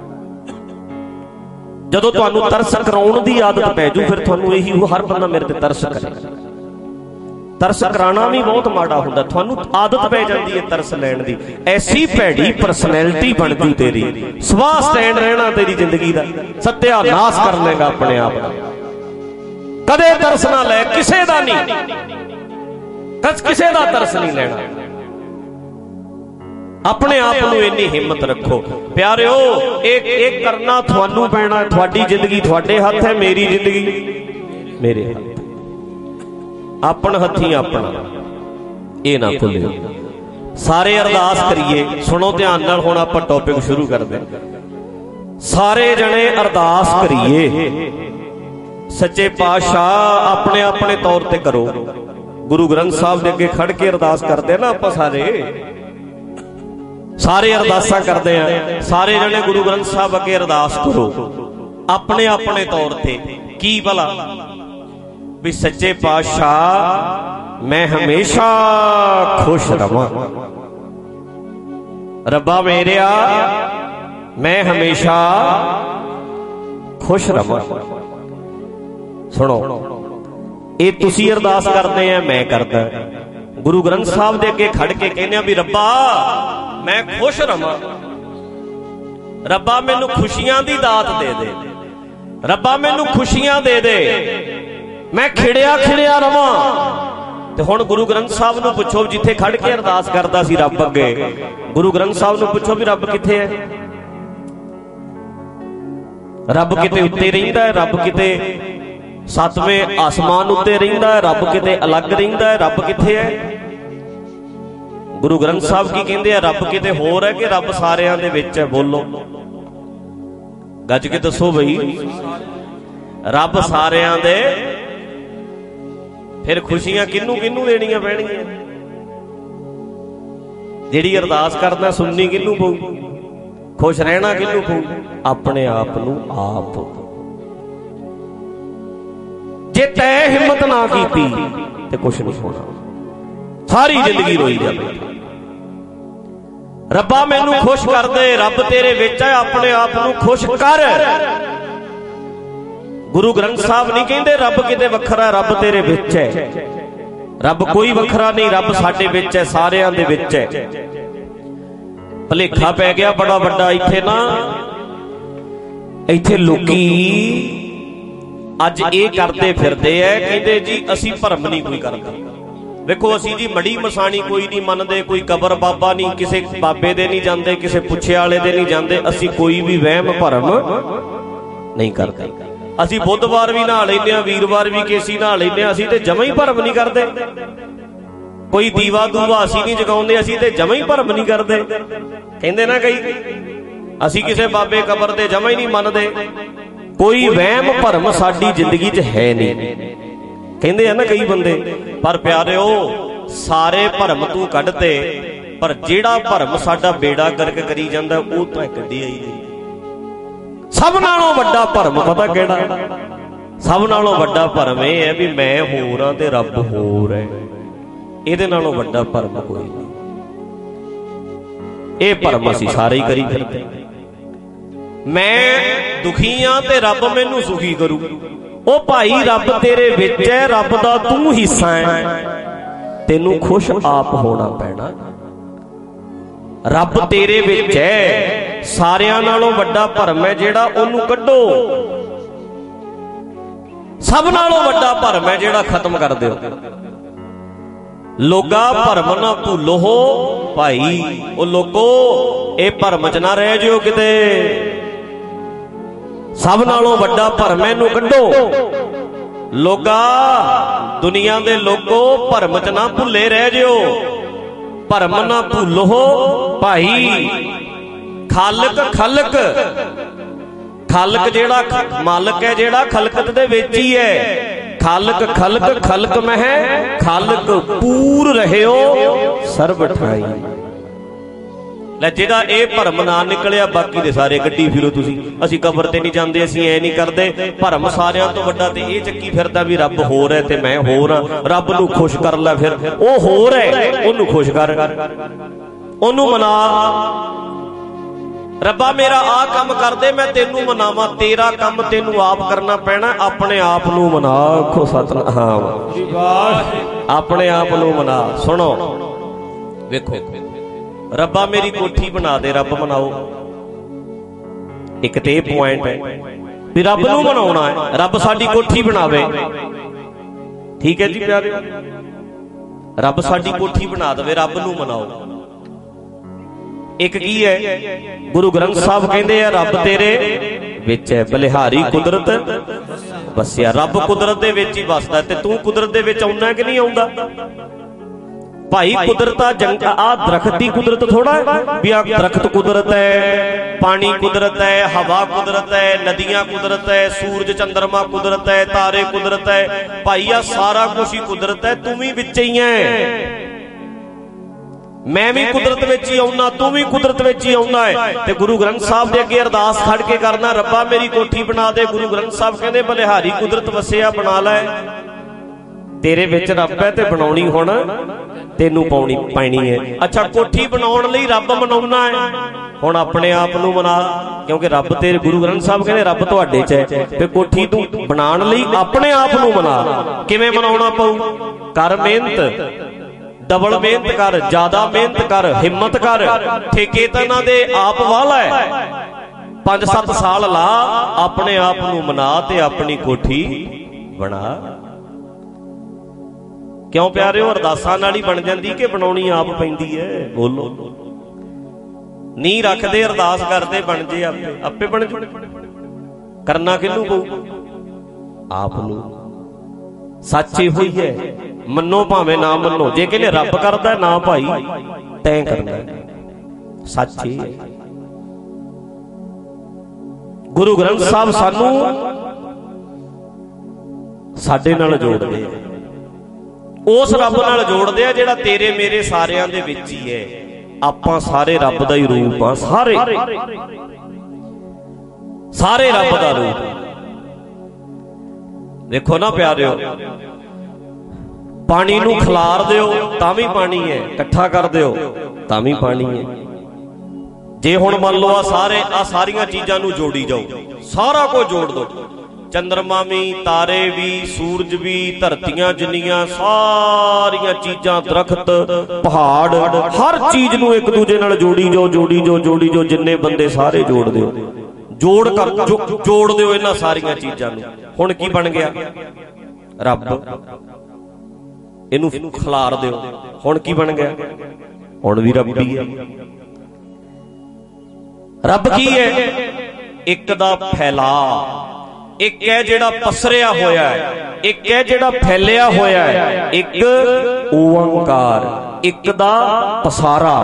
C: ਜਦੋਂ ਤੁਹਾਨੂੰ ਤਰਸ ਕਰਾਉਣ ਦੀ ਆਦਤ ਪੈ ਜੂ, ਫਿਰ ਤੁਹਾਨੂੰ ਇਹੀ ਹਰ ਬੰਦਾ ਮੇਰੇ ਤੇ ਤਰਸ ਕਰੇ। ਤਰਸ ਕਰਾਉਣਾ ਵੀ ਬਹੁਤ ਮਾੜਾ ਹੁੰਦਾ, ਤੁਹਾਨੂੰ ਆਦਤ ਪੈ ਜਾਂਦੀ ਹੈ ਤਰਸ ਲੈਣ ਦੀ। ਐਸੀ ਭੈੜੀ ਪਰਸਨੈਲਿਟੀ ਬਣ ਜੂ ਤੇਰੀ, ਸਵਾਹ ਸਟੈਂਡ ਰਹਿਣਾ ਤੇਰੀ ਜ਼ਿੰਦਗੀ ਦਾ, ਸਤਿਆਨਾਸ਼ ਕਰ ਲੇਗਾ ਆਪਣੇ ਆਪ ਦਾ। ਕਦੇ ਤਰਸ ਨਾ ਲੈ, ਕਿਸੇ ਦਾ ਨਹੀਂ, ਕਿਸੇ ਦਾ ਤਰਸ ਨਹੀਂ ਲੈਣਾ। ਆਪਣੇ ਆਪ ਨੂੰ ਇੰਨੀ ਹਿੰਮਤ ਰੱਖੋ ਪਿਆਰਿਓ। ਇਹ ਇਹ ਕਰਨਾ ਤੁਹਾਨੂੰ ਪੈਣਾ। ਤੁਹਾਡੀ ਜ਼ਿੰਦਗੀ ਤੁਹਾਡੇ ਹੱਥ ਹੈ, ਮੇਰੀ ਜ਼ਿੰਦਗੀ ਮੇਰੇ ਹੱਥ। ਆਪਣ ਹੱਥੀਂ ਆਪਣਾ, ਇਹ ਨਾ ਭੁੱਲਿਓ। ਸਾਰੇ ਅਰਦਾਸ ਕਰੀਏ, ਸੁਣੋ ਧਿਆਨ ਨਾਲ, ਹੁਣ ਆਪਾਂ ਟੌਪਿਕ ਸ਼ੁਰੂ ਕਰਦੇ। ਸਾਰੇ ਜਣੇ ਅਰਦਾਸ ਕਰੀਏ, ਸੱਚੇ ਪਾਤਸ਼ਾਹ ਆਪਣੇ ਆਪਣੇ ਤੌਰ ਤੇ ਕਰੋ। ਗੁਰੂ ਗ੍ਰੰਥ ਸਾਹਿਬ ਦੇ ਅੱਗੇ ਖੜ ਕੇ ਅਰਦਾਸ ਕਰਦੇ ਨਾ ਆਪਾਂ, ਸਾਰੇ ਸਾਰੇ ਅਰਦਾਸਾਂ ਕਰਦੇ ਆ। ਸਾਰੇ ਜਣੇ ਗੁਰੂ ਗ੍ਰੰਥ ਸਾਹਿਬ ਅੱਗੇ ਅਰਦਾਸ ਕਰੋ ਆਪਣੇ ਆਪਣੇ ਤੌਰ ਤੇ। ਕੀ ਭਲਾ ਵੀ ਸੱਚੇ ਪਾਤਸ਼ਾਹ ਮੈਂ ਹਮੇਸ਼ਾ ਖੁਸ਼ ਰਵਾਂ, ਰੱਬਾ ਮੇਰਿਆ ਮੈਂ ਹਮੇਸ਼ਾ ਖੁਸ਼ ਰਵਾਂ। ਸੁਣੋ, ਇਹ ਤੁਸੀਂ ਅਰਦਾਸ ਕਰਦੇ ਆ, ਮੈਂ ਕਰਦਾ। ਗੁਰੂ ਗ੍ਰੰਥ ਸਾਹਿਬ ਦੇ ਅੱਗੇ ਖੜ ਕੇ ਕਹਿੰਦੇ ਆ ਵੀ ਰੱਬਾ ਮੈਂ ਖੁਸ਼ ਰਵਾਂ, ਰੱਬਾ ਮੈਨੂੰ ਖੁਸ਼ੀਆਂ ਦੀ ਦਾਤ ਦੇ ਦੇ, ਰੱਬਾ ਮੈਨੂੰ ਖੁਸ਼ੀਆਂ ਦੇ ਦੇ, ਮੈਂ ਖਿੜਿਆ ਖਿੜਿਆ ਰਵਾਂ। ਤੇ ਹੁਣ ਗੁਰੂ ਗ੍ਰੰਥ ਸਾਹਿਬ ਨੂੰ ਪੁੱਛੋ, ਜਿੱਥੇ ਖੜ ਕੇ ਅਰਦਾਸ ਕਰਦਾ ਸੀ ਰੱਬ ਅੱਗੇ, ਗੁਰੂ ਗ੍ਰੰਥ ਸਾਹਿਬ ਨੂੰ ਪੁੱਛੋ ਵੀ ਰੱਬ ਕਿੱਥੇ ਹੈ? ਰੱਬ ਕਿਤੇ ਉੱਤੇ ਰਹਿੰਦਾ ਹੈ, ਰੱਬ ਕਿਤੇ ਸੱਤਵੇਂ ਆਸਮਾਨ ਉੱਤੇ ਰਹਿੰਦਾ ਹੈ, ਰੱਬ ਕਿਤੇ ਅਲੱਗ ਰਹਿੰਦਾ ਹੈ, ਰੱਬ ਕਿੱਥੇ ਹੈ? ਗੁਰੂ ਗ੍ਰੰਥ ਸਾਹਿਬ ਕੀ ਕਹਿੰਦੇ ਆ, ਰੱਬ ਕਿਤੇ ਹੋਰ ਹੈ ਕਿ ਰੱਬ ਸਾਰਿਆਂ ਦੇ ਵਿੱਚ ਹੈ? ਬੋਲੋ, ਗੱਜ ਕੇ ਦੱਸੋ ਬਈ। ਰੱਬ ਸਾਰਿਆਂ ਦੇ, ਫਿਰ ਖੁਸ਼ੀਆਂ ਕਿਹਨੂੰ ਕਿਹਨੂੰ ਦੇਣੀਆਂ ਪੈਣਗੀਆਂ? ਜਿਹੜੀ ਅਰਦਾਸ ਕਰਦਾ ਸੁਣਨੀ ਕਿਹਨੂੰ ਪਊ? ਖੁਸ਼ ਰਹਿਣਾ ਕਿਹਨੂੰ ਪਊ? ਆਪਣੇ ਆਪ ਨੂੰ ਆਪ। ਜੇ ਤੈਂ ਹਿੰਮਤ ਨਾ ਕੀਤੀ ਤੇ ਕੁਛ ਨਹੀਂ ਹੋਣਾ, ਸਾਰੀ ਜ਼ਿੰਦਗੀ ਰੋਈ ਜਾਵੇ। ਰੱਬਾ ਮੈਨੂੰ ਖੁਸ਼ ਕਰ ਦੇ, ਰੱਬ ਤੇਰੇ ਵਿੱਚ ਹੈ, ਆਪਣੇ ਆਪ ਨੂੰ ਖੁਸ਼ ਕਰ। ਗੁਰੂ ਗ੍ਰੰਥ ਸਾਹਿਬ ਨਹੀਂ ਕਹਿੰਦੇ ਰੱਬ ਕਿਤੇ ਵੱਖਰਾ, ਰੱਬ ਤੇਰੇ ਵਿੱਚ ਹੈ। ਰੱਬ ਕੋਈ ਵੱਖਰਾ ਨਹੀਂ, ਰੱਬ ਸਾਡੇ ਵਿੱਚ ਹੈ, ਸਾਰਿਆਂ ਦੇ ਵਿੱਚ ਹੈ। ਭੁਲੇਖਾ ਪੈ ਗਿਆ ਬੜਾ ਵੱਡਾ ਇੱਥੇ ਨਾ। ਇੱਥੇ ਲੋਕੀ ਅੱਜ ਇਹ ਕਰਦੇ ਫਿਰਦੇ ਐ, ਕਹਿੰਦੇ ਜੀ ਅਸੀਂ ਭਰਮ ਨਹੀਂ ਕੋਈ ਕਰਦਾ। ਵੇਖੋ ਅਸੀਂ ਜੀ ਮੜੀ ਮਸਾਣੀ ਕੋਈ ਨਹੀਂ ਮੰਨਦੇ, ਕੋਈ ਕਬਰ ਬਾਬਾ ਨਹੀਂ, ਕਿਸੇ ਬਾਬੇ ਦੇ ਨਹੀਂ ਜਾਂਦੇ, ਕਿਸੇ ਪੁੱਛੇ ਵਾਲੇ ਦੇ ਨਹੀਂ ਜਾਂਦੇ, ਅਸੀਂ ਕੋਈ ਵੀ ਵਹਿਮ ਭਰਮ ਨਹੀਂ ਕਰਦੇ। ਅਸੀਂ ਬੁੱਧਵਾਰ ਵੀ ਨਹਾ ਲੈਂਦੇ ਹਾਂ, ਵੀਰਵਾਰ ਵੀ ਕੇਸੀ ਨਹਾ ਲੈਂਦੇ ਹਾਂ, ਅਸੀਂ ਤੇ ਜਮਾਂ ਹੀ ਭਰਮ ਨਹੀਂ ਕਰਦੇ। ਕੋਈ ਦੀਵਾ ਦੂਵਾ ਅਸੀਂ ਨਹੀਂ ਜਗਾਉਂਦੇ, ਅਸੀਂ ਤੇ ਜਮਾਂ ਹੀ ਭਰਮ ਨਹੀਂ ਕਰਦੇ। ਕਹਿੰਦੇ ਨਾ ਕਈ ਅਸੀਂ ਕਿਸੇ ਬਾਬੇ ਕਬਰ ਤੇ ਜਮਾਂ ਹੀ ਨਹੀਂ ਮੰਨਦੇ। ਕੋਈ ਵਹਿਮ ਭਰਮ ਸਾਡੀ ਜ਼ਿੰਦਗੀ 'ਚ ਹੈ ਨਹੀਂ, ਕਹਿੰਦੇ ਆ ਨਾ ਕਈ ਬੰਦੇ। ਪਰ ਪਿਆਰਿਓ ਸਾਰੇ ਭਰਮ ਤੂੰ ਕੱਢਤੇ, ਪਰ ਜਿਹੜਾ ਭਰਮ ਸਾਡਾ ਬੇੜਾ ਗਰਕ ਕਰੀ ਜਾਂਦਾ ਉਹ ਤਾਂ ਕੱਢਿਆ ਹੀ ਨਹੀਂ। ਸਭ ਨਾਲੋਂ ਵੱਡਾ ਭਰਮ ਪਤਾ ਕਿਹੜਾ? ਸਭ ਨਾਲੋਂ ਵੱਡਾ ਭਰਮ ਇਹ ਹੈ ਵੀ ਮੈਂ ਹੋਰ ਹਾਂ ਤੇ ਰੱਬ ਹੋਰ ਹੈ। ਇਹਦੇ ਨਾਲੋਂ ਵੱਡਾ ਭਰਮ ਕੋਈ ਨਹੀਂ। ਇਹ ਭਰਮ ਅਸੀਂ ਸਾਰੇ ਹੀ ਕਰੀ ਫਿਰਦੇ। ਮੈਂ ਦੁਖੀ ਹਾਂ ਤੇ ਰੱਬ ਮੈਨੂੰ ਸੁਖੀ ਕਰੂ। ਉਹ ਭਾਈ ਰੱਬ ਤੇਰੇ ਵਿੱਚ ਹੈ, ਰੱਬ ਦਾ ਤੂੰ ਹਿੱਸਾ ਹੈ, ਤੈਨੂੰ ਖੁਸ਼ ਆਪ ਹੋਣਾ ਪੈਣਾ। ਰੱਬ ਤੇਰੇ ਵਿੱਚ ਹੈ, ਸਾਰਿਆਂ ਨਾਲੋਂ ਵੱਡਾ ਭਰਮ ਹੈ ਜਿਹੜਾ, ਉਹਨੂੰ ਕੱਢੋ। ਸਭ ਨਾਲੋਂ ਵੱਡਾ ਭਰਮ ਹੈ ਜਿਹੜਾ ਖਤਮ ਕਰ ਦਿਓ। ਲੋਗਾ ਭਰਮ ਨਾ ਭੁੱਲੋ ਭਾਈ। ਉਹ ਲੋਕੋ ਇਹ ਭਰਮ ਚ ਨਾ ਰਹਿ ਜਿਓ ਕਿਤੇ। ਸਭ ਨਾਲੋਂ ਵੱਡਾ ਭਰਮ ਇਹਨੂੰ ਕੱਢੋ। ਲੋਗਾ ਦੁਨੀਆ ਦੇ ਲੋਕੋ ਭਰਮ ਚ ਨਾ ਭੁੱਲੇ ਰਹਿ ਜਿਓ। ਭਰਮ ਨਾ ਭੁੱਲੋ ਭਾਈ। ਖਾਲਕ ਖਲਕ ਖਾਲਕ ਜਿਹੜਾ ਮਾਲਕ ਹੈ, ਜਿਹੜਾ ਖਲਕਤ ਦੇ ਵਿੱਚ ਹੀ ਹੈ। ਖਾਲਕ ਖਲਕ ਖਲਕ ਮਹਿ ਖਾਲਕ ਪੂਰ ਰਹਿਓ ਸਰਬ ਠਾਈ। ਲੈ ਜਿਹੜਾ ਇਹ ਭਰਮ ਨਾ ਨਿਕਲਿਆ, ਬਾਕੀ ਦੇ ਸਾਰੇ ਗੱਡੀ ਫਿਰੋ ਤੁਸੀਂ। ਅਸੀਂ ਕਬਰ ਤੇ ਨਹੀਂ ਜਾਂਦੇ, ਅਸੀਂ ਐ ਨਹੀਂ ਕਰਦੇ। ਭਰਮ ਸਾਰਿਆਂ ਤੋਂ ਵੱਡਾ ਤੇ ਇਹ ਚੱਕੀ ਫਿਰਦਾ ਵੀ ਰੱਬ ਹੋਰ ਹੈ ਤੇ ਮੈਂ ਹੋਰ ਹਾਂ। ਰੱਬ ਨੂੰ ਖੁਸ਼ ਕਰ ਲੈ, ਫਿਰ ਉਹ ਹੋਰ ਹੈ ਉਹਨੂੰ ਖੁਸ਼ ਕਰ, ਉਹਨੂੰ ਮਨਾ। ਰੱਬਾ ਮੇਰਾ ਆਹ ਕੰਮ ਕਰਦੇ, ਮੈਂ ਤੈਨੂੰ ਮਨਾਵਾਂ। ਤੇਰਾ ਕੰਮ ਤੈਨੂੰ ਆਪ ਕਰਨਾ ਪੈਣਾ। ਆਪਣੇ ਆਪ ਨੂੰ ਮਨਾ। ਆਖੋ ਸਤਨਾਮ, ਆਪਣੇ ਆਪ ਨੂੰ ਮਨਾ। ਸੁਣੋ ਵੇਖੋ, ਰੱਬਾ ਮੇਰੀ ਕੋਠੀ ਬਣਾ ਦੇ, ਰੱਬ ਮਨਾਓ। ਇੱਕ ਤੇ ਇਹ ਪੁਆਇੰਟ ਹੈ ਵੀ ਰੱਬ ਨੂੰ ਮਨਾਉਣਾ ਹੈ, ਰੱਬ ਸਾਡੀ ਕੋਠੀ ਬਣਾਵੇ। ਠੀਕ ਹੈ ਜੀ ਪਿਆਰਿਓ, ਰੱਬ ਸਾਡੀ ਕੋਠੀ ਬਣਾ ਦੇਵੇ, ਰੱਬ ਨੂੰ ਮਨਾਓ। ਇੱਕ ਕੀ ਹੈ, ਗੁਰੂ ਗ੍ਰੰਥ ਸਾਹਿਬ ਕਹਿੰਦੇ ਆ ਰੱਬ ਤੇਰੇ ਵਿੱਚ ਹੈ, ਬਲਿਹਾਰੀ ਕੁਦਰਤ ਵਸਿਆ। ਰੱਬ ਕੁਦਰਤ ਦੇ ਵਿੱਚ ਹੀ ਵਸਦਾ ਤੇ ਤੂੰ ਕੁਦਰਤ ਦੇ ਵਿੱਚ ਆਉਣਾ ਕਿ ਨਹੀਂ ਆਉਂਦਾ? ਭਾਈ ਕੁਦਰਤ ਆ ਜੰਗ ਆ ਦਰਖਤ ਦੀ ਕੁਦਰਤ ਥੋੜਾ ਹੈ ਵੀ ਆ ਦਰਖਤ ਕੁਦਰਤ ਹੈ, ਪਾਣੀ ਕੁਦਰਤ ਹੈ, ਹਵਾ ਕੁਦਰਤ ਹੈ, ਨਦੀਆਂ ਕੁਦਰਤ ਹੈ, ਸੂਰਜ ਚੰਦਰਮਾ ਕੁਦਰਤ ਹੈ, ਤਾਰੇ ਕੁਦਰਤ ਹੈ। ਭਾਈ ਆ ਸਾਰਾ ਕੁਝ ਹੀ ਕੁਦਰਤ ਹੈ, ਤੂੰ ਵੀ ਵਿੱਚ ਹੀ ਹੈ। ਮੈਂ ਵੀ ਕੁਦਰਤ ਵਿੱਚ ਹੀ ਆਉਣਾ, ਤੂੰ ਵੀ ਕੁਦਰਤ ਵਿੱਚ ਹੀ ਆਉਣਾ ਹੈ। ਤੇ ਗੁਰੂ ਗ੍ਰੰਥ ਸਾਹਿਬ ਦੇ ਅੱਗੇ ਅਰਦਾਸ ਖੜ ਕੇ ਕਰਨਾ, ਰੱਬਾ ਮੇਰੀ ਕੋਠੀ ਬਣਾ ਦੇ। ਗੁਰੂ ਗ੍ਰੰਥ ਸਾਹਿਬ ਕਹਿੰਦੇ ਬਲਿਹਾਰੀ ਕੁਦਰਤ ਵਸਿਆ ਬਣਾ ਲੈ। ਤੇਰੇ ਵਿੱਚ ਰੱਬ ਹੈ ਤੇ ਬਣਾਉਣੀ ਹੁਣ ਤੈਨੂੰ ਪਾਉਣੀ ਪੈਣੀ ਹੈ। ਅੱਛਾ, ਕੋਠੀ ਬਣਾਉਣ ਲਈ ਰੱਬ ਮਨਾਉਣਾ ਹੈ, ਹੁਣ ਆਪਣੇ ਆਪ ਨੂੰ ਮਨਾ। ਕਿਉਂਕਿ ਰੱਬ ਤੇਰੇ, ਗੁਰੂ ਗ੍ਰੰਥ ਸਾਹਿਬ ਕਹਿੰਦੇ ਰੱਬ ਤੁਹਾਡੇ ਚ ਹੈ ਤੇ ਕੋਠੀ ਤੂੰ ਬਣਾਉਣ ਲਈ ਆਪਣੇ ਆਪ ਨੂੰ ਮਨਾ। ਕਿਵੇਂ ਮਨਾਉਣਾ ਪਊ? ਕਰ ਮਿਹਨਤ, ਡਬਲ ਮਿਹਨਤ ਕਰ, ਜ਼ਿਆਦਾ ਮਿਹਨਤ ਕਰ, ਹਿੰਮਤ ਕਰ। ਠੇਕੇ ਤਾਂ ਇਹਨਾਂ ਦੇ ਆਪ ਵਾਲਾ ਹੈ, ਪੰਜ ਸੱਤ ਸਾਲ ਲਾ, ਆਪਣੇ ਆਪ ਨੂੰ ਮਨਾ ਤੇ ਆਪਣੀ ਕੋਠੀ ਬਣਾ। ਕਿਉਂ ਪਿਆਰਿਓ? ਅਰਦਾਸਾਂ ਨਾਲ ਹੀ ਬਣ ਜਾਂਦੀ ਕਿ ਬਣਾਉਣੀ ਆਪ ਪੈਂਦੀ ਹੈ? ਬੋਲੋ। ਨੀ ਰੱਖਦੇ ਅਰਦਾਸ ਕਰਦੇ ਬਣ ਜੇ ਆਪੇ, ਆਪੇ ਬਣ ਜੂ। ਕਰਨਾ ਕਿਹਨੂੰ ਪਊ? ਆਪ ਨੂੰ। ਸੱਚ ਇਹੋ ਹੀ ਹੈ, ਮੰਨੋ ਭਾਵੇਂ ਨਾ ਮੰਨੋ। ਜੇ ਕਹਿੰਦੇ ਰੱਬ ਕਰਦਾ, ਨਾ ਭਾਈ ਤੈਂ ਕਰਨਾ। ਸੱਚ ਹੀ। ਗੁਰੂ ਗ੍ਰੰਥ ਸਾਹਿਬ ਸਾਨੂੰ ਸਾਡੇ ਨਾਲ ਜੋੜਦੇ ਆ, ਉਸ ਰੱਬ ਨਾਲ ਜੋੜਦੇ ਆ ਜਿਹੜਾ ਤੇਰੇ ਮੇਰੇ ਸਾਰਿਆਂ ਦੇ ਵਿੱਚ ਹੀ ਹੈ। ਆਪਾਂ ਸਾਰੇ ਰੱਬ ਦਾ ਹੀ ਰੂਪ ਆ, ਸਾਰੇ ਸਾਰੇ ਰੱਬ ਦਾ ਰੂਪ। ਦੇਖੋ ਨਾ ਪਿਆਰਿਓ, ਪਾਣੀ ਨੂੰ ਖਿਲਾਰ ਦਿਓ ਤਾਂ ਵੀ ਪਾਣੀ ਹੈ, ਇਕੱਠਾ ਕਰ ਦਿਓ ਤਾਂ ਵੀ ਪਾਣੀ ਹੈ। ਜੇ ਹੁਣ ਮੰਨ ਲਓ ਆ ਸਾਰੇ ਆ ਸਾਰੀਆਂ ਚੀਜ਼ਾਂ ਨੂੰ ਜੋੜੀ ਜਾਓ, ਸਾਰਾ ਕੁਝ ਜੋੜ ਦੋ, ਚੰਦਰਮਾ ਵੀ, ਤਾਰੇ ਵੀ, ਸੂਰਜ ਵੀ, ਧਰਤੀਆਂ ਜਿੰਨੀਆਂ ਸਾਰੀਆਂ ਚੀਜ਼ਾਂ, ਦਰਖਤ, ਪਹਾੜ, ਹਰ ਚੀਜ਼ ਨੂੰ ਇੱਕ ਦੂਜੇ ਨਾਲ ਜੋੜੀ ਜਾਓ, ਜੋੜੀ ਜਾਓ, ਜੋੜੀ ਜਾਓ। ਜਿੰਨੇ ਬੰਦੇ ਸਾਰੇ ਜੋੜ ਦਿਓ, ਜੋੜ ਕਰ ਜੋੜ ਦਿਓ ਇਹਨਾਂ ਸਾਰੀਆਂ ਚੀਜ਼ਾਂ ਨੂੰ। ਹੁਣ ਕੀ ਬਣ ਗਿਆ? ਰੱਬ। ਇਹਨੂੰ ਖਿਲਾਰ ਦਿਓ, ਹੁਣ ਕੀ ਬਣ ਗਿਆ? ਹੁਣ ਵੀ ਰੱਬ ਹੀ ਹੈ। ਰੱਬ ਕੀ ਹੈ? ਇੱਕ ਦਾ ਫੈਲਾ, ਇੱਕ ਹੈ ਜਿਹੜਾ ਪਸਰਿਆ ਹੋਇਆ ਹੈ, ਇੱਕ ਹੈ ਜਿਹੜਾ ਫੈਲਿਆ ਹੋਇਆ ਹੈ, ਇੱਕ ਓੰਕਾਰ, ਇੱਕ ਦਾ ਪਸਾਰਾ।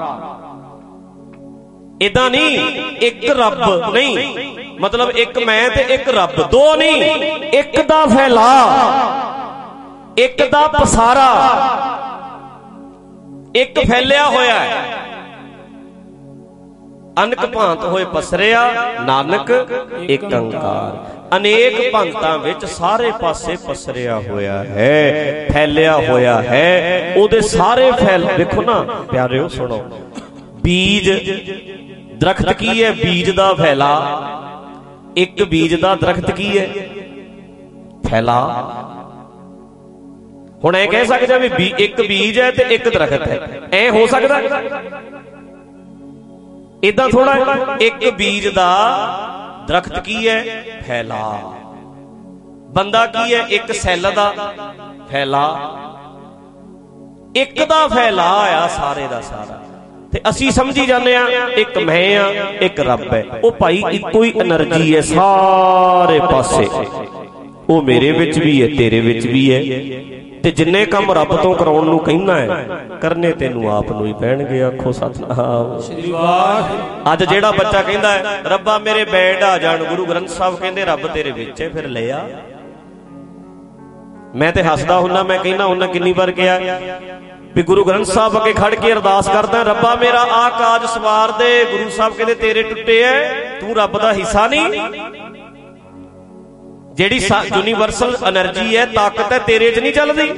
C: ਏਦਾਂ ਨਹੀਂ ਇੱਕ ਰੱਬ ਨਹੀਂ, ਮਤਲਬ ਇੱਕ ਮੈਂ ਤੇ ਇੱਕ ਰੱਬ, ਦੋ ਨਹੀਂ, ਇੱਕ ਦਾ ਫੈਲਾ, ਇੱਕ ਦਾ ਪਸਾਰਾ, ਇੱਕ ਫੈਲਿਆ ਹੋਇਆ ਹੈ। ਅਨਕ ਭਾਂਤ ਹੋਏ ਪਸਰਿਆ, ਨਾਨਕ ਏਕ ਓੰਕਾਰ। ਅਨੇਕ ਭਗਤਾਂ ਵਿੱਚ ਸਾਰੇ ਪਾਸੇ ਪਸਰਿਆ ਹੋਇਆ ਹੈ, ਫੈਲਿਆ ਹੋਇਆ ਹੈ। ਉਹਦੇ ਸਾਰੇ ਫੈਲ, ਦੇਖੋ ਨਾ ਪਿਆਰਿਓ ਸੁਣੋ, ਬੀਜ ਦਰਖਤ ਕੀ ਹੈ? ਬੀਜ ਦਾ ਫੈਲਾ। ਇੱਕ ਬੀਜ ਦਾ ਦਰਖਤ ਕੀ ਹੈ? ਫੈਲਾ। ਹੁਣ ਇਹ ਕਹਿ ਸਕਦੇ ਆ ਵੀ ਇੱਕ ਬੀਜ ਹੈ ਤੇ ਇੱਕ ਦਰਖਤ ਹੈ, ਐ ਹੋ ਸਕਦਾ? ਏਦਾਂ ਥੋੜਾ। ਇੱਕ ਬੀਜ ਦਾ ਦਰਖਤ ਕੀ ਹੈ? ਫੈਲਾ। ਬੰਦਾ ਕੀ ਹੈ? ਇੱਕ ਸੈੱਲ ਦਾ ਫੈਲਾ। ਇੱਕ ਦਾ ਫੈਲਾ ਆ ਸਾਰੇ ਦਾ ਸਾਰਾ। ਤੇ ਅਸੀਂ ਸਮਝੀ ਜਾਂਦੇ ਆ ਇੱਕ ਮੈਂ ਆ, ਇੱਕ ਰੱਬ ਹੈ। ਉਹ ਭਾਈ ਇੱਕੋ ਹੀ એનર્ਜੀ ਹੈ ਸਾਰੇ ਪਾਸੇ। ਉਹ ਮੇਰੇ ਵਿੱਚ ਵੀ ਹੈ, ਤੇਰੇ ਵਿੱਚ ਵੀ ਹੈ। ਤੇ ਜਿੰਨੇ ਕੰਮ ਰੱਬ ਤੋਂ ਕਰਾਉਣ ਨੂੰ ਕਹਿੰਦਾ ਹੈ, ਕਰਨੇ ਤੈਨੂੰ ਆਪ ਨੂੰ ਹੀ ਪੈਣਗੇ। ਆਖੋ ਸਤਿਨਾਮ ਸ੍ਰੀ ਵਾਹਿਗੁਰੂ। ਅੱਜ ਜਿਹੜਾ ਬੱਚਾ ਕਹਿੰਦਾ ਹੈ ਰੱਬਾ ਮੇਰੇ ਬੈਡ ਆ ਜਾਣ, ਗੁਰੂ ਗ੍ਰੰਥ ਸਾਹਿਬ ਕਹਿੰਦੇ ਰੱਬ ਤੇਰੇ ਵਿੱਚ ਹੈ, ਫਿਰ ਲੈ ਆ। ਮੈਂ ਤੇ ਹੱਸਦਾ ਹੁੰਦਾ, ਮੈਂ ਕਹਿੰਦਾ ਹੁੰਦਾ ਕਿੰਨੀ ਵਾਰ ਕਿਹਾ ਵੀ ਗੁਰੂ ਗ੍ਰੰਥ ਸਾਹਿਬ ਅੱਗੇ ਖੜ ਕੇ ਅਰਦਾਸ ਕਰਦਾ, ਰੱਬਾ ਮੇਰਾ ਆਹ ਕਾਜ ਸਵਾਰ ਦੇ। ਗੁਰੂ ਸਾਹਿਬ ਕਹਿੰਦੇ ਤੇਰੇ ਟੁੱਟੇ ਐ, ਤੂੰ ਰੱਬ ਦਾ ਹਿੱਸਾ ਨਹੀਂ। ਜਿਹੜੀ ਯੂਨੀਵਰਸਲ એનર્ਜੀ ਹੈ, ਤਾਕਤ ਹੈ, ਤੇਰੇ 'ਚ ਨਹੀਂ ਚੱਲਦੀ।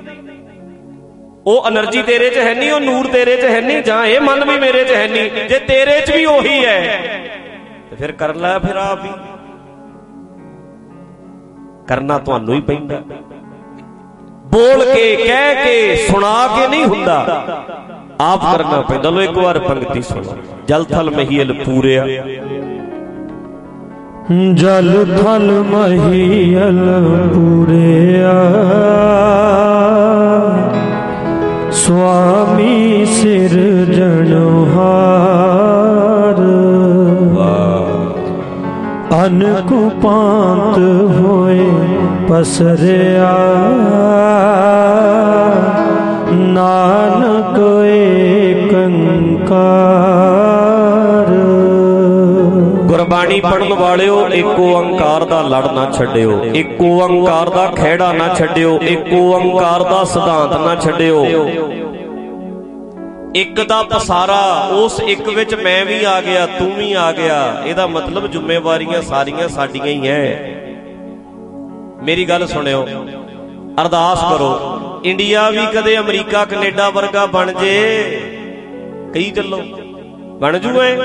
C: ਉਹ એનર્ਜੀ ਤੇਰੇ 'ਚ ਹੈ ਨਹੀਂ, ਉਹ ਨੂਰ ਤੇਰੇ 'ਚ ਹੈ ਨਹੀਂ, ਜਾਂ ਇਹ ਮਨ ਵੀ ਮੇਰੇ 'ਚ ਹੈ ਨਹੀਂ। ਜੇ ਤੇਰੇ 'ਚ ਵੀ ਉਹੀ ਹੈ ਤੇ ਫਿਰ ਕਰ ਲੈ। ਫਿਰ ਆਪ ਹੀ ਕਰਨਾ ਤੁਹਾਨੂੰ ਹੀ ਪੈਂਦਾ। ਬੋਲ ਕੇ, ਕਹਿ ਕੇ, ਸੁਣਾ ਕੇ ਨਹੀਂ ਹੁੰਦਾ, ਆਪ ਕਰਨਾ ਪੈਂਦਾ। ਲੋ ਇੱਕ ਵਾਰ ਪੰਕਤੀ ਸੁਣੋ। ਜਲ ਥਲ ਮਹੀਲ ਪੂਰਿਆ,
A: ਜਲ ਥਲ ਮਹੀਲ ਪੂਰਿਆ, ਸੁਆਮੀ ਸਿਰਜਣਹਾਰ। ਅਨਕੁ ਭਾਂਤ ਹੋਏ ਪਸਰਿਆ, ਨਾਨਕ ਏਕ ਓੰਕਾਰ।
C: ਗੁਰਬਾਣੀ ਪੜਨ ਵਾਲਿਓ, ਇੱਕ ਓੰਕਾਰ ਦਾ ਲੜ ਨਾ ਛੱਡਿਓ, ਇੱਕ ਓੰਕਾਰ ਦਾ ਖਹਿੜਾ ਨਾ ਛੱਡਿਓ, ਇੱਕ ਓੰਕਾਰ ਦਾ ਸਿਧਾਂਤ ਨਾ ਛੱਡਿਓ। ਇੱਕ ਦਾ ਪਸਾਰਾ, ਉਸ ਇੱਕ ਵਿੱਚ ਮੈਂ ਵੀ ਆ ਗਿਆ, ਤੂੰ ਵੀ ਆ ਗਿਆ। ਇਹਦਾ ਮਤਲਬ ਜ਼ਿੰਮੇਵਾਰੀਆਂ ਸਾਰੀਆਂ ਸਾਡੀਆਂ ਹੀ ਐ। ਮੇਰੀ ਗੱਲ ਸੁਣਿਓ, ਅਰਦਾਸ ਕਰੋ ਇੰਡੀਆ ਵੀ ਕਦੇ ਅਮਰੀਕਾ ਕੈਨੇਡਾ ਵਰਗਾ ਬਣ ਜੇ। ਕਹੀ ਚੱਲੋ, ਬਣ ਜੂ ਐ।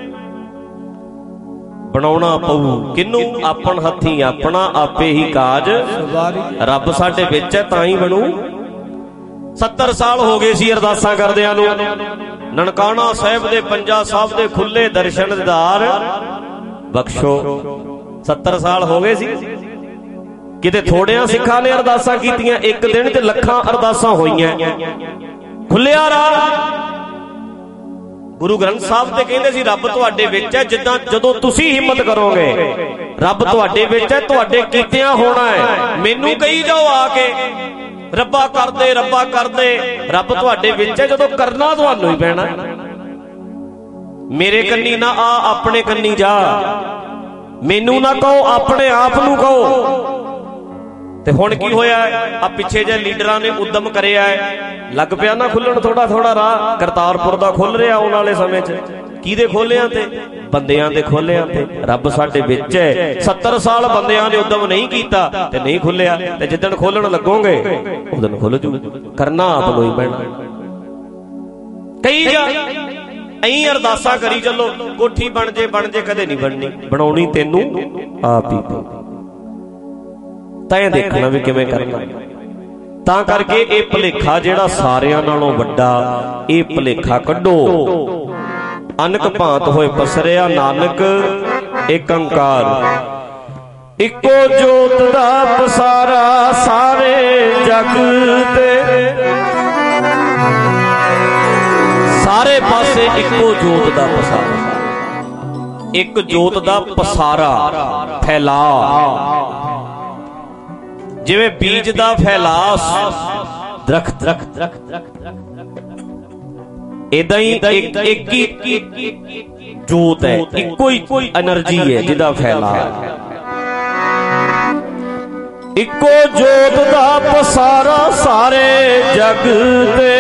C: ਬਣਾਉਣਾ ਪਊ ਕਿਹਨੂੰ? ਆਪਣ ਹੱਥੀਂ ਆਪਣਾ ਆਪੇ ਹੀ ਕਾਜ। ਰੱਬ ਸਾਡੇ ਵਿੱਚ ਹੈ ਤਾਂ ਹੀ ਬਣੂ। ਸੱਤਰ ਸਾਲ ਹੋ ਗਏ ਸੀ ਅਰਦਾਸਾਂ ਕਰਦਿਆਂ ਨੂੰ। ਨਨਕਾਣਾ ਸਾਹਿਬ ਦੇ, ਪੰਜਾ ਸਾਹਿਬ ਦੇ ਖੁੱਲੇ ਦਰਸ਼ਨ ਦੀਦਾਰ ਬਖਸ਼ੋ। ਸੱਤਰ ਸਾਲ ਹੋ ਗਏ ਸੀ। ਕਿਤੇ ਥੋੜਿਆਂ ਸਿੱਖਾਂ ਨੇ ਅਰਦਾਸਾਂ ਕੀਤੀਆਂ, ਇੱਕ ਦਿਨ 'ਚ ਲੱਖਾਂ ਅਰਦਾਸਾਂ ਹੋਈਆਂ। ਖੁੱਲਿਆ ਰਾਹ। ਗੁਰੂ ਗ੍ਰੰਥ ਸਾਹਿਬ ਤੇ ਕਹਿੰਦੇ ਸੀ ਰੱਬ ਤੁਹਾਡੇ ਵਿੱਚ ਹੈ। ਜਿੱਦਾਂ ਜਦੋਂ ਤੁਸੀਂ ਹਿੰਮਤ ਕਰੋਗੇ, ਰੱਬ ਤੁਹਾਡੇ ਵਿੱਚ ਹੈ, ਤੁਹਾਡੇ ਕੀਤਿਆਂ ਹੋਣਾ ਹੈ। ਮੈਨੂੰ ਕਹੀ ਜਾਓ ਆ ਕੇ ਰੱਬਾ ਕਰਦੇ, ਰੱਬਾ ਕਰਦੇ। ਰੱਬ ਤੁਹਾਡੇ ਵਿੱਚ ਹੈ, ਜਦੋਂ ਕਰਨਾ ਤੁਹਾਨੂੰ ਹੀ ਪੈਣਾ। ਮੇਰੇ ਕੰਨੀ ਨਾ ਆ, ਆਪਣੇ ਕੰਨੀ ਜਾ। ਮੈਨੂੰ ਨਾ ਕਹੋ, ਆਪਣੇ ਆਪ ਨੂੰ ਕਹੋ। ਤੇ ਹੁਣ ਕੀ ਹੋਇਆ? ਆ ਪਿੱਛੇ ਜੇ ਲੀਡਰਾਂ ਨੇ ਉਦਮ ਕਰਿਆ, ਲੱਗ ਪਿਆ ਨਾ ਖੁੱਲਣ ਥੋੜਾ ਥੋੜਾ ਰਾਹ। ਕਰਤਾਰਪੁਰ ਦਾ ਖੁੱਲ ਰਿਹਾ ਆਉਣ ਵਾਲੇ ਸਮੇਂ 'ਚ। ਕਿਹਦੇ ਖੋਲਿਆਂ ਤੇ? ਬੰਦਿਆਂ ਦੇ ਖੋਲਿਆਂ ਤੇ। ਰੱਬ ਸਾਡੇ ਵਿੱਚ ਹੈ। ਸੱਤਰ ਸਾਲ ਬੰਦਿਆਂ ਨੇ ਉਦਮ ਨਹੀਂ ਕੀਤਾ ਤੇ ਨਹੀਂ ਖੁੱਲਿਆ, ਤੇ ਜਿੱਦਣ ਖੋਲਣ ਲੱਗੋਗੇ ਉਦਣ ਖੁੱਲ ਜੂ। ਕਰਨਾ ਆਪ ਨੂੰ ਹੀ ਪੈਣਾ। ਕਈ ਜਾ ਐਂ ਅਰਦਾਸਾਂ ਕਰੀ ਚੱਲੋ, ਕੋਠੀ ਬਣ ਜੇ ਬਣ ਜੇ, ਕਦੇ ਨਹੀਂ ਬਣਨੀ। ਬਣਾਉਣੀ ਤੈਨੂੰ ਆਪ ਹੀ ਪਊ। ਤੈਂ ਦੇਖਣਾ ਵੀ ਕਿਵੇਂ ਕਰਨਾ। ਤਾਂ ਕਰਕੇ ਇਹ ਭੁਲੇਖਾ ਜਿਹੜਾ ਸਾਰਿਆਂ ਨਾਲੋਂ ਵੱਡਾ, ਇਹ ਭੁਲੇਖਾ ਕੱਢੋ। ਅਨਕ ਭਾਂਤ ਹੋਏ ਪਸਰਿਆ, ਨਾਨਕ ਏਕ ਓੰਕਾਰ। ਇੱਕੋ ਜੋਤ ਦਾ ਪਸਾਰਾ ਸਾਰੇ ਜਗ ਤੇ, ਸਾਰੇ ਪਾਸੇ ਇੱਕੋ ਜੋਤ ਦਾ ਪਸਾਰਾ। ਇੱਕ ਜੋਤ ਦਾ ਪਸਾਰਾ फैला, जिवें बीज दा फैला दरख्त दरख्त इदा ही एक एक ही जोत है, इको ही एनर्जी है जिदा फैला। इको जोत दा पसारा सारे जग दे,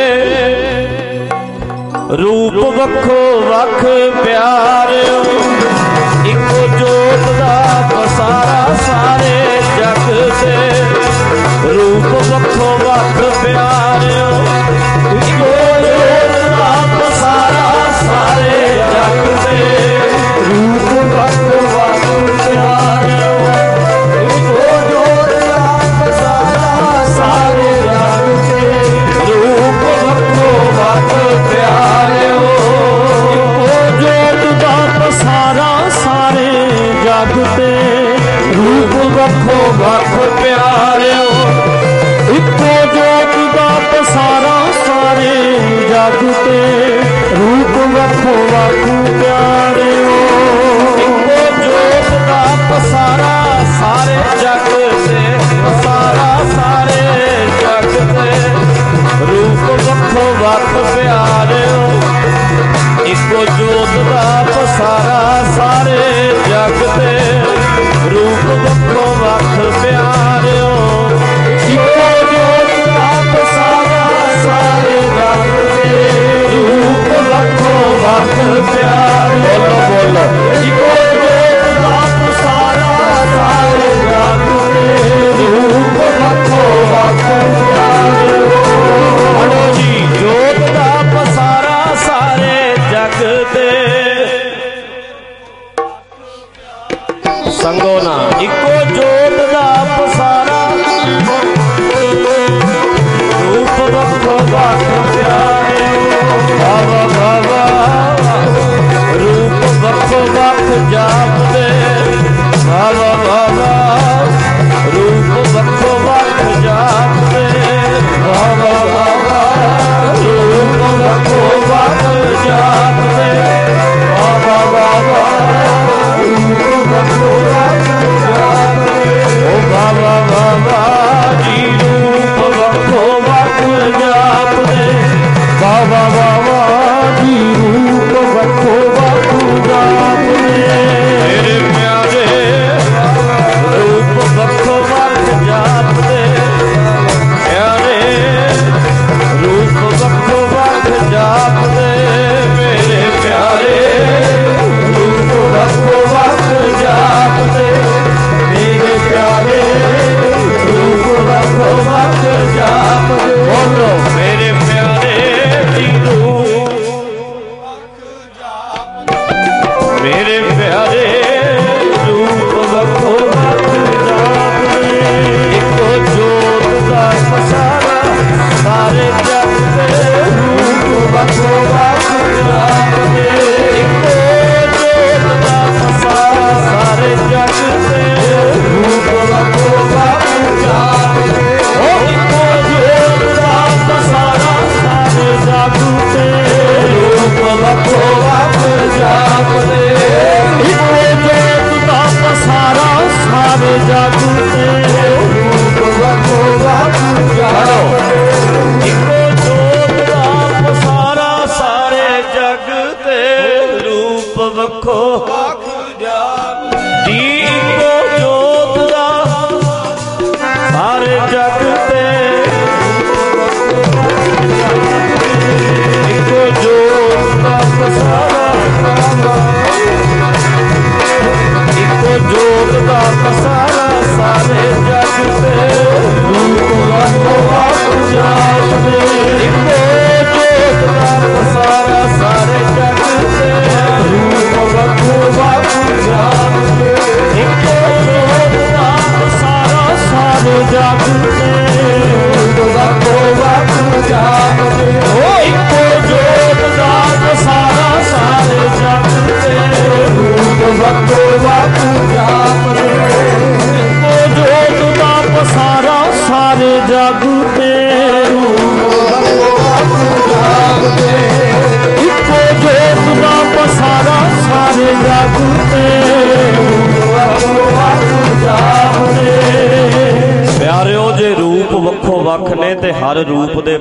C: रूप वखो वख प्यारिओ। इको जोत दा पसारा सारे जग दे, रूप वखो वख प्यारिओ। इको जोत दा पसारा सारे जग दे, रूप वखो वख प्यारिओ। इको जोत दा पसारा सारे जग दे, रूप वखो वख प्यारिओ। इको जोत दा पसारा सारे जग दे, रूप वखो वख प्यारिओ। इको जोत दा पसारा सारे जग ते, रूप वखो वख प्यारिओ। इको जोत दा पसारा सारे जग ते, पसारा सारे जग ते, रूप वखो वख प्यारिओ। इको जोत दा पसारा सारे जग ते, रूप वखो वख प्यारिओ। इको जोत दा पसारा सारे जग ते, रूप वखो वख प्यारिओ। बोलो बोलो। इको जोत दा पसारा सारे जग ते, रूप वखो वख प्यारिओ। हलो जी, जोत दा पसारा सारे जग ते, संगो ना। इको जोत दा पसारा, रूप वखो वख प्यारिओ। बाबा बाबा, रूप वखो वख जापदे। बाबा बाबा, रूप वखो वख जापदे। बाबा बाबा, रूप वखो वख जापदे। बाबा बाबा, रूप वखो वख जापदे। ओ बाबा बाबा जी, रूप वखो वख जापदे। बाबा बाबा जी, रूप वखो वख जापदे।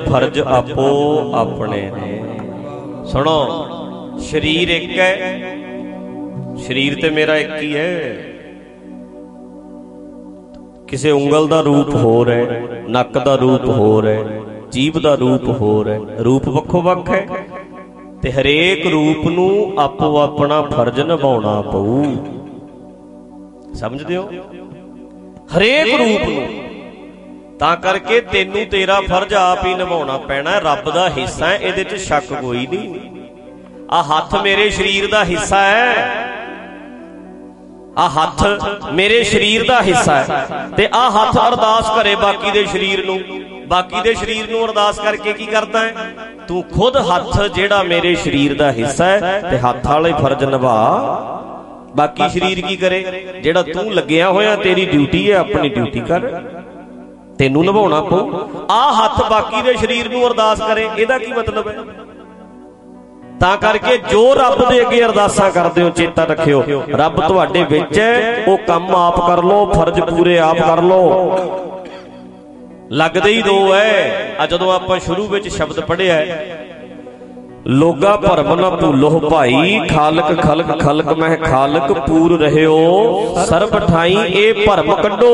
C: फर्ज आपो अपने ने। सुनो, शरीर एक है, शरीर ते मेरा एक ही है। किसी उंगल का रूप होर है, नक का रूप होर है, जीभ का रूप होर है, रूप वक्खो वक् है। ते हरेक रूप नू आपो अपना फर्ज निभाउणा पऊ। समझदे हो? हरेक रूप नू तां करके तेनू तेरा फर्ज आप ही निभाउणा पैना। रब दा हिस्सा है, इहदे च शक कोई नहीं। आ हथ मेरे शरीर दा हिस्सा है, आ हथ मेरे शरीर दा हिस्सा है, ते आ हथ अरदास करे बाकी दे शरीर नू। बाकी दे शरीर नू अरदास करके की करदा है? तू खुद हथ जेड़ा मेरे शरीर दा हिस्सा है ते हथ वाले फर्ज निभा। बाकी शरीर की करे? जेड़ा तू लग्या होया, तेरी ड्यूटी है, अपनी ड्यूटी कर, तेनू निभाउणा पऊ। आ हथ बाकी दे शरीर नू अरदास करे, इहदा की मतलब है? तां करके जो रब दे अगे अरदासां करदे हो, चेता रखियो रब तुहाडे विच है। ओ काम आप कर लो, फर्ज पूरे आप कर लो। लगदे ही दो है। आ जदों आपां शुरू विच शब्द पढ़िया, लोगा भरम न भूलो भाई, खालक खलक खलक मह खालक पूर रहियो सर्ब ठाई, ए भरम कड्डो।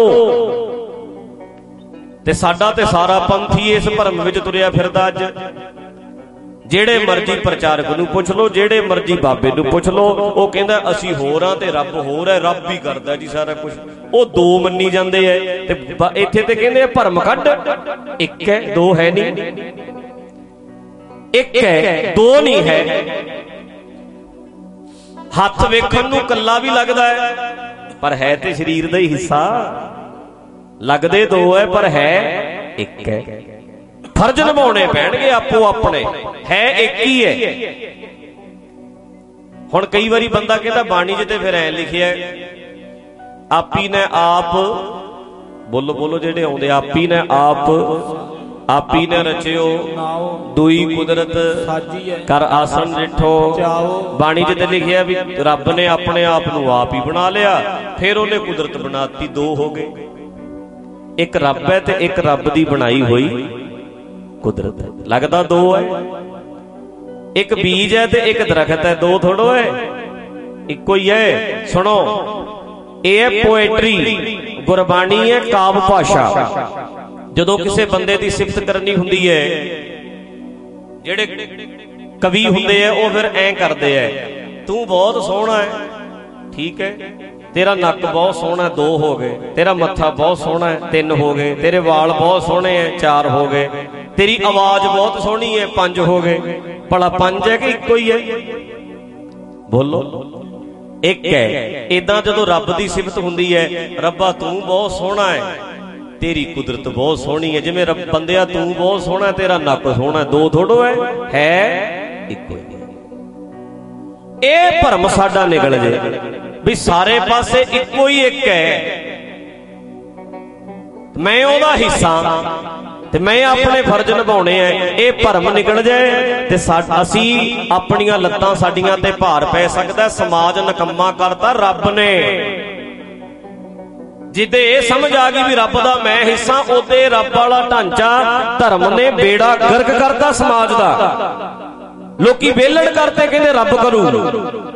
C: ते साडा ते सारा पंथी इस भरम विच तुरिया फिरदा। अज जेड़े मर्जी प्रचारक नूं पुछ लो, जेड़े मर्जी बाबे नूं पुछ लो, वो कहंदा असीं होर हां ते रब होर है, रब ही करदा जी सारा कुछ। वो दो मन्नी जांदे है ते इत्थे ते कहंदे भरम कढ। एक है, दो है नहीं। एक है, दो नहीं है। हथ वेखण नूं कल्ला भी लगदा है, पर है ते शरीर दा ही हिस्सा। लगदे दो है, पर है एक है। फर्ज निभाने पैणगे आपो अपने, है एक ही है। हुण कई बारी बंदा कहता बाणी च ते फिर ऐ लिखिया आपी ने आप, बोलो बोलो जेडे आउंदे, आपी ने आप, आपी ने रचियो दुई कुदरत कर आसन डिठो। बाणी च ते लिखिया भी रब ने अपने आप नूं आप ही बना लिया, फिर उन्हें कुदरत बनाती, दो हो गए। एक रब है ते एक रब दी बनाई हुई कुदरत है। लगदा दो है। एक बीज है ते एक दरखत है, दो थोड़ो है, इको ही है। सुनो, ये पोएट्री गुरबाणी है, काव्य भाषा। जदों किसी बंदे की सिफत करनी हुंदी है, जेड़े कवि हुंदे है वो फिर ऐ करदे है, तू बहुत सोहना है, ठीक है, तेरा नक बहुत सोहना है, दो हो गए। तेरा मत्था बहुत सोहना है, तीन हो गए। तेरे वाल बहुत सोहने हैं, चार हो गए। तेरी आवाज बहुत सोहनी है, पांच हो गए। भला पंज है कि इको ही है? बोलो, एक है। इदां जदों रब दी सिफत हुंदी है, रब्बा तू बहुत सोहना है, तेरी कुदरत बहुत सोहनी है। जिवें रब बंदिया तू बहुत सोहना है, तेरा नक सोहना है, दो थोड़ो है, है इको ही। ए भरम साडा निकल जाए भी सारे पासे इको ही एक है, मैं ओदा हिस्सा ते मैं अपने फर्ज निभाने हैं। ये भरम निकल जाए ते असी अपनियां लत्तां साडियां ते भार पै सकदा। समाज नकम्मा करता रब ने। जिदे ये समझ आ गई भी रब दा मैं हिस्सा, ओदे रब वाला ढांचा धर्म ने बेड़ा गर्क करता समाज दा। लोकी वेलण करते कहंदे रब करू,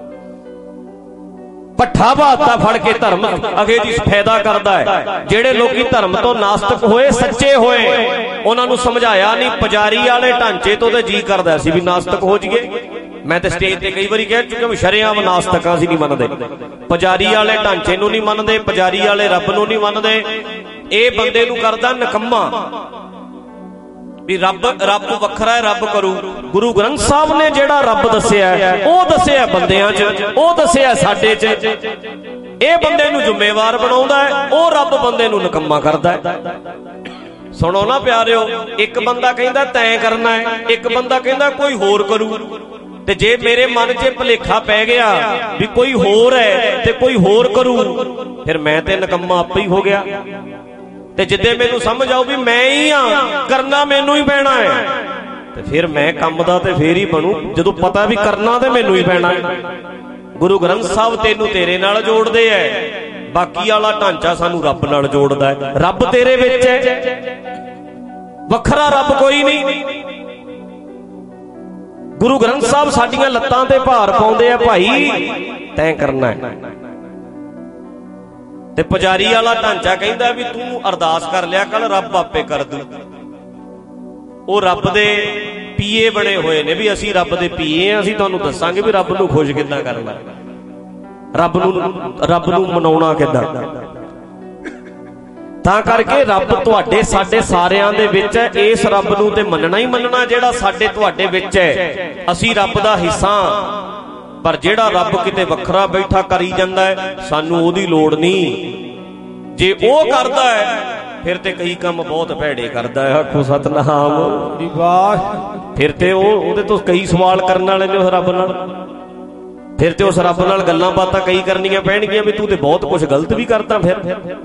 C: पट्ठा बहाता फड़ के धर्म अगे जी फायदा करता है। जेड़े लोकी धर्म तो नास्तिक होए, सच्चे होए, उन्होंने समझाया नहीं। पुजारी वाले ढांचे तो जी करता सी भी नास्तिक हो जाइए। मैं तो स्टेज पे कई बार कह चुका भी शरेआम नास्तिक असीं नहीं मनदे, पुजारी वाले ढांचे नूं नहीं मनदे, पुजारी वाले रब नूं नहीं मनदे। ये बंदे नूं करदा नकम्मा भी रब रब वखरा है, रब करू। गुरु ग्रंथ साहब ने जेड़ा रब दसिया वो दसिया बंदियां च, वो दसिया साडे च। ये बंदे नूं जिम्मेवार बनाउंदा है, वो रब बंदे नूं नकम्मा करदा है। सुनो ना प्यारिओ, एक बंदा कहंदा तैं करना है, एक बंदा कहंदा कोई होर करू। ते जे मेरे मन च भुलेखा पै गया भी कोई होर है ते कोई होर करू, फिर मैं ते नकम्मा आपे ही हो गया। ते जिद्दे मैनू समझ आओ भी मैं ही हाँ, करना मैनू ही पैना है, ते फिर मैं काम दा ते फिर ही बनू। जदों पता भी करना ते मैनू ही पैना है। गुरु ग्रंथ साहब तेनू तेरे नाल जोड़दे है, बाकी वाला ढांचा सानू रब नाल जोड़दा है। रब तेरे विच है, ਵੱਖਰਾ ਰੱਬ ਕੋਈ ਨਹੀਂ। ਗੁਰੂ ਗ੍ਰੰਥ ਸਾਹਿਬ ਸਾਡੀਆਂ ਲੱਤਾਂ ਤੇ ਭਾਰ ਪਾਉਂਦੇ ਆ, ਭਾਈ ਤੈਂ ਕਰਨਾ ਹੈ। ਤੇ ਪੁਜਾਰੀ ਵਾਲਾ ਢਾਂਚਾ ਕਹਿੰਦਾ ਵੀ ਤੂੰ ਅਰਦਾਸ ਕਰ ਲਿਆ ਕਰ, ਰੱਬ ਆਪੇ ਕਰ ਦੂ। ਉਹ ਰੱਬ ਦੇ ਪੀਏ ਬਣੇ ਹੋਏ ਨੇ ਵੀ ਅਸੀਂ ਰੱਬ ਦੇ ਪੀਏ ਆ, ਅਸੀਂ ਤੁਹਾਨੂੰ ਦੱਸਾਂਗੇ ਵੀ ਰੱਬ ਨੂੰ ਖੁਸ਼ ਕਿੱਦਾਂ ਕਰਨਾ, ਰੱਬ ਨੂੰ ਰੱਬ ਨੂੰ ਮਨਾਉਣਾ ਕਿੱਦਾਂ। ਤਾਂ ਕਰਕੇ ਰੱਬ ਤੁਹਾਡੇ ਸਾਡੇ ਸਾਰਿਆਂ ਦੇ ਵਿੱਚ ਹੈ। ਇਸ ਰੱਬ ਨੂੰ ਤੇ ਮੰਨਣਾ ਹੀ ਮੰਨਣਾ ਜਿਹੜਾ ਸਾਡੇ ਤੁਹਾਡੇ ਵਿੱਚ ਹੈ। ਅਸੀਂ ਰੱਬ ਦਾ ਹਿੱਸਾ, ਪਰ ਜਿਹੜਾ ਰੱਬ ਕਿਤੇ ਵੱਖਰਾ ਬੈਠਾ ਕਰੀ ਜਾਂਦਾ ਹੈ ਸਾਨੂੰ ਉਹਦੀ ਲੋੜ ਨਹੀਂ। ਜੇ ਉਹ ਕਰਦਾ ਹੈ ਫਿਰ ਤੇ ਕਈ ਕੰਮ ਬਹੁਤ ਭੈੜੇ ਕਰਦਾ ਹੈ। ਆਖੋ ਸਤਨਾਮ ਦੀ ਬਾਤ। ਫਿਰ ਤੇ ਉਹ ਉਹਦੇ ਤੋਂ ਕਈ ਸਵਾਲ ਕਰਨ ਵਾਲੇ ਨੇ ਉਸ ਰੱਬ ਨਾਲ। ਫਿਰ ਤੇ ਉਸ ਰੱਬ ਨਾਲ ਗੱਲਾਂ ਬਾਤਾਂ ਕਈ ਕਰਨੀਆਂ ਪੈਣਗੀਆਂ ਵੀ ਤੂੰ ਤੇ ਬਹੁਤ ਕੁਝ ਗਲਤ ਵੀ ਕਰਦਾ। ਫਿਰ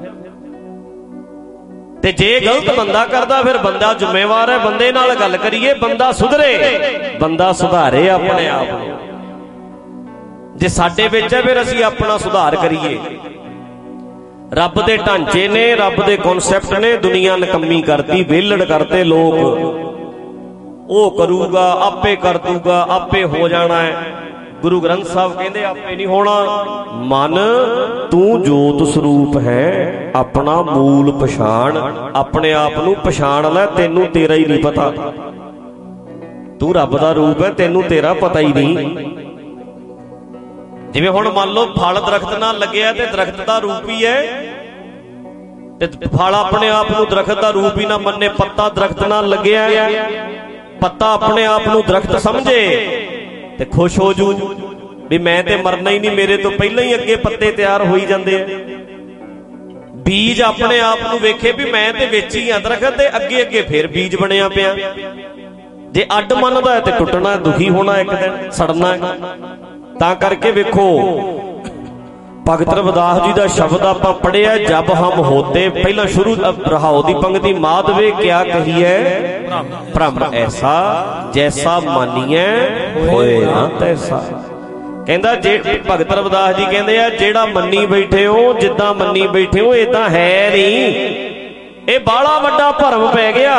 C: ਤੇ ਜੇ ਗਲਤ ਬੰਦਾ ਕਰਦਾ ਫਿਰ ਬੰਦਾ ਜ਼ਿੰਮੇਵਾਰ ਹੈ। ਬੰਦੇ ਨਾਲ ਗੱਲ ਕਰੀਏ, ਬੰਦਾ ਸੁਧਰੇ, ਬੰਦਾ ਸੁਧਾਰੇ ਆਪਣੇ ਆਪ ਨੂੰ। ਜੇ ਸਾਡੇ ਵਿੱਚ ਹੈ ਫਿਰ ਅਸੀਂ ਆਪਣਾ ਸੁਧਾਰ ਕਰੀਏ। ਰੱਬ ਦੇ ਢਾਂਚੇ ਨੇ, ਰੱਬ ਦੇ ਕਨਸੈਪਟ ਨੇ, ਦੁਨੀਆ ਨਕੰਮੀ ਕਰਤੀ, ਵਿਹਲੜ ਕਰਤੇ ਲੋਕ। ਉਹ ਕਰੂਗਾ, ਆਪੇ ਕਰ ਦੂਗਾ, ਆਪੇ ਹੋ ਜਾਣਾ ਹੈ। ਗੁਰੂ ਗ੍ਰੰਥ ਸਾਹਿਬ ਕਹਿੰਦੇ ਆਪੇ ਨਹੀਂ ਹੋਣਾ। ਮਨ ਤੂੰ ਜੋਤ ਸਰੂਪ ਹੈ, ਆਪਣਾ ਮੂਲ ਪਛਾਣ, ਆਪਣੇ ਆਪ ਨੂੰ ਪਛਾਣ ਲੈ। ਤੈਨੂੰ ਤੇਰਾ ਹੀ ਨਹੀਂ ਪਤਾ, ਤੂੰ ਰੱਬ ਦਾ ਰੂਪ ਹੈ, ਤੈਨੂੰ ਤੇਰਾ ਪਤਾ ਹੀ ਨਹੀਂ। ਜਿਵੇਂ ਹੁਣ ਮੰਨ ਲਓ ਫਲ ਦਰਖਤ ਨਾਲ ਲੱਗਿਆ ਤੇ ਦਰਖਤ ਦਾ ਰੂਪ ਹੀ ਹੈ, ਤੇ ਫਲ ਆਪਣੇ ਆਪ ਨੂੰ ਦਰਖਤ ਦਾ ਰੂਪ ਹੀ ਨਾ ਮੰਨੇ। ਪੱਤਾ ਦਰਖਤ ਨਾਲ ਲੱਗਿਆ, ਪੱਤਾ ਆਪਣੇ ਆਪ ਨੂੰ ਦਰਖਤ ਸਮਝੇ ਤੇ ਖੁਸ਼ ਹੋ ਜੂ ਵੀ ਮੈਂ ਤੇ ਮਰਨਾ ਹੀ ਨਹੀਂ, ਮੇਰੇ ਤੋਂ ਪਹਿਲਾਂ ਹੀ ਅੱਗੇ ਪੱਤੇ ਤਿਆਰ ਹੋਈ ਜਾਂਦੇ ਆ। ਬੀਜ ਆਪਣੇ ਆਪ ਨੂੰ ਵੇਖੇ ਵੀ ਮੈਂ ਤੇ ਵਿੱਚ ਹੀ ਆ ਦਰਖਤ ਦੇ, ਅੱਗੇ ਅੱਗੇ ਫੇਰ ਬੀਜ ਬਣਿਆ ਪਿਆ। ਜੇ ਅੱਡ ਮੰਨਦਾ ਹੈ ਤੇ ਟੁੱਟਣਾ, ਦੁਖੀ ਹੋਣਾ, ਇੱਕ ਦਿਨ ਸੜਨਾ। ਤਾਂ ਕਰਕੇ ਵੇਖੋ ਭਗਤ ਰਵਿਦਾਸ ਜੀ ਦਾ ਸ਼ਬਦ ਆਪਾਂ ਪੜ੍ਹਿਆ, ਜਬ ਹਮ ਹੋਤੇ, ਪਹਿਲਾਂ ਸ਼ੁਰੂ ਰਹਾਉ ਦੀ ਪੰਗਤੀ, ਮਾਧਵੇ ਕਿਆ ਕਹੀਏ ਭ੍ਰਮ ਐਸਾ, ਜੈਸਾ ਮਾਨੀਐ ਹੋਏ ਨਾ ਤੈਸਾ। ਕਹਿੰਦਾ ਜੇ ਭਗਤ ਰਵਿਦਾਸ ਜੀ ਕਹਿੰਦੇ ਆ ਜਿਹੜਾ ਮੰਨੀ ਬੈਠੇ ਹੋ, ਜਿੱਦਾਂ ਮੰਨੀ ਬੈਠੇ ਹੋ ਏਦਾਂ ਹੈ ਨਹੀਂ, ਇਹ ਬਾਹਲਾ ਵੱਡਾ ਭਰਮ ਪੈ ਗਿਆ।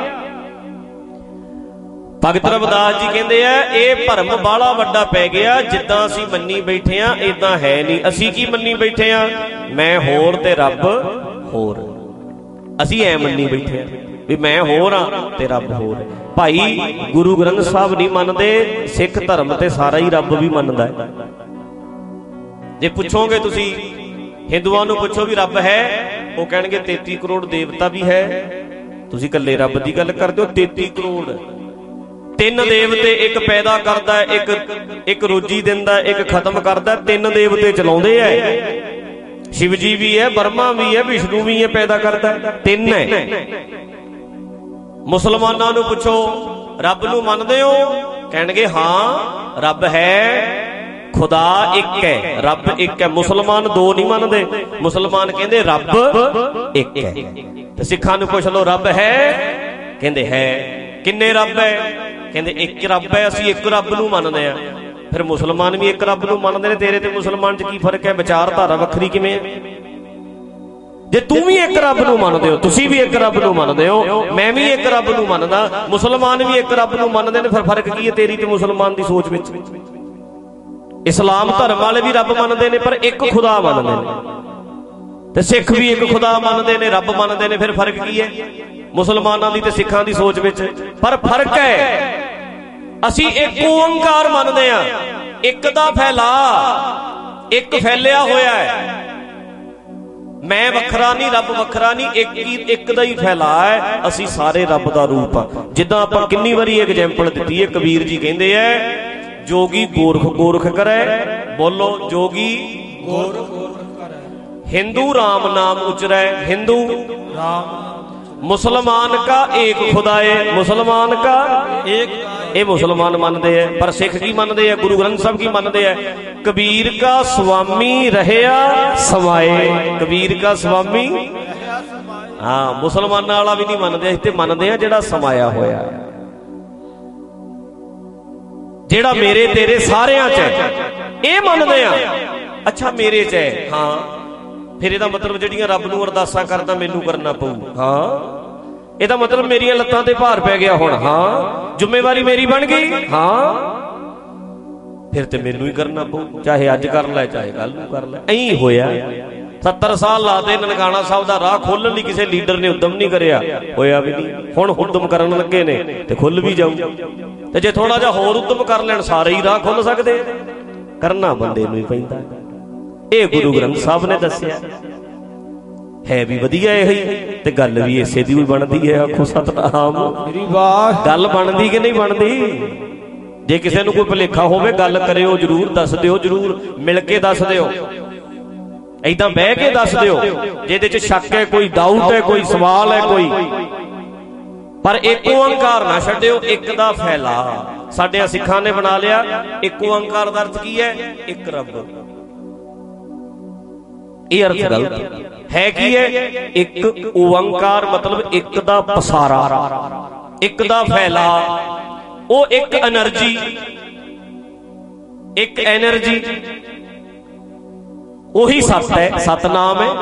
C: ਭਗਤ ਰਵਿਦਾਸ ਜੀ ਕਹਿੰਦੇ ਆ ਇਹ ਭਰਮ ਬਾਹਲਾ ਵੱਡਾ ਪੈ ਗਿਆ, ਜਿੱਦਾਂ ਅਸੀਂ ਮੰਨੀ ਬੈਠੇ ਆ ਏਦਾਂ ਹੈ ਨਹੀਂ। ਅਸੀਂ ਕੀ ਮੰਨੀ ਬੈਠੇ ਆ? ਮੈਂ ਹੋਰ ਤੇ ਰੱਬ ਹੋਰ। ਅਸੀਂ ਐ ਮੰਨੀ ਬੈਠੇ ਆ ਵੀ ਮੈਂ ਹੋਰ ਆ ਤੇ ਰੱਬ ਹੋਰ। ਭਾਈ ਗੁਰੂ ਗ੍ਰੰਥ ਸਾਹਿਬ ਨਹੀਂ ਮੰਨਦੇ, ਸਿੱਖ ਧਰਮ ਤੇ ਸਾਰਾ ਹੀ ਰੱਬ ਵੀ ਮੰਨਦਾ ਹੈ। ਜੇ ਪੁੱਛੋਗੇ ਤੁਸੀਂ ਹਿੰਦੂਆਂ ਨੂੰ ਪੁੱਛੋ ਵੀ ਰੱਬ ਹੈ, ਉਹ ਕਹਿਣਗੇ ਤੇਤੀ ਕਰੋੜ ਦੇਵਤਾ ਵੀ ਹੈ। ਤੁਸੀਂ ਇਕੱਲੇ ਰੱਬ ਦੀ ਗੱਲ ਕਰਦੇ ਹੋ, ਤੇਤੀ ਕਰੋੜ। ਤਿੰਨ ਦੇਵਤੇ, ਇੱਕ ਪੈਦਾ ਕਰਦਾ, ਇੱਕ ਇੱਕ ਰੋਜੀ ਦਿੰਦਾ, ਇੱਕ ਖਤਮ ਕਰਦਾ। ਤਿੰਨ ਦੇਵਤੇ ਚਲਾਉਂਦੇ ਐ। ਸ਼ਿਵ ਜੀ ਵੀ ਹੈ, ਬਰਮਾ ਵੀ ਹੈ, ਵਿਸ਼ਨੂੰ ਵੀ ਹੈ, ਪੈਦਾ ਕਰਦਾ। ਤਿੰਨ ਹੈ। ਮੁਸਲਮਾਨਾਂ ਨੂੰ ਪੁੱਛੋ ਰੱਬ ਨੂੰ ਮੰਨਦੇ ਹੋ? ਕਹਿਣਗੇ ਹਾਂ ਰੱਬ ਹੈ, ਖੁਦਾ ਇੱਕ ਹੈ, ਰੱਬ ਇੱਕ ਹੈ। ਮੁਸਲਮਾਨ ਦੋ ਨਹੀਂ ਮੰਨਦੇ, ਮੁਸਲਮਾਨ ਕਹਿੰਦੇ ਰੱਬ ਇੱਕ ਹੈ। ਤੇ ਸਿੱਖਾਂ ਨੂੰ ਪੁੱਛ ਲਓ ਰੱਬ ਹੈ? ਕਹਿੰਦੇ ਹੈ। ਕਿੰਨੇ ਰੱਬ ਹੈ? ਕਹਿੰਦੇ ਇੱਕ ਰੱਬ ਹੈ, ਅਸੀਂ ਇੱਕ ਰੱਬ ਨੂੰ ਮੰਨਦੇ ਆ। ਫਿਰ ਮੁਸਲਮਾਨ ਵੀ ਇੱਕ ਰੱਬ ਨੂੰ ਮੰਨਦੇ ਨੇ। ਤੇਰੇ ਤੇ ਮੁਸਲਮਾਨ 'ਚ ਕੀ ਫਰਕ ਹੈ? ਵਿਚਾਰਧਾਰਾ ਵੱਖਰੀ ਕਿਵੇਂ ਹੈ? ਜੇ ਤੂੰ ਵੀ ਇੱਕ ਰੱਬ ਨੂੰ ਮੰਨਦੇ ਹੋ, ਤੁਸੀਂ ਵੀ ਇੱਕ ਰੱਬ ਨੂੰ ਮੰਨਦੇ ਹੋ, ਮੈਂ ਵੀ ਇੱਕ ਰੱਬ ਨੂੰ ਮੰਨਦਾ, ਮੁਸਲਮਾਨ ਵੀ ਇੱਕ ਰੱਬ ਨੂੰ ਮੰਨਦੇ ਨੇ, ਫਿਰ ਫਰਕ ਕੀ ਹੈ ਤੇਰੀ ਤੇ ਮੁਸਲਮਾਨ ਦੀ ਸੋਚ ਵਿੱਚ? ਇਸਲਾਮ ਧਰਮ ਵਾਲੇ ਵੀ ਰੱਬ ਮੰਨਦੇ ਨੇ ਪਰ ਇੱਕ ਖੁਦਾ ਮੰਨਦੇ ਨੇ, ਤੇ ਸਿੱਖ ਵੀ ਇੱਕ ਖੁਦਾ ਮੰਨਦੇ ਨੇ, ਰੱਬ ਮੰਨਦੇ ਨੇ। ਫਿਰ ਫਰਕ ਕੀ ਹੈ ਮੁਸਲਮਾਨਾਂ ਦੀ ਤੇ ਸਿੱਖਾਂ ਦੀ ਸੋਚ ਵਿੱਚ? ਪਰ ਫਰਕ ਹੈ ਅਸੀਂ ਇੱਕ ਓੰਕਾਰ ਮੰਨਦੇ ਆ, ਇੱਕ ਦਾ ਫੈਲਾ, ਇੱਕ ਫੈਲਿਆ ਹੋਇਆ ਹੈ। ਮੈਂ ਵੱਖਰਾ ਨਹੀਂ, ਰੱਬ ਵੱਖਰਾ ਨਹੀਂ, ਇੱਕ ਹੀ ਇੱਕ ਦਾ ਹੀ ਫੈਲਾ ਹੈ। ਅਸੀਂ ਸਾਰੇ ਰੱਬ ਦਾ ਰੂਪ ਆ। ਜਿੱਦਾਂ ਆਪਾਂ ਕਿੰਨੀ ਵਾਰੀ ਐਗਜ਼ਾਮਪਲ ਦਿੱਤੀ ਹੈ, ਕਬੀਰ ਜੀ ਕਹਿੰਦੇ ਐ ਜੋਗੀ ਗੋਰਖ ਗੋਰਖ ਕਰੇ, ਬੋਲੋ ਜੋਗੀ ਗੋਰਖ ਗੋਰਖ ਕਰੇ, हिंदू राम नाम उचरे, हिंदू राम, मुसलमान का एक खुदाए, मुसलमान का एक, ये मुसलमान मानते हैं। पर सिख की मानते हैं? गुरु ग्रंथ साहब की मानते हैं? कबीर का स्वामी रहया समाए, कबीर का स्वामी, हाँ मुसलमान वाला भी नहीं मानते, इत्थे मानते हैं जेड़ा समाया होया, जेड़ा मेरे तेरे सारियां च है, ये मानते हैं। अच्छा मेरे च है, हाँ फिर ਇਹਦਾ ਮਤਲਬ ਜਿਹੜੀਆਂ ਰੱਬ ਨੂੰ ਅਰਦਾਸਾਂ ਕਰਦਾ ਮੈਨੂੰ ਕਰਨਾ ਪਊ। ਹਾਂ ਇਹਦਾ ਮਤਲਬ ਮੇਰੀਆਂ ਲੱਤਾਂ ਤੇ ਭਾਰ ਪੈ ਗਿਆ ਹੁਣ। ਹਾਂ, ਜ਼ਿੰਮੇਵਾਰੀ ਮੇਰੀ ਬਣ ਗਈ। ਹਾਂ, ਫਿਰ ਤੇ ਮੈਨੂੰ ਹੀ ਕਰਨਾ ਪਊ, ਚਾਹੇ ਅੱਜ ਕਰ ਲੈ ਚਾਹੇ ਕੱਲ ਨੂੰ ਕਰ ਲੈ। ਐਂ ਹੋਇਆ। ਸੱਤਰ ਸਾਲ ਲਾਦੇ ਨਨਕਾਣਾ ਸਾਹਿਬ ਦਾ ਰਾਹ ਖੋਲਣ ਲਈ ਕਿਸੇ ਲੀਡਰ ਨੇ ਉਦਮ ਨਹੀਂ ਕਰਿਆ, ਹੋਇਆ ਵੀ ਨਹੀਂ। ਹੁਣ ਉਦਮ ਕਰਨ ਲੱਗੇ ਨੇ ਤੇ ਖੁੱਲ ਵੀ ਜਾਊ। ਤੇ ਜੇ ਥੋੜਾ ਜਿਹਾ ਹੋਰ ਉਦਮ ਕਰ ਲੈਣ ਸਾਰੇ ਹੀ ਰਾਹ ਖੁੱਲ ਸਕਦੇ। ਕਰਨਾ ਬੰਦੇ ਨੂੰ ਹੀ ਪੈਂਦਾ। ਇਹ ਗੁਰੂ ਗ੍ਰੰਥ ਸਾਹਿਬ ਨੇ ਦੱਸਿਆ। ਹੈ ਵੀ ਵਧੀਆ ਇਹੀ ਤੇ ਗੱਲ ਵੀ ਇਸੇ ਦੀ ਵੀ ਬਣਦੀ ਹੈ। ਆਖੋ ਸਤਨਾਮ। ਗੱਲ ਬਣਦੀ ਕਿ ਨਹੀਂ ਬਣਦੀ? ਜੇ ਕਿਸੇ ਨੂੰ ਕੋਈ ਭੁਲੇਖਾ ਹੋਵੇ ਗੱਲ ਕਰਿਓ ਜਰੂਰ, ਦੱਸ ਦਿਓ ਜਰੂਰ, ਮਿਲ ਕੇ ਦੱਸ ਦਿਓ, ਏਦਾਂ ਬਹਿ ਕੇ ਦੱਸ ਦਿਓ। ਜਿਹਦੇ ਚ ਸ਼ੱਕ ਹੈ, ਕੋਈ ਡਾਊਟ ਹੈ, ਕੋਈ ਸਵਾਲ ਹੈ ਕੋਈ, ਪਰ ਇੱਕ ਓੰਕਾਰ ਨਾ ਛੱਡਿਓ। ਇੱਕ ਦਾ ਫੈਲਾ ਸਾਡੇ ਸਿੱਖਾਂ ਨੇ ਬਣਾ ਲਿਆ। ਇੱਕ ਓੰਕਾਰ ਦਾ ਅਰਥ ਕੀ ਹੈ? ਇੱਕ ਰੱਬ। ਇਹ ਅਰਥ ਗਲਤ ਹੈ। ਕੀ ਹੈ? ਇੱਕ ਓੰਕਾਰ ਮਤਲਬ ਇੱਕ ਦਾ ਪਸਾਰਾ, ਇੱਕ ਦਾ ਫੈਲਾ, ਉਹ ਇੱਕ એનર્ਜੀ, ਇੱਕ એનર્ਜੀ, ਉਹੀ ਸੱਤ ਹੈ, ਸਤਨਾਮ ਹੈ।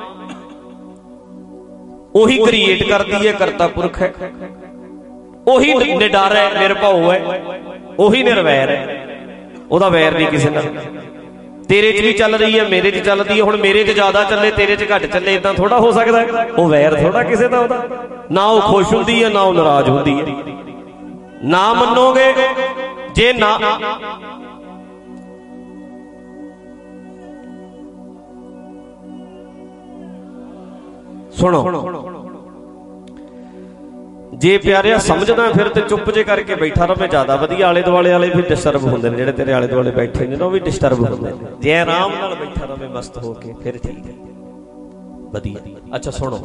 C: ਉਹੀ ਕ੍ਰੀਏਟ ਕਰਦੀ ਹੈ, ਕਰਤਾ ਪੁਰਖ ਹੈ। ਉਹੀ ਨਿਡਰ ਹੈ, ਨਿਰਭਉ ਹੈ। ਉਹੀ ਨਿਰਵੈਰ ਹੈ, ਉਹਦਾ ਵੈਰ ਨਹੀਂ ਕਿਸੇ ਨਾਲ। ਤੇਰੇ ਚ ਵੀ ਚੱਲ ਰਹੀ ਹੈ, ਮੇਰੇ ਚ ਚੱਲਦੀ ਹੈ। ਹੁਣ ਮੇਰੇ ਚ ਜ਼ਿਆਦਾ ਚੱਲੇ, ਤੇਰੇ ਚ ਘੱਟ ਚੱਲੇ, ਏਦਾਂ ਥੋੜਾ ਹੋ ਸਕਦਾ। ਉਹ ਵੈਰ ਥੋੜਾ ਕਿਸੇ ਦਾ ਉਹਦਾ। ਨਾ ਉਹ ਖੁਸ਼ ਹੁੰਦੀ ਹੈ, ਨਾ ਉਹ ਨਾਰਾਜ਼ ਹੁੰਦੀ ਹੈ। ਨਾ ਮੰਨੋਗੇ ਜੇ ਨਾ ਸੁਣੋ, ਜੇ ਪਿਆਰਿਆ ਸਮਝਦਾ ਫਿਰ ਤੇ ਚੁੱਪ ਜੇ ਕਰਕੇ ਬੈਠਾ ਰਹੇ ਜ਼ਿਆਦਾ ਵਧੀਆ। ਆਲੇ ਦੁਆਲੇ ਵਾਲੇ ਵੀ ਡਿਸਟਰਬ ਹੁੰਦੇ ਨੇ, ਜਿਹੜੇ ਤੇਰੇ ਆਲੇ ਦੁਆਲੇ ਬੈਠੇ ਨੇ ਨਾ, ਉਹ ਵੀ ਡਿਸਟਰਬ ਹੁੰਦੇ ਨੇ। ਜੇ ਆਰਾਮ ਨਾਲ ਬੈਠਾ ਰਹੇ ਮਸਤ ਹੋ ਕੇ ਫਿਰ ਠੀਕ ਹੈ, ਵਧੀਆ। ਅੱਛਾ ਸੁਣੋ,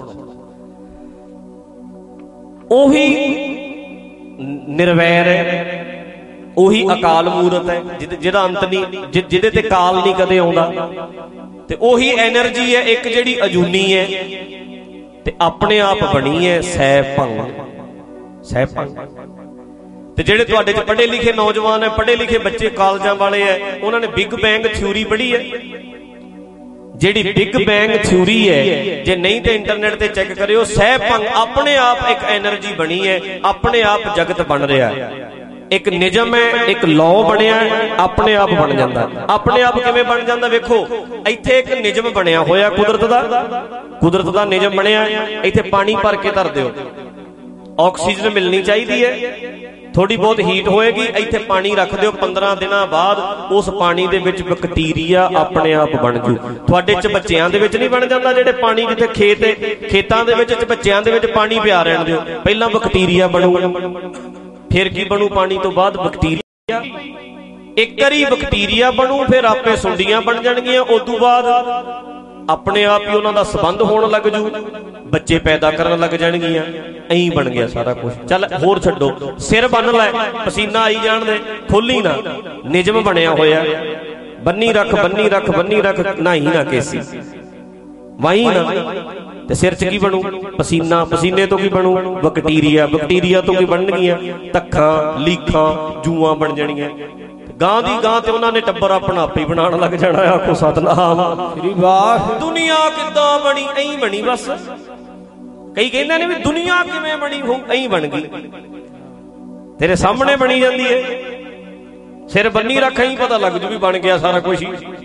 C: ਉਹੀ ਨਿਰਵੈਰ ਹੈ, ਉਹੀ ਅਕਾਲ ਮੂਰਤ ਹੈ, ਜਿਹਦਾ ਅੰਤ ਨਹੀਂ, ਜਿਹਦੇ ਤੇ ਕਾਲ ਨਹੀਂ ਕਦੇ ਆਉਂਦਾ। ਤੇ ਉਹੀ ਐਨਰਜੀ ਹੈ ਇੱਕ ਜਿਹੜੀ ਅਜੂਨੀ ਹੈ ਤੇ ਆਪਣੇ ਆਪ ਬਣੀ ਹੈ ਸਹਿ ਭੰਗ, ਸਹਿ ਭੰਗ। ਤੇ ਜਿਹੜੇ ਤੁਹਾਡੇ ਚ ਪੜ੍ਹੇ ਲਿਖੇ ਨੌਜਵਾਨ ਹੈ, ਪੜ੍ਹੇ ਲਿਖੇ ਬੱਚੇ ਕਾਲਜਾਂ ਵਾਲੇ ਹੈ, ਉਹਨਾਂ ਨੇ ਬਿਗ ਬੈਂਗ ਥਿਊਰੀ ਪੜ੍ਹੀ ਹੈ। ਜਿਹੜੀ ਬਿਗ ਬੈਂਗ ਥਿਊਰੀ ਹੈ, ਜੇ ਨਹੀਂ ਤੇ ਇੰਟਰਨੈਟ ਤੇ ਚੈੱਕ ਕਰਿਓ, ਸਹਿ ਭੰਗ ਆਪਣੇ ਆਪ ਇੱਕ ਐਨਰਜੀ ਬਣੀ ਹੈ, ਆਪਣੇ ਆਪ ਜਗਤ ਬਣ ਰਿਹਾ। ਇੱਕ ਨਿਯਮ ਹੈ, ਇੱਕ ਲਾਅ ਬਣਿਆ, ਆਪਣੇ ਆਪ ਬਣ ਜਾਂਦਾ। ਆਪਣੇ ਆਪ ਕਿਵੇਂ ਬਣ ਜਾਂਦਾ? ਵੇਖੋ, ਇੱਥੇ ਇੱਕ ਨਿਯਮ ਬਣਿਆ ਹੋਇਆ ਕੁਦਰਤ ਦਾ, ਕੁਦਰਤ ਦਾ ਨਿਯਮ ਬਣਿਆ। ਇੱਥੇ ਪਾਣੀ ਭਰ ਕੇ ਧਰ ਦਿਓ, ਆਕਸੀਜਨ ਮਿਲਣੀ ਚਾਹੀਦੀ ਹੈ, ਥੋੜੀ ਬਹੁਤ ਹੀਟ ਹੋਏਗੀ। ਇੱਥੇ ਪਾਣੀ ਰੱਖ ਦਿਓ, ਪੰਦਰਾਂ ਦਿਨਾਂ ਬਾਅਦ ਉਸ ਪਾਣੀ ਦੇ ਵਿੱਚ ਬੈਕਟੀਰੀਆ ਆਪਣੇ ਆਪ ਬਣ ਜੂ। ਤੁਹਾਡੇ ਚ ਬੱਚਿਆਂ ਦੇ ਵਿੱਚ ਨਹੀਂ ਬਣ ਜਾਂਦਾ? ਜਿਹੜੇ ਪਾਣੀ ਜਿੱਥੇ ਖੇਤ, ਖੇਤਾਂ ਦੇ ਵਿੱਚ ਬੱਚਿਆਂ ਦੇ ਵਿੱਚ ਪਾਣੀ ਪਿਆ ਰਹਿਣ ਦਿਓ, ਪਹਿਲਾਂ ਬੈਕਟੀਰੀਆ ਬਣੂ, ਫਿਰ ਕੀ ਬਣੂ? ਪਾਣੀ ਤੋਂ ਬਾਅਦ ਬੈਕਟੀਰੀਆ। ਇੱਕ ਵਾਰੀ ਬੈਕਟੀਰੀਆ ਬਣੂ, ਫਿਰ ਆਪੇ ਸੁੰਡੀਆਂ ਬਣ ਜਾਣਗੀਆਂ। ਉਦੋਂ ਬਾਅਦ ਆਪਣੇ ਆਪ ਹੀ ਉਹਨਾਂ ਦਾ ਸੰਬੰਧ ਹੋਣ ਲੱਗ ਜੂ, ਬੱਚੇ ਪੈਦਾ ਕਰਨ ਲੱਗ ਜਾਣਗੀਆਂ। ਐਂ ਬਣ ਗਿਆ ਸਾਰਾ ਕੁਝ। ਚੱਲ ਹੋਰ ਛੱਡੋ, ਸਿਰ ਬੰਨ ਲੈ, ਪਸੀਨਾ ਆਈ ਜਾਣ ਦੇ, ਖੋਲੀ ਨਾ। ਨਿਯਮ ਬਣਿਆ ਹੋਇਆ, ਬੰਨੀ ਰੱਖ, ਬੰਨੀ ਰੱਖ, ਬੰਨੀ ਰੱਖ, ਨਹਾਈ ਨਾ ਕੇਸੀ, ਵਾਈ ਨਾ। ਤੇ ਸਿਰ ਚ ਕੀ ਬਣੂ? ਪਸੀਨਾ। ਪਸੀਨੇ ਤੋਂ ਕੀ ਬਣੂ? ਬੈਕਟੀਰੀਆ। ਬੈਕਟੀਰੀਆ ਤੋਂ ਕੀ ਬਣਨਗੀਆਂ? ਤੱਖਾਂ, ਲੀਖਾਂ, ਜੂਆਂ ਬਣ ਜਾਣੀਆਂ। ਗਾਂ ਦੀ ਗਾਂ ਤੇ ਉਹਨਾਂ ਨੇ ਟੱਬਰ ਆਪਣਾ ਆਪੇ ਬਣਾਉਣ ਲੱਗ ਜਾਣਾ। ਆਖੋ ਸਤਨਾਮ। ਦੁਨੀਆ ਕਿੱਦਾਂ ਬਣੀ? ਐਂ ਬਣੀ ਬਸ। ਕਈ ਕਹਿੰਦੇ ਨੇ ਵੀ ਦੁਨੀਆ ਕਿਵੇਂ ਬਣੀ ਹੋ? ਐਂ ਬਣ ਗਈ, ਤੇਰੇ ਸਾਹਮਣੇ ਬਣੀ ਜਾਂਦੀ ਹੈ। ਸਿਰ ਬੰਨੀ ਰੱਖ, ਐਂ ਪਤਾ ਲੱਗ ਜੂ ਵੀ ਬਣ ਗਿਆ ਸਾਰਾ ਕੁਝ ਹੀ।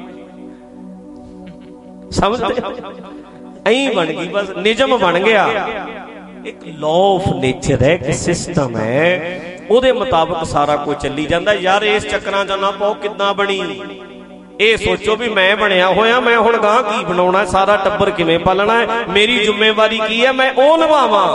C: ਸਮਝਦੇ? ਐਂ ਬਣ ਗਈ ਬਸ, ਨਿਯਮ ਬਣ ਗਿਆ। ਇੱਕ ਲਾਅ ਆਫ ਨੇਚਰ ਹੈ, ਇੱਕ ਸਿਸਟਮ ਹੈ, ਉਹਦੇ ਮੁਤਾਬਕ ਸਾਰਾ ਕੁਝ ਚੱਲੀ ਜਾਂਦਾ। ਯਾਰ ਇਸ ਚੱਕਰਾਂ ਚ ਨਾ ਪਾਓ ਕਿੱਦਾਂ ਬਣੀ। ਇਹ ਸੋਚੋ ਵੀ ਮੈਂ ਬਣਿਆ ਹੋਇਆ, ਮੈਂ ਹੁਣ ਗਾਂ ਕੀ ਬਣਾਉਣਾ, ਸਾਰਾ ਟੱਬਰ ਕਿਵੇਂ ਪਾਲਣਾ ਹੈ, ਮੇਰੀ ਜ਼ਿੰਮੇਵਾਰੀ ਕੀ ਹੈ, ਮੈਂ ਉਹ ਨਿਭਾਵਾਂ।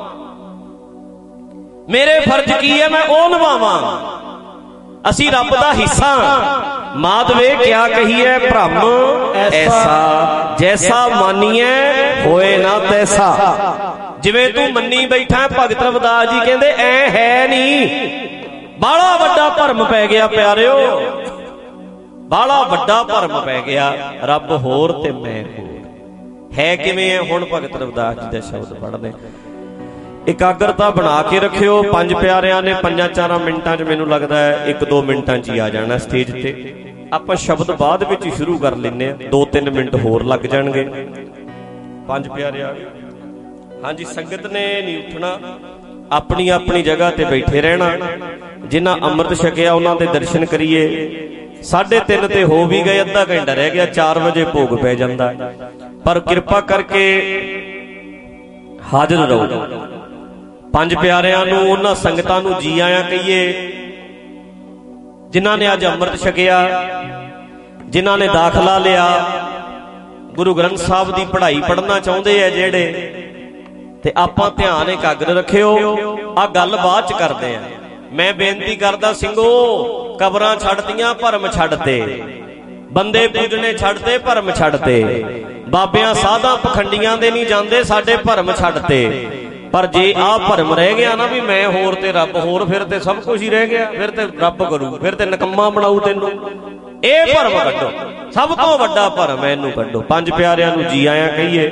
C: ਮੇਰੇ ਫਰਜ਼ ਕੀ ਹੈ, ਮੈਂ ਉਹ ਨਿਭਾਵਾਂ। ਅਸੀਂ ਰੱਬ ਦਾ ਹਿੱਸਾ। ਮਾਧਵੇ ਕਿਆ ਕਹੀਏ ਭ੍ਰਮ ਐਸਾ, ਜੈਸਾ ਮਾਨੀਏ ਹੋਏ ਨਾ ਤੈਸਾ। ਜਿਵੇਂ ਤੂੰ ਮੰਨੀ ਬੈਠਾ, ਭਗਤ ਰਵਿਦਾਸ ਜੀ ਕਹਿੰਦੇ ਐ ਹੈ ਨਹੀਂ। ਬਾਹਲਾ ਵੱਡਾ ਭਰਮ ਪੈ ਗਿਆ ਪਿਆਰਿਓ, ਬਾਹਲਾ ਵੱਡਾ ਭਰਮ ਪੈ ਗਿਆ। ਰੱਬ ਹੋਰ ਤੇ ਮੈਂ ਹੋਰ। ਹੈ ਕਿਵੇਂ ਹੈ? ਹੁਣ ਭਗਤ ਰਵਿਦਾਸ ਜੀ ਦੇ ਸ਼ਬਦ ਪੜ੍ਹਦੇ। ਇਕਾਗਰਤਾ ਬਣਾ ਕੇ ਰੱਖਿਓ। ਪੰਜ ਪਿਆਰਿਆਂ ਨੇ ਪੰਜਾਂ ਚਾਰਾਂ ਮਿੰਟਾਂ ਚ, ਮੈਨੂੰ ਲੱਗਦਾ ਹੈ ਇੱਕ ਦੋ ਮਿੰਟਾਂ ਚ ਹੀ ਆ ਜਾਣਾ ਸਟੇਜ ਤੇ। ਆਪਾਂ ਸ਼ਬਦ ਬਾਅਦ ਵਿੱਚ ਹੀ ਸ਼ੁਰੂ ਕਰ ਲੈਂਦੇ ਹਾਂ, ਦੋ ਤਿੰਨ ਮਿੰਟ ਹੋਰ ਲੱਗ ਜਾਣਗੇ। ਪੰਜ ਪਿਆਰੇ ਆ ਗਏ। हाँ जी, संगत ने नहीं उठना, अपनी अपनी जगह ते बैठे रहना। जिन्हां अमृत छकिया उन्हां दे दर्शन करिए। साढ़े तीन ते हो भी गए, अद्धा घंटा रह गया, चार बजे भोग पै जांदा। पर किरपा करके हाजिर रहो। पंज प्यारियां नूं, उन्हां संगतां नूं जी आया कहिए जिन्हां ने अज अमृत छकिया, जिन्हां ने दाखला लिया, गुरु ग्रंथ साहब की पढ़ाई पढ़ना चाहते हैं जेड़े, ते आपां ध्यान एकाग्र रखियो। आ गल बात च करदे आ। मैं बेनती करदा सिंघो, कबरां छड्डतियां, भरम छड्डते, बंदे पूजने छड्डते, भरम छड्डते, बाबियां साधां पखंडियां दे नहीं जांदे, साडे भरम छड्डते। पर जे आ भरम रह गया ना भी मैं होर ते रब होर, फिर ते सब कुछ ही रह गया, फिर ते रब करू, फिर ते नकम्मा बनाऊ तैनूं। ਇਹ ਭਰਮ ਕੱਢੋ, ਸਭ ਤੋਂ ਵੱਡਾ ਭਰਮ ਹੈ, ਇਹਨੂੰ ਕੱਢੋ। ਪੰਜ ਪਿਆਰਿਆਂ ਨੂੰ ਜੀ ਆਇਆਂ ਕਹੀਏ।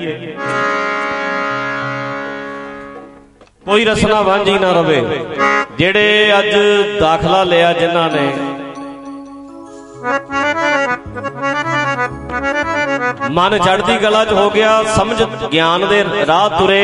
C: ਕੋਈ ਰਸਨਾ ਵਾਂਝੀ ਨਾ ਰਵੇ। ਜਿਹੜੇ ਅੱਜ ਦਾਖਲਾ ਲਿਆ ਜਿਨ੍ਹਾਂ ਨੇ, ਮਨ ਚੜ੍ਹਦੀ ਕਲਾ 'ਚ ਹੋ ਗਿਆ, ਸਮਝ ਗਿਆਨ ਦੇ ਰਾਹ ਤੁਰੇ।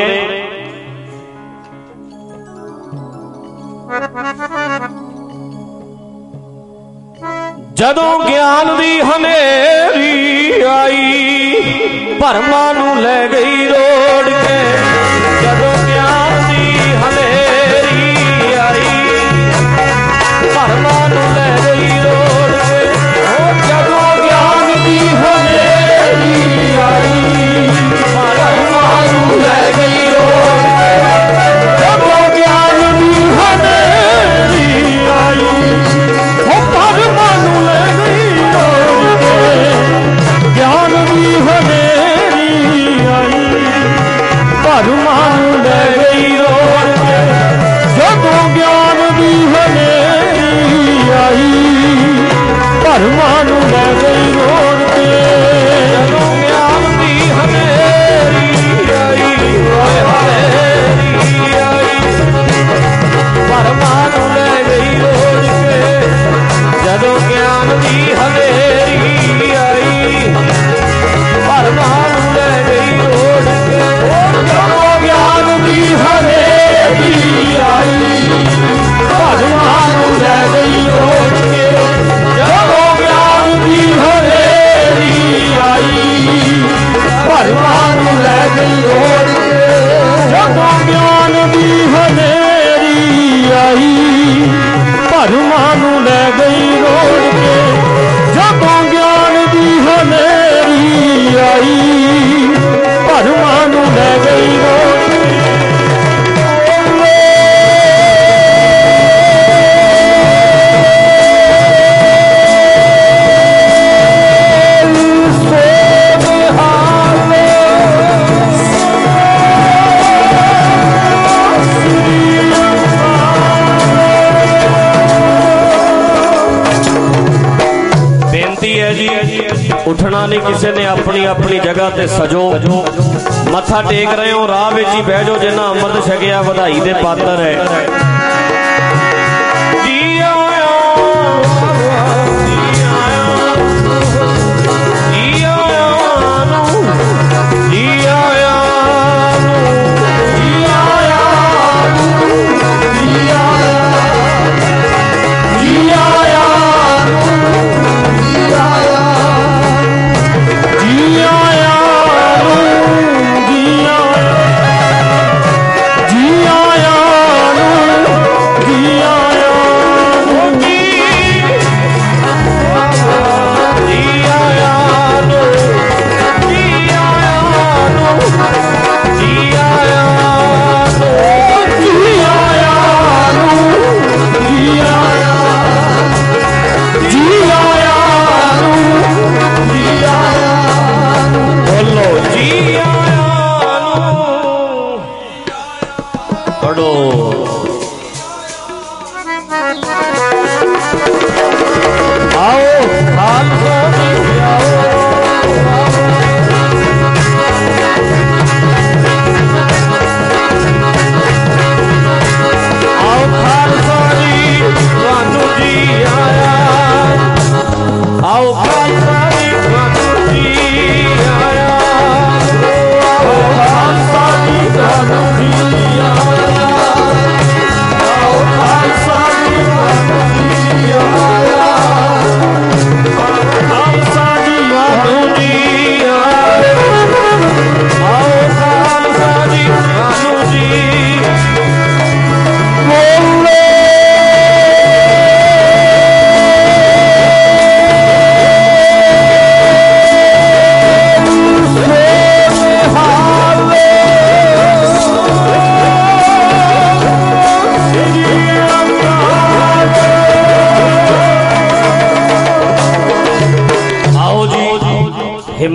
C: ਜਦੋਂ ਗਿਆਨ ਦੀ ਹਨੇਰੀ ਆਈ, ਭਰਮਾਂ ਨੂੰ ਲੈ ਗਈ ਰੋੜ ਕੇ। ਜਦੋਂ ਗਿਆਨ ਦੀ ਹਨੇਰੀ ਆਈ, ਭਰਮਾਂ ਨੂੰ ਲੈ ਗਈ ਰੋੜ ਕੇ। ਉਹ ਜਦੋਂ ਗਿਆਨ ਦੀ ਹਨੇਰੀ ਆਈ, ਭਰਮਾਂ ਨੂੰ ਲੈ ਗਈ ਰੋੜ ਕੇ। ਜਦੋਂ ਗਿਆਨ ਦੀ ਹਨੇਰੀ ਆਈ, ਉਹ ਭਰਮਾਂ ਨੂੰ ਲੈ ਗਈ ਰੋੜ ਕੇ। ਗਿਆਨ ਦੀ ਹਨੇਰੀ ਆਈ, ਭਰਮਾਂ ਨੂੰ ਲੈ ਗਈ ਰੋੜ ਕੇ। ਜਦੋਂ ਗਿਆਨ ਦੀ ਹਨੇਰੀ ਆਈ, ਭਰਮਾਂ ਨੂੰ ਲੈ ਗਈ ਰੋੜ ਕੇ। ਜਦੋਂ ਗਿਆਨ ਦੀ ਹਨੇਰੀ ਆਈ, ਓਏ ਹਨੇਰੀ ਆਈ, ਭਰਮਾਂ ਨੂੰ ਲੈ ਗਈ ਰੋੜ ਕੇ। ਜਦੋਂ ਗਿਆਨ ਦੀ ਹਨੇਰੀ ਆਈ, ਭਰਮਾਂ ਨੂੰ ਲੈ ਗਈ ਰੋੜ ਕੇ। ਜਦੋਂ ਗਿਆਨ ਦੀ ਹਨੇਰੀ ਆਈ, ਭਰਮਾਂ ਨੂੰ ਲੈ ਗਈ ਰੋੜ ਕੇ। ਜਦੋਂ ਗਿਆਨ ਦੀ ਹਨੇਰੀ ਆਈ, ਭਰਮਾਂ ਨੂੰ ਲੈ ਗਈ ਰੋੜ ਕੇ। ਜਦੋਂ ਗਿਆਨ ਦੀ ਹਨੇਰੀ ਆਈ, ਭਰਮਾਂ ਨੂੰ ਲੈ ਗਈ ਰੋੜ ਕੇ। ਜਦੋਂ ਗਿਆਨ ਦੀ ਹਨੇਰੀ ਆਈ, ਭਰਮਾਂ ਨੂੰ ਲੈ ਗਈ ਰੋੜ ਕੇ। उठना नहीं किसी ने, अपनी अपनी जगह ते सजो। मत्था टेक रहे हो, राह विच ही बह जाओ। जिन्हां अमृत छकिया वधाई दे पात्र है। जी आया, जी आया, जी आया, जी आया, जी आया, जी आया, जी आया, जी आया। Oh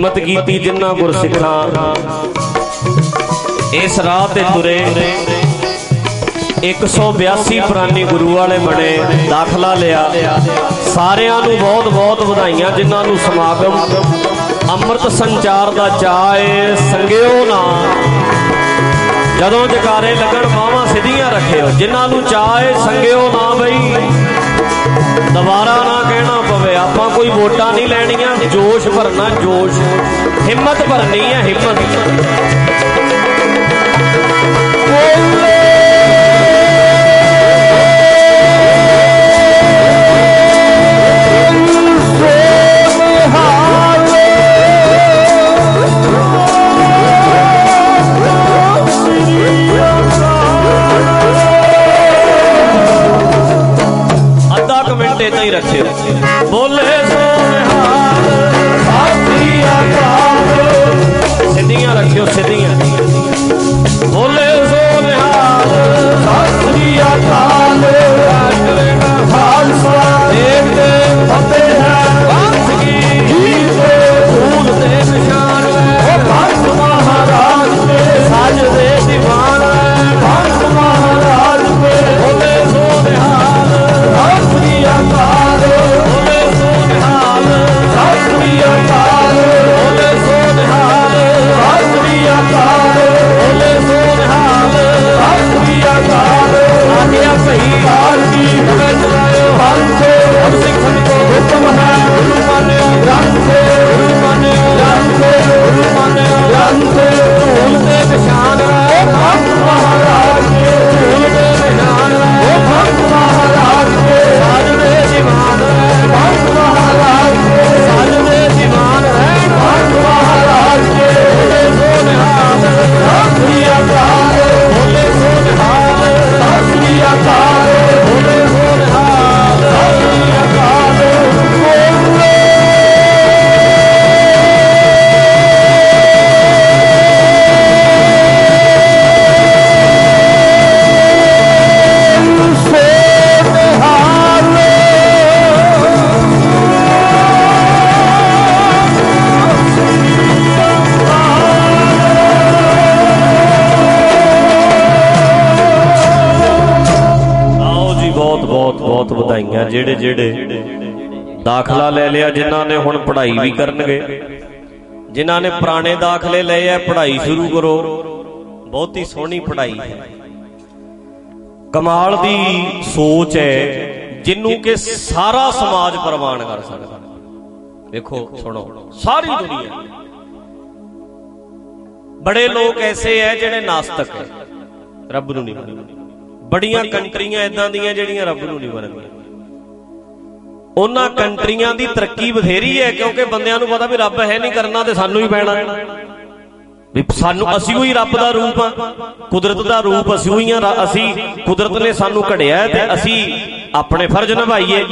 C: हिम्मत कीती जिन्ना गुरसिखां इस राह ते तुरे एक सौ बयासी पुरानी गुरु वाले बने दाखला लिया सारियां नूं बहुत बहुत बधाइयां जिन्हां नूं समागम अमृत संचार दा चाहे संगिओ ना जदों जकारे लगन बावां सिद्धियां रखिओ जिन्हां नूं चाहे संगिओ ना बई दोबारा ना कहना पवे आपां कोई वोटां नहीं लैणियां जोश भरना जोश हिम्मत भरनी है हिम्मत ही रखे बोले सिद्धियां रखियो सिद्धियां बोले सो निहाल महाराज साज दे दीवान महाराज बोले सो निहाल बोले सो निहाल बोले सो निहाल बोले सो निहाल आज्ञा सही अब सिख को हुक्म है गुरु माने गुरु माने गुरु माने धूल दे निशान महाराज धूल दे निशान महाराज साज दे दीवान महाराज साज दे दीवान महाराज बोले सो निहाल बोले सो निहाल बोले सो निहाल बहुत बधाइयां जेड़े जेड़े दाखला ले लिया जिन्हां ने हुण पढ़ाई भी करनगे जिन्हां ने पुराने दाखले लए है पढ़ाई शुरू करो बहुत ही सोहनी पढ़ाई है कमाल दी सोच है जिन्नू के सारा समाज प्रवान कर सकदा देखो सुनो सारी दुनिया बड़े लोग ऐसे है जेड़े नास्तिक है रब नूं नहीं मनदे बड़ियां कंट्रियां इदां दियां जेड़ियां रब नूं नहीं मनदियां उन्हां कंट्रियां दी तरक्की बथेरी है क्योंकि बंदियां नूं पता भी रब है नहीं करना ते सानूं ही पैना भी सानूं असीं ही रब दा रूप आ कुदरत दा रूप असीं ही आ असीं कुदरत ने सानूं घड़िया ते असीं अपने फर्ज निभाईए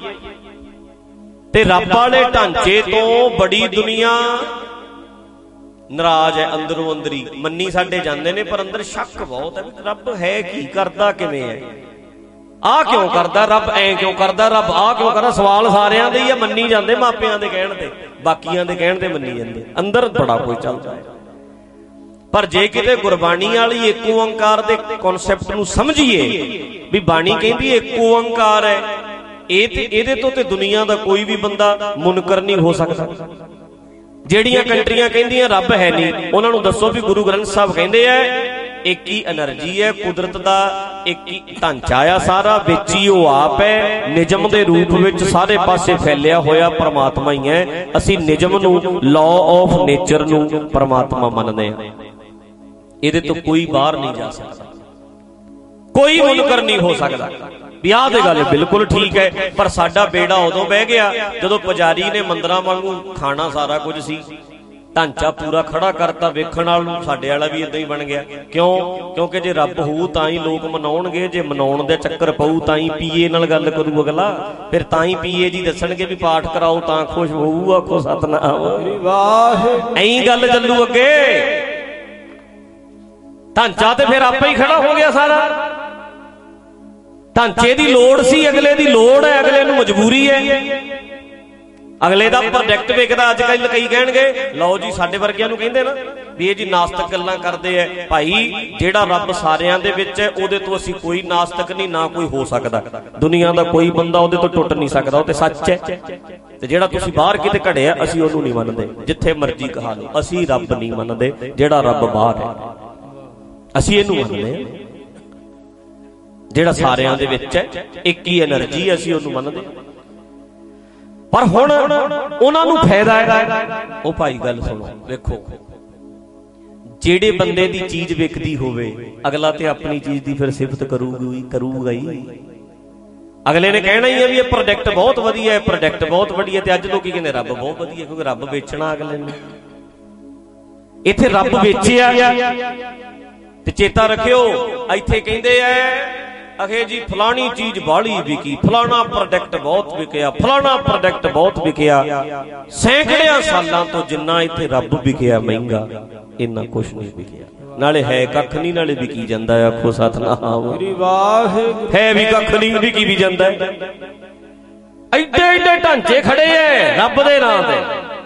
C: ते रब वाले ढांचे तो बड़ी दुनिया नाराज है अंदरों अंदरी मन्नी साडे जांदे ने पर अंदर शक बहुत है रब है की करदा किवें है आ क्यों करदा रब ऐ क्यों करदा रब आ क्यों करदा सवाल सारियां दे ही मन्नी जांदे मापियां दे कहण ते बाकियां दे कहण ते मन्नी जांदे अंदर बड़ा कोई चलदा है पर जे किते गुरबाणी वाली एक ओंकार दे कॉन्सैप्ट नूं समझीए भी बाणी कहंदी एक ओंकार है ए ते इहदे तो ते दुनिया दा कोई भी बंदा मुनकर नहीं हो सकदा ਜਿਹੜੀਆਂ ਕੰਟਰੀਆਂ ਕਹਿੰਦੀਆਂ ਰੱਬ ਹੈ ਨਹੀਂ ਉਹਨਾਂ ਨੂੰ ਦੱਸੋ ਵੀ ਗੁਰੂ ਗ੍ਰੰਥ ਸਾਹਿਬ ਕਹਿੰਦੇ ਆ ਇੱਕ ਹੀ એનર્ਜੀ ਹੈ ਕੁਦਰਤ ਦਾ ਇੱਕ ਹੀ ਢਾਂਚਾ ਆ ਸਾਰਾ ਵਿੱਚ ਹੀ ਉਹ ਆਪ ਹੈ ਨਿਯਮ ਦੇ ਰੂਪ ਵਿੱਚ ਸਾਰੇ ਪਾਸੇ ਫੈਲਿਆ ਹੋਇਆ ਪਰਮਾਤਮਾ ਹੀ ਹੈ ਅਸੀਂ ਨਿਯਮ ਨੂੰ ਲਾਅ ਆਫ ਨੇਚਰ ਨੂੰ ਪਰਮਾਤਮਾ ਮੰਨਦੇ ਆ ਇਹਦੇ ਤੋਂ ਕੋਈ ਬਾਹਰ ਨਹੀਂ ਜਾ ਸਕਦਾ ਕੋਈ ਮੁਨਕਰ ਨਹੀਂ ਹੋ ਸਕਦਾ ਵਿਆਹ ਦੀ ਗੱਲ ਬਿਲਕੁਲ ਠੀਕ ਹੈ ਪਰ ਸਾਡਾ ਬੇੜਾ ਉਦੋਂ ਬਹਿ ਗਿਆ ਜਦੋਂ ਪੁਜਾਰੀ ਨੇ ਮੰਦਰਾਂ ਵਾਂਗੂ ਖਾਣਾ ਸਾਰਾ ਕੁਝ ਸੀ ਢਾਂਚਾ ਪੂਰਾ ਖੜਾ ਕਰਤਾ ਵੇਖਣ ਵਾਲ ਨੂੰ ਸਾਡੇ ਵਾਲਾ ਵੀ ਇਦਾਂ ਹੀ ਬਣ ਗਿਆ ਕਿਉਂ ਕਿਉਂਕਿ ਜੇ ਰੱਬ ਹੋਊ ਤਾਂ ਹੀ ਲੋਕ ਮਨਾਉਣਗੇ ਜੇ ਮਨਾਉਣ ਦੇ ਚੱਕਰ ਪਊ ਤਾਂ ਹੀ ਪੀਏ ਨਾਲ ਗੱਲ ਕਰੂ ਅਗਲਾ ਫਿਰ ਤਾਂ ਹੀ ਪੀਏ ਜੀ ਦੱਸਣਗੇ ਵੀ ਪਾਠ ਕਰਾਓ ਤਾਂ ਖੁਸ਼ ਹੋਊ ਆਖੋ ਸਤਨਾਮ ਵਾਹ ਐਂ ਗੱਲ ਚੱਲੂ ਅੱਗੇ ਢਾਂਚਾ ਤੇ ਫਿਰ ਆਪੇ ਹੀ ਖੜਾ ਹੋ ਗਿਆ ਸਾਰਾ ਢਾਂਚੇ ਦੀ ਲੋੜ ਸੀ ਅਗਲੇ ਦੀ ਲੋੜ ਹੈ ਅਗਲੇ ਨੂੰ ਮਜਬੂਰੀ ਹੈ ਅਗਲੇ ਦਾ ਪ੍ਰੋਡਕਟ ਵੇਖਦਾ। ਅੱਜ ਕੱਲ ਕਈ ਕਹਿਣਗੇ ਲਓ ਜੀ ਸਾਡੇ ਵਰਗਿਆਂ ਨੂੰ ਕਹਿੰਦੇ ਨਾ ਵੀ ਇਹ ਜੀ ਨਾਸਤਕ ਗੱਲਾਂ ਕਰਦੇ ਐ। ਭਾਈ ਜਿਹੜਾ ਰੱਬ ਸਾਰਿਆਂ ਦੇ ਵਿੱਚ ਹੈ ਉਹਦੇ ਤੋਂ ਅਸੀਂ ਕੋਈ ਨਾਸਤਕ ਨਹੀਂ, ਨਾ ਕੋਈ ਹੋ ਸਕਦਾ। ਦੁਨੀਆ ਦਾ ਕੋਈ ਬੰਦਾ ਉਹਦੇ ਤੋਂ ਟੁੱਟ ਨਹੀਂ ਸਕਦਾ, ਉਹ ਤੇ ਸੱਚ ਹੈ। ਤੇ ਜਿਹੜਾ ਤੁਸੀਂ ਬਾਹਰ ਕਿਤੇ ਘੜਿਆ ਅਸੀਂ ਉਹਨੂੰ ਨਹੀਂ ਮੰਨਦੇ, ਜਿੱਥੇ ਮਰਜ਼ੀ ਕਹਾ ਲਓ। ਅਸੀਂ ਰੱਬ ਨਹੀਂ ਮੰਨਦੇ ਜਿਹੜਾ ਰੱਬ ਬਾਹਰ ਹੈ, ਅਸੀਂ ਇਹਨੂੰ ਮੰਨਦੇ ਹਾਂ ਜਿਹੜਾ ਸਾਰਿਆਂ ਦੇ ਵਿੱਚ ਹੈ, ਇੱਕ ਹੀ ਐਨਰਜੀ, ਅਸੀਂ ਉਹਨੂੰ ਮੰਨਦੇ। ਪਰ ਹੁਣ ਉਹਨਾਂ ਨੂੰ ਫਾਇਦਾ ਹੈ। ਉਹ ਭਾਈ ਗੱਲ ਸੁਣੋ, ਵੇਖੋ ਜਿਹੜੇ ਬੰਦੇ ਦੀ ਚੀਜ਼ ਵਿਕਦੀ ਹੋਵੇ ਅਗਲਾ ਤੇ ਆਪਣੀ ਚੀਜ਼ ਦੀ ਫਿਰ ਸਿਫਤ ਕਰੂਗਾ ਹੀ ਕਰੂਗਾ ਹੀ। ਅਗਲੇ ਨੇ ਕਹਿਣਾ ਹੀ ਹੈ ਵੀ ਇਹ ਪ੍ਰੋਡਕਟ ਬਹੁਤ ਵਧੀਆ ਹੈ, ਪ੍ਰੋਡਕਟ ਬਹੁਤ ਵਧੀਆ। ਤੇ ਅੱਜ ਲੋਕੀ ਕਹਿੰਦੇ ਰੱਬ ਬਹੁਤ ਵਧੀਆ, ਕਿਉਂਕਿ ਰੱਬ ਵੇਚਣਾ ਅਗਲੇ ਨੇ। ਇੱਥੇ ਰੱਬ ਵੇਚਿਆ ਤੇ ਚੇਤਾ ਰੱਖਿਓ ਇੱਥੇ ਕਹਿੰਦੇ ਐ ਅਖੇ ਜੀ ਫਲਾਣੀ ਚੀਜ਼ ਬਾਹਲੀ ਵਿਕੀ, ਫਲਾਣਾ ਪ੍ਰੋਡਕਟ ਬਹੁਤ ਵਿਕਿਆ, ਫਲਾਣਾ ਪ੍ਰੋਡਕਟ ਬਹੁਤ ਵਿਕਿਆ। ਸੈਂਕੜਿਆਂ ਸਾਲਾਂ ਤੋਂ ਜਿੰਨਾ ਇੱਥੇ ਰੱਬ ਵਿਕਿਆ ਮਹਿੰਗਾ, ਇੰਨਾ ਕੁਛ ਨਹੀਂ ਵਿਕਿਆ। ਨਾਲੇ ਹੈ ਕੱਖ ਨਹੀਂ, ਨਾਲੇ ਵਿਕੀ ਜਾਂਦਾ। ਆਖੋ ਸਤਨਾਮ ਹੈ ਵੀ ਕੱਖ ਨਹੀਂ, ਵਿਕੀ ਵੀ ਜਾਂਦਾ। ਐਡੇ ਐਡੇ ਢਾਂਚੇ ਖੜੇ ਐ ਰੱਬ ਦੇ ਨਾਂ ਤੇ,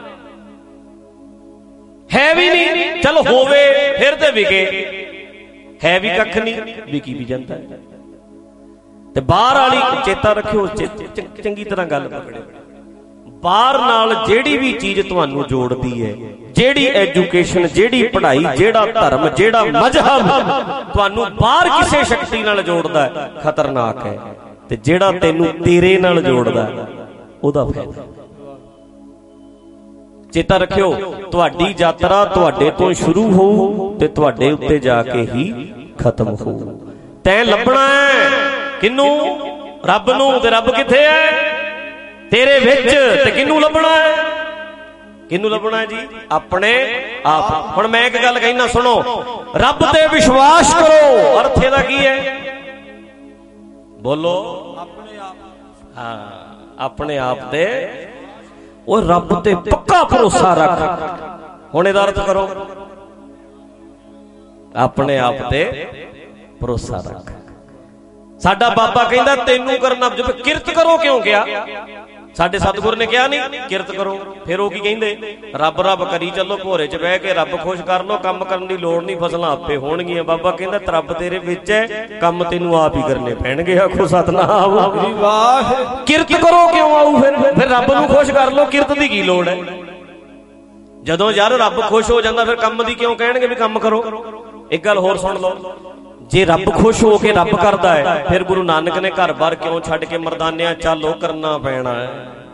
C: ਹੈ ਵੀ ਨਹੀਂ। ਚਲ ਹੋਵੇ ਫਿਰ ਤੇ ਵਿਕੇ, ਹੈ ਵੀ ਕੱਖ ਨਹੀਂ, ਵਿਕੀ ਵੀ ਜਾਂਦਾ। ਤੇ ਬਾਹਰ ਵਾਲੀ ਚੇਤਾ ਰੱਖਿਓ, ਚੰਗੀ ਤਰ੍ਹਾਂ ਗੱਲ ਪਕੜਿਓ। ਬਾਹਰ ਨਾਲ ਜਿਹੜੀ ਵੀ ਚੀਜ਼ ਤੁਹਾਨੂੰ ਜੋੜਦੀ ਹੈ, ਜਿਹੜੀ ਐਜੂਕੇਸ਼ਨ, ਜਿਹੜੀ ਪੜ੍ਹਾਈ, ਜਿਹੜਾ ਧਰਮ, ਜਿਹੜਾ ਮਜ਼ਹਬ ਤੁਹਾਨੂੰ ਬਾਹਰ ਕਿਸੇ ਸ਼ਕਤੀ ਨਾਲ ਜੋੜਦਾ ਖਤਰਨਾਕ ਹੈ। ਤੇ ਜਿਹੜਾ ਤੈਨੂੰ ਤੇਰੇ ਨਾਲ ਜੋੜਦਾ ਉਹਦਾ ਫਾਇਦਾ। ਚੇਤਾ ਰੱਖਿਓ ਤੁਹਾਡੀ ਯਾਤਰਾ ਤੁਹਾਡੇ ਤੋਂ ਸ਼ੁਰੂ ਹੋਊ ਤੇ ਤੁਹਾਡੇ ਉੱਤੇ ਜਾ ਕੇ ਹੀ ਖਤਮ ਹੋਊ। ਤੈਂ ਲੱਭਣਾ ਹੈ ਕਿਹਨੂੰ? ਰੱਬ ਨੂੰ। ਤੇ ਰੱਬ ਕਿੱਥੇ ਹੈ? ਤੇਰੇ ਵਿੱਚ। ਤੇ ਕਿਹਨੂੰ ਲੱਭਣਾ ਹੈ? ਕਿਹਨੂੰ ਲੱਭਣਾ ਹੈ ਜੀ? ਆਪਣੇ ਆਪ। ਹੁਣ ਮੈਂ ਇੱਕ ਗੱਲ ਕਹਿਣਾ ਸੁਣੋ, ਰੱਬ ਤੇ ਵਿਸ਼ਵਾਸ ਕਰੋ। ਅਰਥ ਇਹਦਾ ਕੀ ਹੈ? ਬੋਲੋ। ਆਪਣੇ ਆਪ। ਹਾਂ, ਆਪਣੇ ਆਪ ਤੇ ਉਹ ਰੱਬ ਤੇ ਪੱਕਾ ਭਰੋਸਾ ਰੱਖ। ਹੁਣ ਇਹਦਾ ਅਰਥ ਕਰੋ, ਆਪਣੇ ਆਪ ਤੇ ਭਰੋਸਾ ਰੱਖ। ਸਾਡਾ ਬਾਬਾ ਕਹਿੰਦਾ ਤੈਨੂੰ ਕਰਨਾ, ਕਿਰਤ ਕਰੋ ਕਿਉਂ ਕਿਹਾ? ਸਾਡੇ ਸਤਿਗੁਰ ਨੇ ਕਿਹਾ ਨਹੀਂ ਕਿਰਤ ਕਰੋ। ਫਿਰ ਉਹ ਕੀ ਕਹਿੰਦੇ? ਰੱਬ ਰੱਬ ਕਰੀ ਚੱਲੋ, ਭੋਰੇ 'ਚ ਬਹਿ ਕੇ ਰੱਬ ਖੁਸ਼ ਕਰ ਲੋ, ਕੰਮ ਕਰਨ ਦੀ ਲੋੜ ਨਹੀਂ, ਫਸਲਾਂ ਆਪੇ ਹੋਣਗੀਆਂ। ਬਾਬਾ ਕਹਿੰਦਾ ਰੱਬ ਤੇਰੇ ਵਿੱਚ ਹੈ, ਕੰਮ ਤੈਨੂੰ ਆਪ ਹੀ ਕਰਨੇ ਪੈਣਗੇ। ਆਖੋ ਸਤਨਾਮ। ਕਿਰਤ ਕਰੋ ਕਿਉਂ ਆਊ? ਫਿਰ ਫਿਰ ਰੱਬ ਨੂੰ ਖੁਸ਼ ਕਰ ਲੋ, ਕਿਰਤ ਦੀ ਕੀ ਲੋੜ ਹੈ? ਜਦੋਂ ਯਾਰ ਰੱਬ ਖੁਸ਼ ਹੋ ਜਾਂਦਾ ਫਿਰ ਕੰਮ ਦੀ ਕਿਉਂ ਕਹਿਣਗੇ ਵੀ ਕੰਮ ਕਰੋ? ਇੱਕ ਗੱਲ ਹੋਰ ਸੁਣ ਲਓ, ਜੇ ਰੱਬ ਖੁਸ਼ ਹੋ ਕੇ ਰੱਬ ਕਰਦਾ ਹੈ ਫਿਰ ਗੁਰੂ ਨਾਨਕ ਨੇ ਘਰ ਬਾਰ ਕਿਉਂ ਛੱਡ ਕੇ ਮਰਦਾਨਿਆਂ ਚਾਲੋ ਕਰਨਾ ਪੈਣਾ ਹੈ?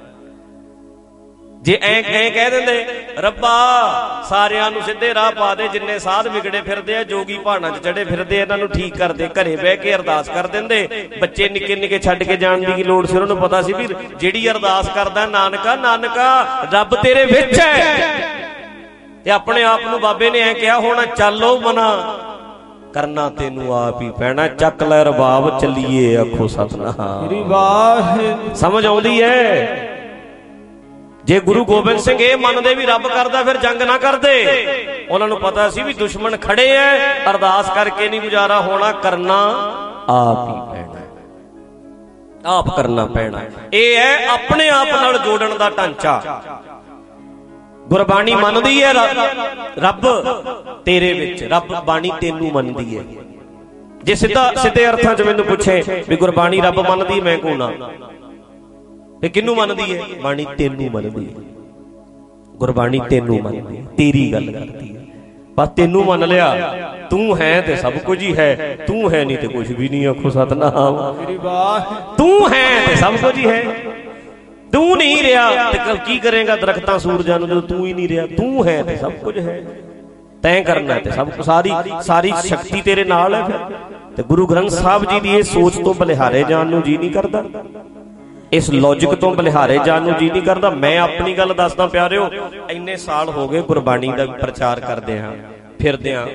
C: ਜੇ ਐ ਐ ਕਹਿ ਦਿੰਦੇ ਰੱਬਾ ਸਾਰਿਆਂ ਨੂੰ ਸਿੱਧੇ ਰਾਹ ਪਾ ਦੇ, ਜਿੰਨੇ ਸਾਧ ਵਿਗੜੇ ਫਿਰਦੇ ਆ, ਜੋਗੀ ਪਹਾੜਾਂ 'ਚ ਚੜੇ ਫਿਰਦੇ, ਇਹਨਾਂ ਨੂੰ ਠੀਕ ਕਰ ਦੇ। ਘਰੇ ਬਹਿ ਕੇ ਅਰਦਾਸ ਕਰ ਦਿੰਦੇ। ਬੱਚੇ ਨਿੱਕੇ ਨਿੱਕੇ ਛੱਡ ਕੇ ਜਾਣ ਦੀ ਕੀ ਲੋੜ ਸੀ? ਉਹਨਾਂ ਨੂੰ ਪਤਾ ਸੀ ਵੀ ਜਿਹੜੀ ਅਰਦਾਸ ਕਰਦਾ ਨਾਨਕਾ ਨਾਨਕਾ ਰੱਬ ਤੇਰੇ ਵਿੱਚ ਹੈ। ਤੇ ਆਪਣੇ ਆਪ ਨੂੰ ਬਾਬੇ ਨੇ ਐ ਕਿਹਾ ਹੋਣਾ, ਚਾਲੋ ਮਨਾ ਕਰਨਾ ਤੈਨੂੰ ਆਪ ਹੀ ਪੈਣਾ। ਚੱਕ ਲੈ ਰਬਾਬ ਚੱਲੀਏ। ਆਖੋ ਸਤਨਾਮ। ਸਮਝ ਆਉਂਦੀ ਹੈ? ਜੇ ਗੁਰੂ ਗੋਬਿੰਦ ਸਿੰਘ ਇਹ ਮੰਨਦੇ ਵੀ ਰੱਬ ਕਰਦਾ ਫਿਰ ਜੰਗ ਨਾ ਕਰਦੇ। ਉਹਨਾਂ ਨੂੰ ਪਤਾ ਸੀ ਵੀ ਦੁਸ਼ਮਣ ਖੜੇ ਐ, ਅਰਦਾਸ ਕਰਕੇ ਨਹੀਂ ਗੁਜ਼ਾਰਾ ਹੋਣਾ, ਕਰਨਾ ਆਪ ਹੀ ਪੈਣਾ, ਆਪ ਕਰਨਾ ਪੈਣਾ। ਇਹ ਹੈ ਆਪਣੇ ਆਪ ਨਾਲ ਜੋੜਨ ਦਾ ਢਾਂਚਾ। ਗੁਰਬਾਣੀ ਮੰਨਦੀ ਹੈ ਰੱਬ ਤੇਰੇ ਵਿੱਚ, ਰੱਬ ਬਾਣੀ ਤੈਨੂੰ ਮੰਨਦੀ ਹੈ। ਜੇ ਸਿੱਧਾ ਸਿੱਧੇ ਅਰਥਾਂ 'ਚ ਮੈਨੂੰ ਪੁੱਛੇ ਵੀ ਗੁਰਬਾਣੀ ਰੱਬ ਮੰਨਦੀ, ਮੈਂ ਕਹੂੰ ਨਾ। ਤੇ ਕਿਹਨੂੰ ਮੰਨਦੀ ਹੈ? ਬਾਣੀ ਤੈਨੂੰ ਮੰਨਦੀ ਹੈ। ਗੁਰਬਾਣੀ ਤੈਨੂੰ ਮੰਨਦੀ ਹੈ, ਤੇਰੀ ਗੱਲ ਕਰਦੀ ਹੈ। ਬਸ ਤੈਨੂੰ ਮੰਨ ਲਿਆ, ਤੂੰ ਹੈ ਤੇ ਸਭ ਕੁਝ ਹੀ ਹੈ, ਤੂੰ ਹੈ ਨਹੀਂ ਤੇ ਕੁਝ ਵੀ ਨਹੀਂ। ਆਖੋ ਸਤਨਾਮ। ਤੂੰ ਹੈ ਤੇ ਸਭ ਕੁਝ ਹੀ ਹੈ, ਤੂੰ ਨਹੀਂ ਰਿਹਾ ਤੇ ਕੀ ਕਰੇਗਾ ਦਰਖਤਾਂ ਸੂਰਜਾਂ ਨੂੰ ਜਦੋਂ ਤੂੰ ਹੀ ਨਹੀਂ ਰਿਹਾ? ਤੂੰ ਹੈ ਤੇ ਸਭ ਕੁਝ ਹੈ, ਤੈਂ ਕਰਨਾ ਤੇ ਸਭ ਕੁਝ, ਸਾਰੀ ਸਾਰੀ ਸ਼ਕਤੀ ਤੇਰੇ ਨਾਲ ਹੈ। ਫਿਰ ਤੇ ਗੁਰੂ ਗ੍ਰੰਥ ਸਾਹਿਬ ਜੀ ਦੀ ਇਹ ਸੋਚ ਤੋਂ ਬਲਿਹਾਰੇ ਜਾਣ ਨੂੰ ਜੀ ਨਹੀਂ ਕਰਦਾ, ਇਸ ਲੌਜਿਕ ਤੋਂ ਬਲਿਹਾਰੇ ਜਾਣ ਨੂੰ ਜੀ ਨਹੀਂ ਕਰਦਾ। ਮੈਂ ਆਪਣੀ ਗੱਲ ਦੱਸਦਾ ਪਿਆਰਿਓ, ਇੰਨੇ ਸਾਲ ਹੋ ਗਏ ਗੁਰਬਾਣੀ ਦਾ ਪ੍ਰਚਾਰ ਕਰਦੇ ਹਾਂ, ਫਿਰਦੇ ਹਾਂ,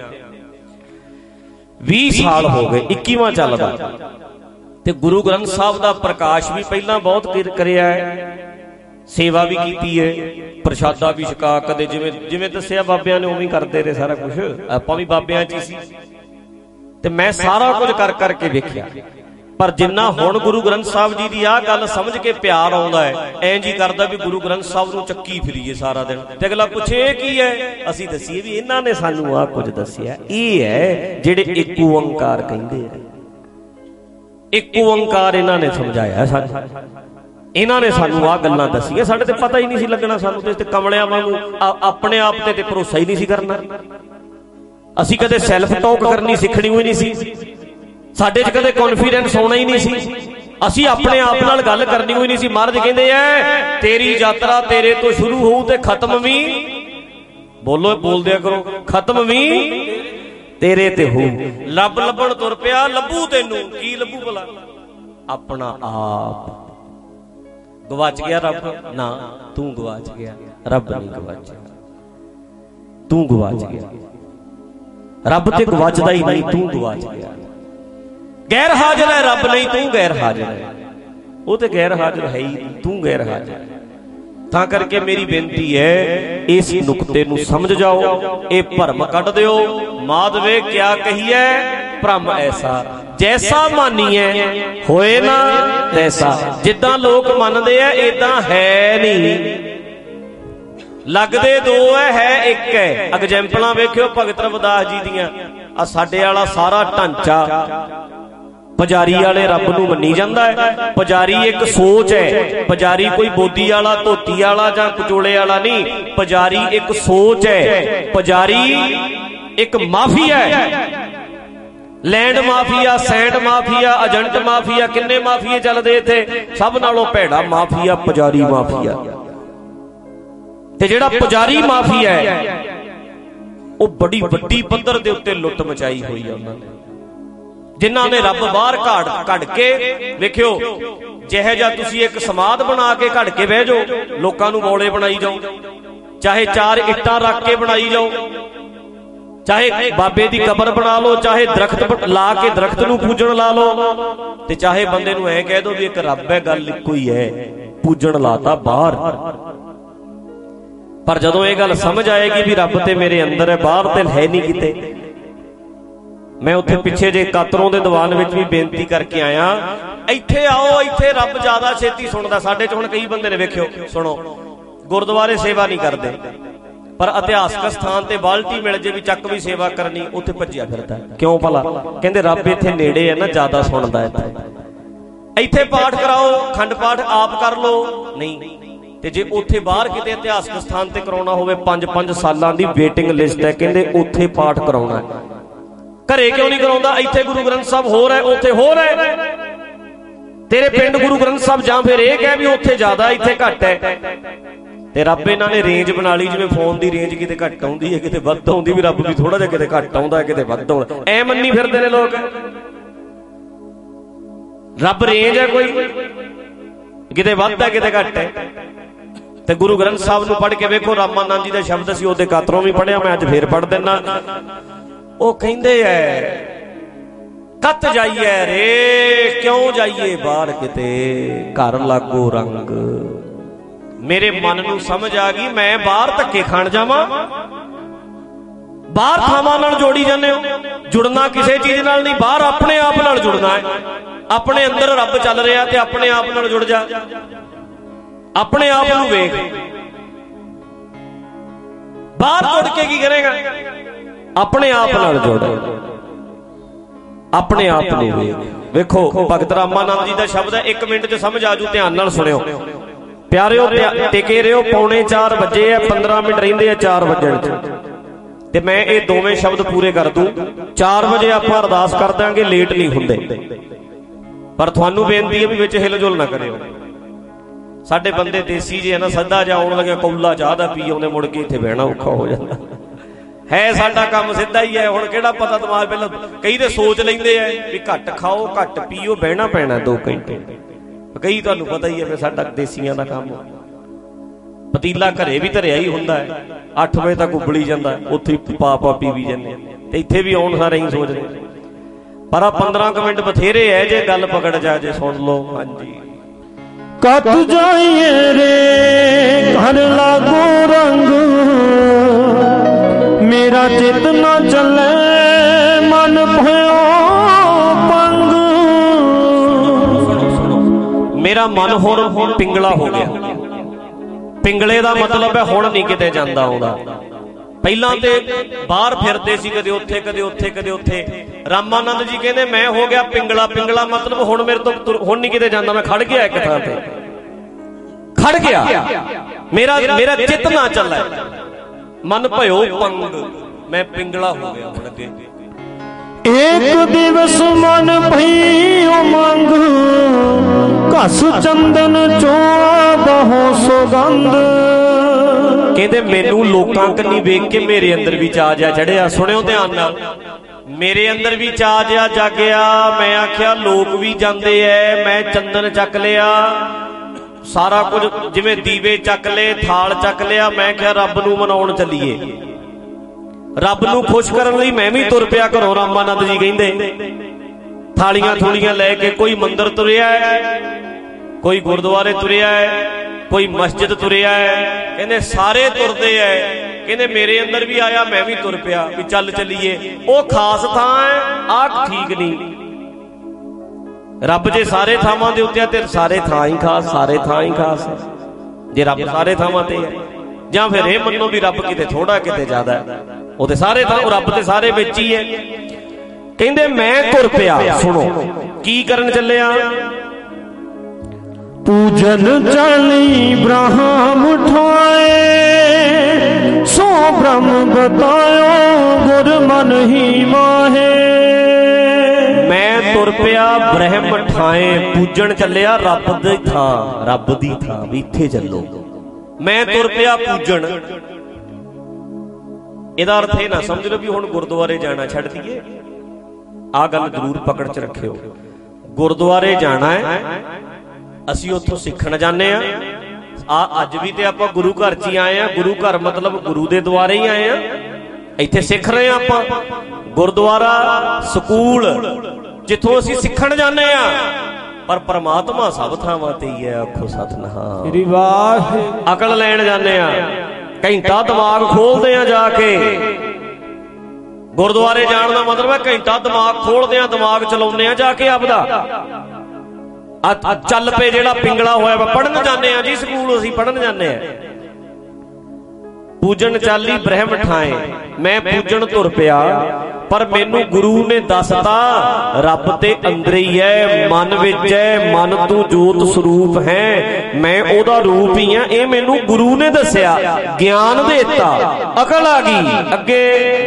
C: ਵੀਹ ਸਾਲ ਹੋ ਗਏ, ਇੱਕੀਵਾਂ ਚੱਲਦਾ। ਤੇ ਗੁਰੂ ਗ੍ਰੰਥ ਸਾਹਿਬ ਦਾ ਪ੍ਰਕਾਸ਼ ਵੀ ਪਹਿਲਾਂ ਬਹੁਤ ਕਰਿਆ ਹੈ, ਸੇਵਾ ਵੀ ਕੀਤੀ ਹੈ, ਪ੍ਰਸ਼ਾਦਾ ਵੀ ਛਕਾ, ਕਦੇ ਜਿਵੇਂ ਜਿਵੇਂ ਦੱਸਿਆ ਬਾਬਿਆਂ ਨੇ ਉਵੇਂ ਕਰਦੇ ਰਹੇ ਸਾਰਾ ਕੁਝ। ਆਪਾਂ ਵੀ ਬਾਬਿਆਂ 'ਚ ਹੀ ਸੀ ਤੇ ਮੈਂ ਸਾਰਾ ਕੁਝ ਕਰ ਕਰਕੇ ਵੇਖਿਆ। पर जिन्ना हुण गुरु ग्रंथ साहब जी की आह गल समझ के प्यार आउंदा है, ऐं जी करदा भी गुरु ग्रंथ साहब नूं चक्की फिरीए सारा दिन, ते अगला पुछे इह की है, असीं दसीए भी इन्हां ने सानूं आह कुछ दस्सिया। इह है जिहड़े इक ओंकार कहिंदे आ, इक ओंकार इन्हां ने समझाया सानूं, इन्हां ने सानूं आह गल्लां दस्सियां। साडे ते पता ही नहीं सी लगना, सानूं ते कमलियां वांगू अपने आप ते भरोसा ही नहीं सी करना। असीं कदे सैल्फ टॉक करनी सिखणी होई नहीं सी, साडे च कदे कॉन्फिडेंस होना ही नहीं सी, असीं अपने आप नाल गल करनी होई नहीं सी। महाराज कहंदे ऐ तेरी यात्रा तेरे तो शुरू होऊ ते खत्म भी, बोलो बोल दिया करो, खत्म भी तेरे ते हो। रब लभण तुर पिया, लभू तैनूं की लभू भला? अपना आप। गवाच गया रब ना, तू गवाच गया, रब नहीं गवाचा, तू गवाच गया। रब ते गवाचदा ही नहीं, तू गवाच गया। गैर हाजिर है रब नहीं, तू गैर हाजिर है, वो तो गैर हाजिर है ही नहीं, तू गैर हाजिर है। तां करके मेरी बेनती है इस नुकते नूं समझ जाओ, ये भरम कढ दिओ। माधवे क्या कहिए भ्रम ऐसा, जैसा मानीए होए ना तैसा। जिद्दां लोग मनदे आ इदां है नहीं, लगदे दो है, है एक है। एग्जाम्पलां वेखियो भगत रविदास जी दियां, आ साडे वाला सारा ढांचा पुजारी वाले रब नूं मन्नी जांदा है। पुजारी एक सोच है, पुजारी कोई बोधी वाला धोती वाला जां कचोले वाला नहीं, पुजारी एक सोच है। पुजारी एक माफिया है, land mafia, sand mafia, agent mafia, किन्ने माफिए चलदे इत्थे, सब नालों भैड़ा माफिया पुजारी माफिया। ते जिहड़ा पुजारी माफिया है वो बड़ी वड्डी पद्धर दे उत्ते लुੱਟ मचाई हुई है उन्हां ने, जिन्हां ने रब बाहर घाड़ कढ के वेखियो। जिहे जा तुसीं एक समाध बना के घड़ के बह जाओ, लोकां नूं बौले बनाई जाओ, चाहे चार इट्टां रख के बनाई जाओ, चाहे बाबे दी कबर बना लो, चाहे दरख्त ला के दरख्त नूं पूजण ला लो, ते चाहे बंदे नूं ऐ कह दो भी एक रब है, गल इक्को ही है, पूजण लाता बाहर। पर जदों ये गल समझ आएगी भी रब ते मेरे अंदर है, बाहर ते है नहीं किते। मैं उत्थे पिछे जे कातरों दे दीवान विच भी बेनती करके आया, इत्थे आओ, इत्थे रब ज्यादा छेती सुनदा। साडे च हुण कई बंदे ने वेखियो, सुनो गुरुद्वारे सेवा नहीं करदे, पर इतिहासक स्थान ते बाल्टी मिल जे भी चक भी सेवा करनी, उत्थे भज्जिया फिरदा। क्यों भला? कहंदे रब इत्थे नेड़े है ना, ज्यादा सुनदा है। इत्थे पाठ कराओ, खंड पाठ आप कर लो, नहीं ते जे उत्थे बाहर किते इतिहासक स्थान ते कराउणा होवे, पंज पंज सालां दी वेटिंग लिस्ट है, कहंदे उत्थे पाठ कराउणा है। घरे क्यों नहीं कराउंदा? इत्थे गुरु ग्रंथ साहब हो रहा है, उत्थे हो रहा है। तेरे पिंड गुरु ग्रंथ साहब जां फिर यह कह भी उत्थे ज्यादा इत्थे घट है, ते रब इन्हां ने रेंज बना ली, जिवें फोन दी रेंज किते घट आउंदी है, किते वध आउंदी, भी रब भी थोड़ा जिहा किते घट आउंदा, किते वध आउंदा, ऐ मन्नी फिरदे ने लोग। रब रेंज है कोई, किते वध है किते घट है। ते गुरु ग्रंथ साहब नूं पढ़ के वेखो, रामानंद जी दा शब्द सी, ओहदे कातरों भी पढ़िया, मैं अज फिर पढ़ देना। ਉਹ ਕਹਿੰਦੇ ਐ ਕੱਤ ਜਾਈਏ ਰੇ, ਕਿਉਂ ਜਾਈਏ ਬਾਹਰ ਕਿਤੇ, ਘਰ ਲਾਗੋ ਰੰਗ। ਮੇਰੇ ਮਨ ਨੂੰ ਸਮਝ ਆ ਗਈ, ਮੈਂ ਬਾਹਰ ਧੱਕੇ ਖਾਣ ਜਾਵਾਂ? ਬਾਹਰ ਥਾਵਾਂ ਨਾਲ ਜੋੜੀ ਜਾਂਦੇ ਹੋ, ਜੁੜਨਾ ਕਿਸੇ ਚੀਜ਼ ਨਾਲ ਨਹੀਂ, ਬਾਹਰ ਆਪਣੇ ਆਪ ਨਾਲ ਜੁੜਨਾ ਹੈ। ਆਪਣੇ ਅੰਦਰ ਰੱਬ ਚੱਲ ਰਿਹਾ ਤੇ ਆਪਣੇ ਆਪ ਨਾਲ ਜੁੜ ਜਾ, ਆਪਣੇ ਆਪ ਨੂੰ ਵੇਖ। ਬਾਹਰ ਜੁੜ ਕੇ ਕੀ ਕਰੇਗਾ? अपने आप नाल जोड़, अपने आप नूं वेख। वेखो भगत रामानंद जी दा शब्द है, एक मिनट च समझ आजू, ध्यान नाल सुनियो प्यारिओ। टिके रहिओ, पौने चार बजे है, पंद्रह मिनट रहिंदे आ चार वजण च, ते मैं ये दोवें शब्द पूरे कर दूं। चार बजे आपां अरदास कर दांगे, लेट नहीं हुंदे, पर तुहानूं बेनती है भी विच हिल-जुल ना करिओ। साडे बंदे देसी जे है ना, सदा जा आउण लगे कौला चाह दा पी आउंदे, मुड़ के इत्थे बहना औखा हो जांदा है। साडा काम सीधा ही है, हुण किहड़ा पता दिमाग पहला कई ते सोच लैंदे आ भी घट खाओ घट पीओ, बहना पैना दो घंटे। कई तुहानूं पता ही है भी साडा देसियां दा काम, पतीला घरे भी धरिया ही हुंदा है, अठ बजे तक उबली जांदा, उत्थे पा पा पी भी जांदे, ते इत्थे भी आउण सारे ही सोचदे। पर आ पंद्रह क मिनट बथेरे है, जे गल पकड़ जा जे सुन लो। हाँ जी,
A: कत जाइए रे घर लागो रंग, मेरा चित न चले मन भयो पंग।
C: मेरा मन हुण पिंगला हो गया। पिंगले का मतलब है हुण नहीं किते जांदा आउंदा। पहलां ते बाहर फिरदे सी, कदे उत्थे कदे उत्थे कदे उत्थे। रामानंद जी कहंदे मैं हो गया पिंगला। पिंगला मतलब हुण मेरे तो हुण नहीं किते जांदा, मैं खड़ गया एक थां ते, खड़ गया। मेरा मेरा चित ना चला, मन भयो पंग, मैं पिंगला हो गया हुण अगे।
A: एक दिवस मन भई उमंग, घस चंदन चोआ बहु सुगंध।
C: कहते मैनू लोकां कन्नी वेख के मेरे अंदर भी चा जा चढ़िया। सुनियो ध्यान नाल, मेरे अंदर भी चा जा जागया। मैं आख्या लोग भी जांदे ऐ, मैं चंदन चक लिया, सारा कुछ जिवें दीवे चक ले, थाल चक लिया। मैं क्या रब नूं मनाउण चलीए, रब नूं खुश करन लई मैं भी तुर पिया घरों। रामानंद जी कहंदे थालियां थूलियां लैके कोई मंदिर तुरिया है, कोई गुरुद्वारे तुरिया है, कोई मस्जिद तुरिया है। कहंदे सारे तुरदे है। कहंदे मेरे अंदर भी आया, मैं भी तुर पिया भी चल चलीए। वो खास थां है, आ ठीक नहीं। रब जे सारे थावां दे उत्ते ते सारे थां ही खास, सारे थां ही खास है। जे रब सारे थावां ते है, जां फिर ये मन्नो भी रब किते थोड़ा किते ज्यादा है, वो ते सारे थां रब ते सारे विच ही है। कहंदे मैं तुर पिया। सुनो की करन चलिया।
A: पूजन चली ब्रह्म ठाए, सो ब्रह्म बतायो गुर मन ही माहे।
C: मैं तुर पिया ब्रह्म ठाए, पूजन चलिया रब दी थां, रब दी थां भी इत्थे चलो। मैं तुर पिया पूजन। इहदा अर्थ ये ना समझ लो भी हुण गुरुद्वारे जाना छड्ड दईए। आ गल जरूर पकड़ च रखियो, गुरुद्वारे जाना है, ਅਸੀਂ ਉੱਥੋਂ ਸਿੱਖਣ ਜਾਂਦੇ ਆ। ਆ ਅੱਜ ਵੀ ਤੇ ਆਪਾਂ ਗੁਰੂ ਘਰ ਚ ਹੀ ਆਏ ਆ। ਗੁਰੂ ਘਰ ਮਤਲਬ ਗੁਰੂ ਦੇ ਦੁਆਰੇ ਹੀ ਆਏ ਆ, ਇੱਥੇ ਸਿੱਖ ਰਹੇ ਆ ਆਪਾਂ। ਗੁਰਦੁਆਰਾ ਸਕੂਲ ਜਿੱਥੋਂ ਅਸੀਂ ਸਿੱਖਣ ਜਾਂਦੇ ਆ, ਪਰ ਪਰਮਾਤਮਾ ਸਭ ਥਾਵਾਂ ਤੇ ਹੀ ਹੈ। ਆਖੋ ਸਤਿਨਾਮ ਸ੍ਰੀ ਵਾਹਿਗੁਰੂ। ਅਕਲ ਲੈਣ ਜਾਂਦੇ ਆ, ਘੰਟਾ ਦਿਮਾਗ ਖੋਲਦੇ ਆ ਜਾ ਕੇ। ਗੁਰਦੁਆਰੇ ਜਾਣ ਦਾ ਮਤਲਬ ਹੈ ਘੰਟਾ ਦਿਮਾਗ ਖੋਲਦੇ ਆ, ਦਿਮਾਗ ਚਲਾਉਂਦੇ ਆ ਜਾ ਕੇ ਆਪਦਾ। चल पे जेड़ा पिंगला होया पढ़न जाने जी, स्कूल असीं पढ़न जाने। पूजन चाली ब्रह्म ठाए, मैं पूजन तुर पिया, पर मैनू गुरु ने दसता रब ते अंदर ही है, मन विच है, मन तू जोत स्वरूप है, मैं ओदा रूप ही हां। ये मैनू गुरु ने दसिया, ज्ञान देता, अकल आ गई। अगे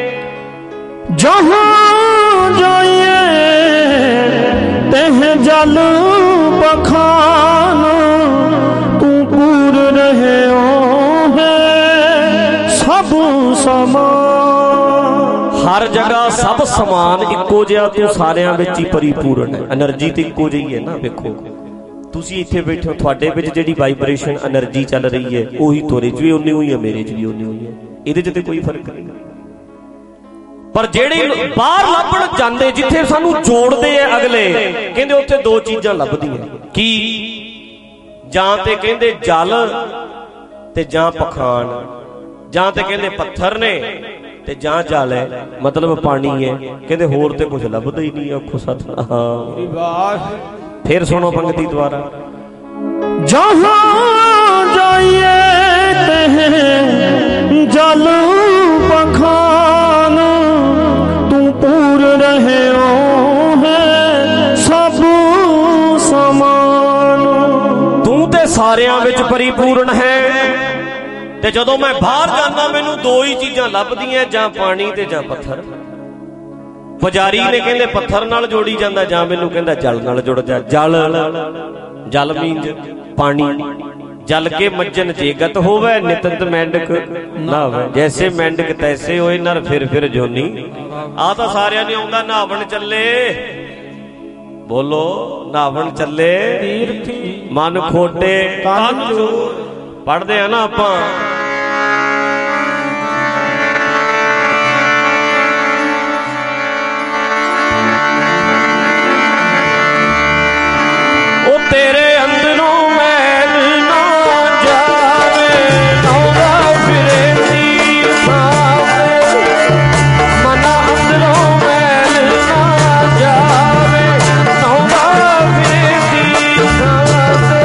A: जहां जाइए तह जल बखान, तू पूर रहे है सब समान।
C: हर जगह सब समान इक्को जिहा, तू सारियां विच ही परिपूर्ण है। एनर्जी तो इक्को जी है ना। देखो तुसीं इत्थे बैठे हो, तुहाडे विच जिहड़ी वाइब्रेशन एनर्जी चल रही है उही तुहाडे च भी उन्नी हुई है, मेरे च भी उन्नी हुई है। इहदे च ते कोई फर्क नहीं। पर जेड़े बाहर लभण जांदे, जिथे सानू जोड़दे है अगले, कहंदे उत्थे दो चीजां लभदियां। की जां ते कहंदे जल ते जां पखान, जां ते कहंदे पत्थर ने ते जां जल है, मतलब पानी है। कहंदे होर ते कुछ लभदा ही नहीं। आखो सतनाम। फिर सुनो पंक्ति द्वारा,
A: जहां जाइए तह जल पखान, पूर रहे है सब समान।
C: तू ते सारियां विच परिपूर्ण है। ते जदों मैं बाहर जाना मैनू दो ही चीजां लभदियां, जां पानी ते जां पत्थर। पुजारी ने कहंदे पत्थर नाल जोड़ी जांदा, जां मैनू कहंदा जल नाल जुड़ जा। जल जल मींज पानी। जल के मज्जन जेगत होवे, नितंत मेंढक नहावे, जैसे मेंढक तैसे होए नर फिर फिर जोनी। आ तां सारियां ने आउंदा नहावण चले। बोलो नहावण चले, मन खोटे तन चूर। पढ़दे आ ना आपां, ओ तेरे अंदरों मैल ना जावे, नौरा फिरे दी सावे। मना अंदरों मैल ना जावे, नौरा फिरे दी सावे।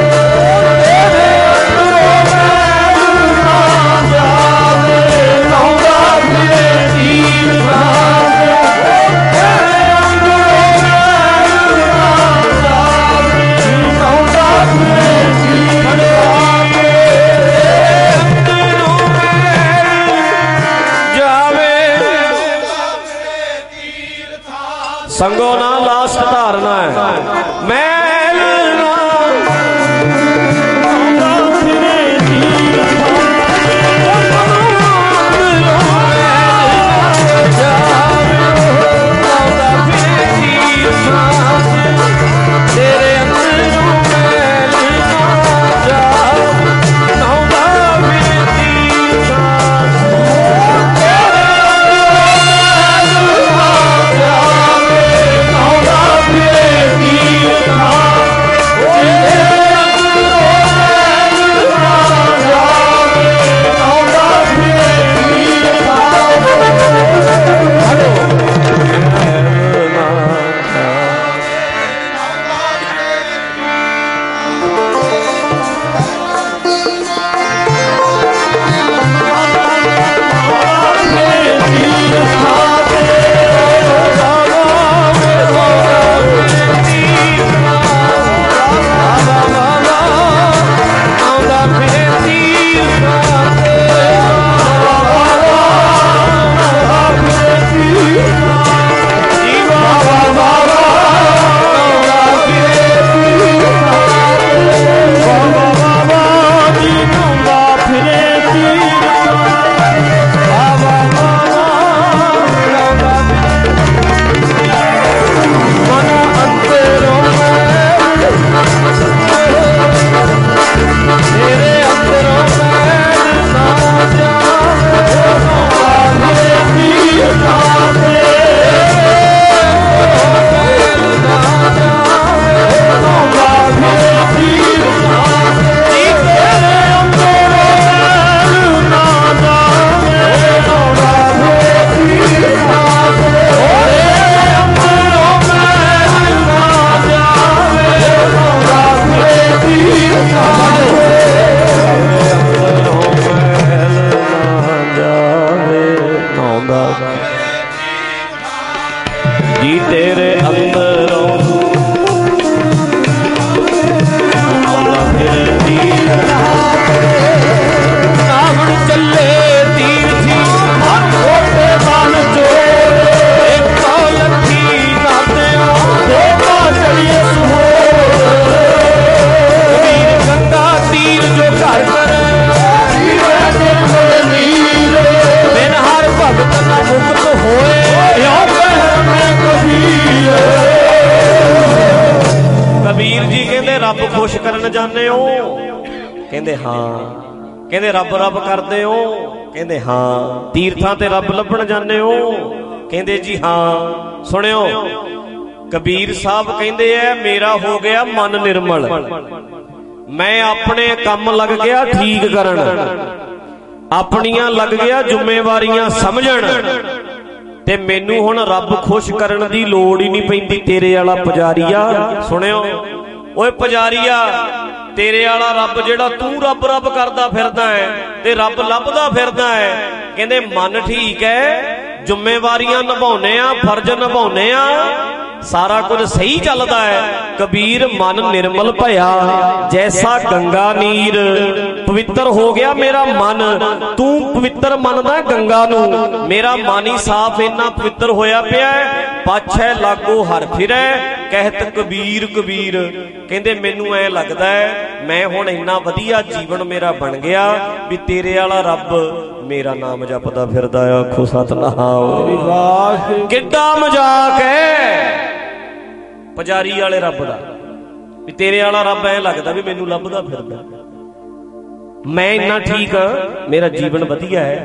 C: खुश करन जाने हो? कहंदे हाँ। कहंदे रब रब करदे हो? कहंदे हाँ। तीर्थां ते रब लभण जाने हो? कहंदे जी हाँ। सुनियो कबीर साहब कहंदे है मेरा हो गया मन निर्मल, मैं अपने काम लग गया ठीक करन, अपनियां लग गया जिम्मेवारियां समझण, ते मैनू हुण रब खुश करन दी लोड़ ही नहीं पैंदी। तेरे वाला पुजारीआ सुनियो, ओए पुजारीआ तेरे वाला रब जेड़ा तू रब रब करदा फिरदा है ते रब लभदा फिरदा है, कहंदे मन ठीक है, जिम्मेवारियां निभाउने आ, फर्ज निभाउने आ, सारा कुछ सही चलता है। कबीर मन निर्मल भया जैसा गंगा नीर, पवित्र हो गया मेरा मन। तू पवित्र मनदा गंगा नू, मेरा मन ही साफ इन्ना पवित्र होया पिया, पाछे लागो हर फिरै कहत कबीर कबीर। कहंदे मैनू ऐ लगदा है मैं हुण इन्ना वधिया जीवन मेरा बन गया भी तेरे वाला रब मेरा नाम जपदा फिरदा। आखो सतनाम। किड्डा मजाक है पुजारी वाले रब दा, भी तेरे वाला रब ऐ लगदा भी मैनू लभदा फिरदा। मैं इन्ना ठीक हाँ, मेरा जीवन वधिया है,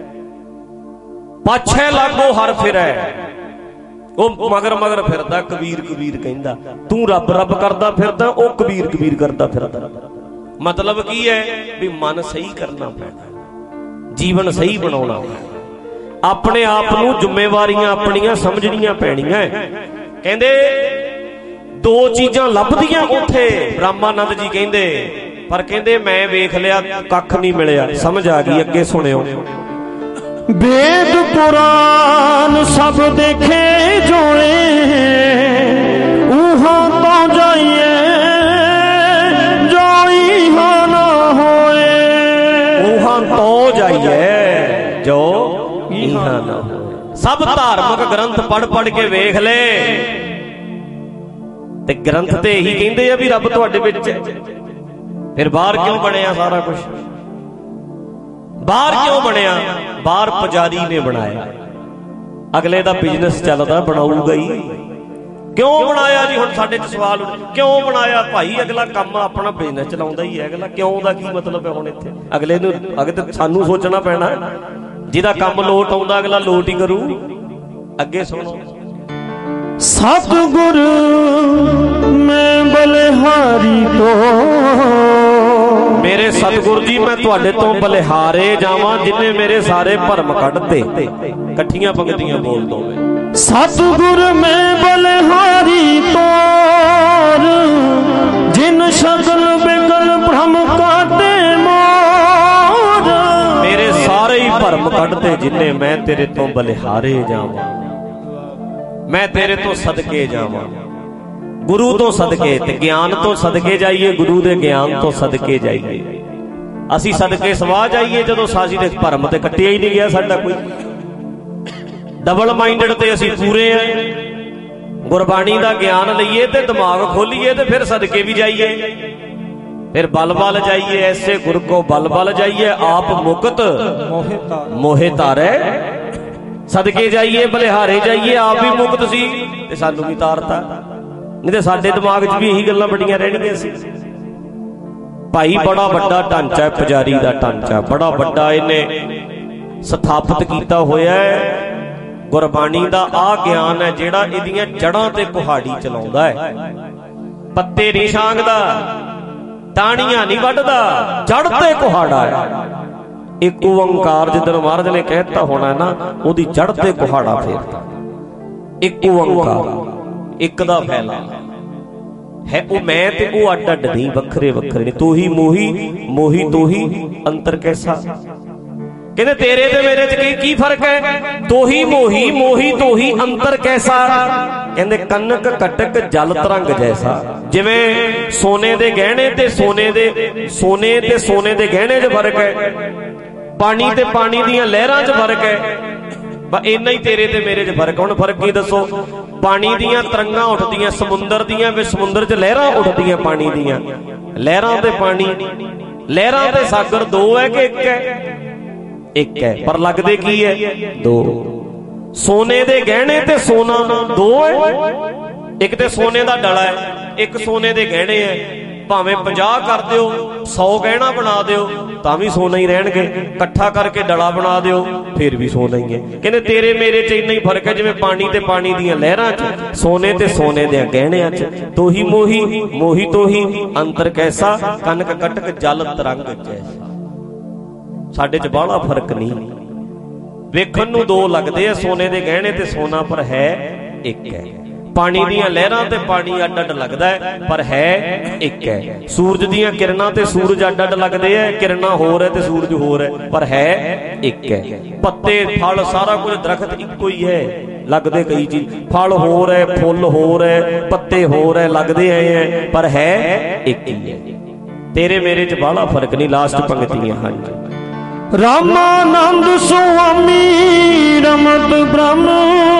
C: पाछे लागो हर फिरै ओ मगर मगर फिरदा कबीर कबीर कहंदा। तू रब रब करदा फिरदा, ओ कबीर कबीर करदा फिरदा। मतलब की है भी मन सही करना पैना, जीवन सही बनाउणा, अपने आप नू जिम्मेवारियां अपनियां समझणियां पैणियां। कहंदे दो चीजां लभदियां उत्थे ब्रह्मानंद जी कहंदे, पर कहंदे मैं वेख लिया कख नहीं मिलिया। समझ आ गई, अगे सुनियो।
A: वेद पुराण सब देखे जोड़े, उहां तो जाइए जो इहां ना होए,
C: उहां तो जाइए जो इहां ना होए। सब धार्मिक ग्रंथ पढ़ पढ़ के वेख ले, ते ग्रंथ ते यही कहंदे आ भी रब तुहाडे विच है। फिर बाहर क्यों बनिया सारा कुछ? बाहर क्यों बनिया? बाहर पुजारी ने बनाया, अगले दा बिजनेस चलदा बनाऊगा ही। क्यों बनाया जी? हुण साडे च सवाल क्यों बनाया भाई? अगला काम अपना बिजनेस चलाउंदा ही है, अगला क्यों दा की मतलब है? हुण इत्थे अगले नूं अगे ते सानू सोचना पैना, जिहदा काम लोट आउंदा अगला लोट ही करू। अगे सुनो।
A: सतगुर मैं बलिहारी तो,
C: मेरे सतगुर जी मैं तुहाडे तो बलिहारे जावां जिन्हें मेरे सारे भरम कढते। कट्ठियां पंक्तियां बोल दो।
A: सतगुर मैं बलिहारी तोर, जिन शकल बिकल भ्रम काटे मोर।
C: मेरे सारे ही भरम कढते जिन्हें मैं तेरे तो बलिहारे जावां, मैं तेरे तो सदके जावां। गुरु तो सदके ते ज्ञान तो सदके जाइए, गुरु दे ज्ञान तो सदके जाइए। असी सदके सवाह जाइए जदों सासी दे भरम ते कट्टिया ही नहीं गया साडा कोई। डबल माइंडेड ते असी पूरे हैं। गुरबाणी दा ज्ञान लईए ते दिमाग खोलीए ते फिर सदके भी जाइए, फिर बल बल जाइए। ऐसे गुर को बल बल जाइए, आप मुक्त मोहे तारे। सदके जाइए, बलिहारे जाइए, आप भी मुक्त सी ते सानू भी तारता। नहीं तो साडे दिमाग च भी यही गल्लां बड़ियां रहणगीਆਂ सी। भाई बड़ा बड़ा ढांचा है पुजारी दा ढांचा, बड़ा बड़ा इन्हें स्थापित किया होया है। गुरबाणी दा आ ज्ञान है जिहड़ा इहदियां जड़ां ते कुहाड़ी चलाउंदा है। पत्ते नहीं छांगदा, टाणियां नहीं वड्डदा, जड़ ते कुहाड़ा है। एक ओंकार जिदन महाराज ने कहता होना है ना, ओदी जड़ ते कुहाड़ा फेरदा। एक ओंकार, एक दा फैला है। वो मैं ते वो अड अड नहीं, वखरे वखरे नहीं। तू ही मोही, मोही तो ही, अंतर कैसा? कहते तेरे ते मेरे च की, की फर्क है? तो ही मोही, मोही तो ही, अंतर कैसा? कहते कनक कटक जल तरंग जैसा। जिवें सोने दे गहने ते सोने दे सोने ते सोने दे गहने च फर्क है, पानी ते पानी दियां लहरां च फर्क है। इन्ना ही तेरे ते मेरे च फर्क। हुण फर्क की दसो? पानी दियां तरंगां उठदियां समुंदर दियां, वे समुंदर च लहरां उठदियां पानी दियां। लहरां ते पानी, लहरां ते सागर दो है कि एक है? एक है, पर लगदे की है? दो। सोने दे गहने ते सोना दो है। एक ते सोने दा डला है, एक सोने दे गहने है। भावें पचास कर दिओ सौ गहना बना दिओ तां भी सोना ही रहणगे, इकट्ठा करके डला बना दिओ फिर भी सोना ही है। कहंदे तेरे मेरे च इन्ना ही फर्क है जिवें पानी ते पानी दीआं लहरां च, सोने ते सोने दे गहणियां च। तो ही मोही मोही तो ही अंतर कैसा, कनक कटक जल तरंग जैसा। साडे च बाहला फर्क नहीं, वेखण नूं दो लगदे आ सोने दे गहणे ते सोना, पर है एक है। पानी दीआं लहरां ते पानी अड अड लगदा है पर है एक है। सूरज दीआं किरणां ते सूरज अड अड लगदे है, किरणां होर है ते सूरज होर है, पर है एक है। पत्ते फल सारा कुछ दरखत इक्को ही है, लगदे कई चीज, फल होर है फुल होर है पत्ते होर है, लगदे हैं पर है एक ही है। तेरे मेरे च बाहला फर्क नहीं। लास्ट पंक्तियां हाँ जी।
B: रामानंद स्वामी रमत ब्रह्म,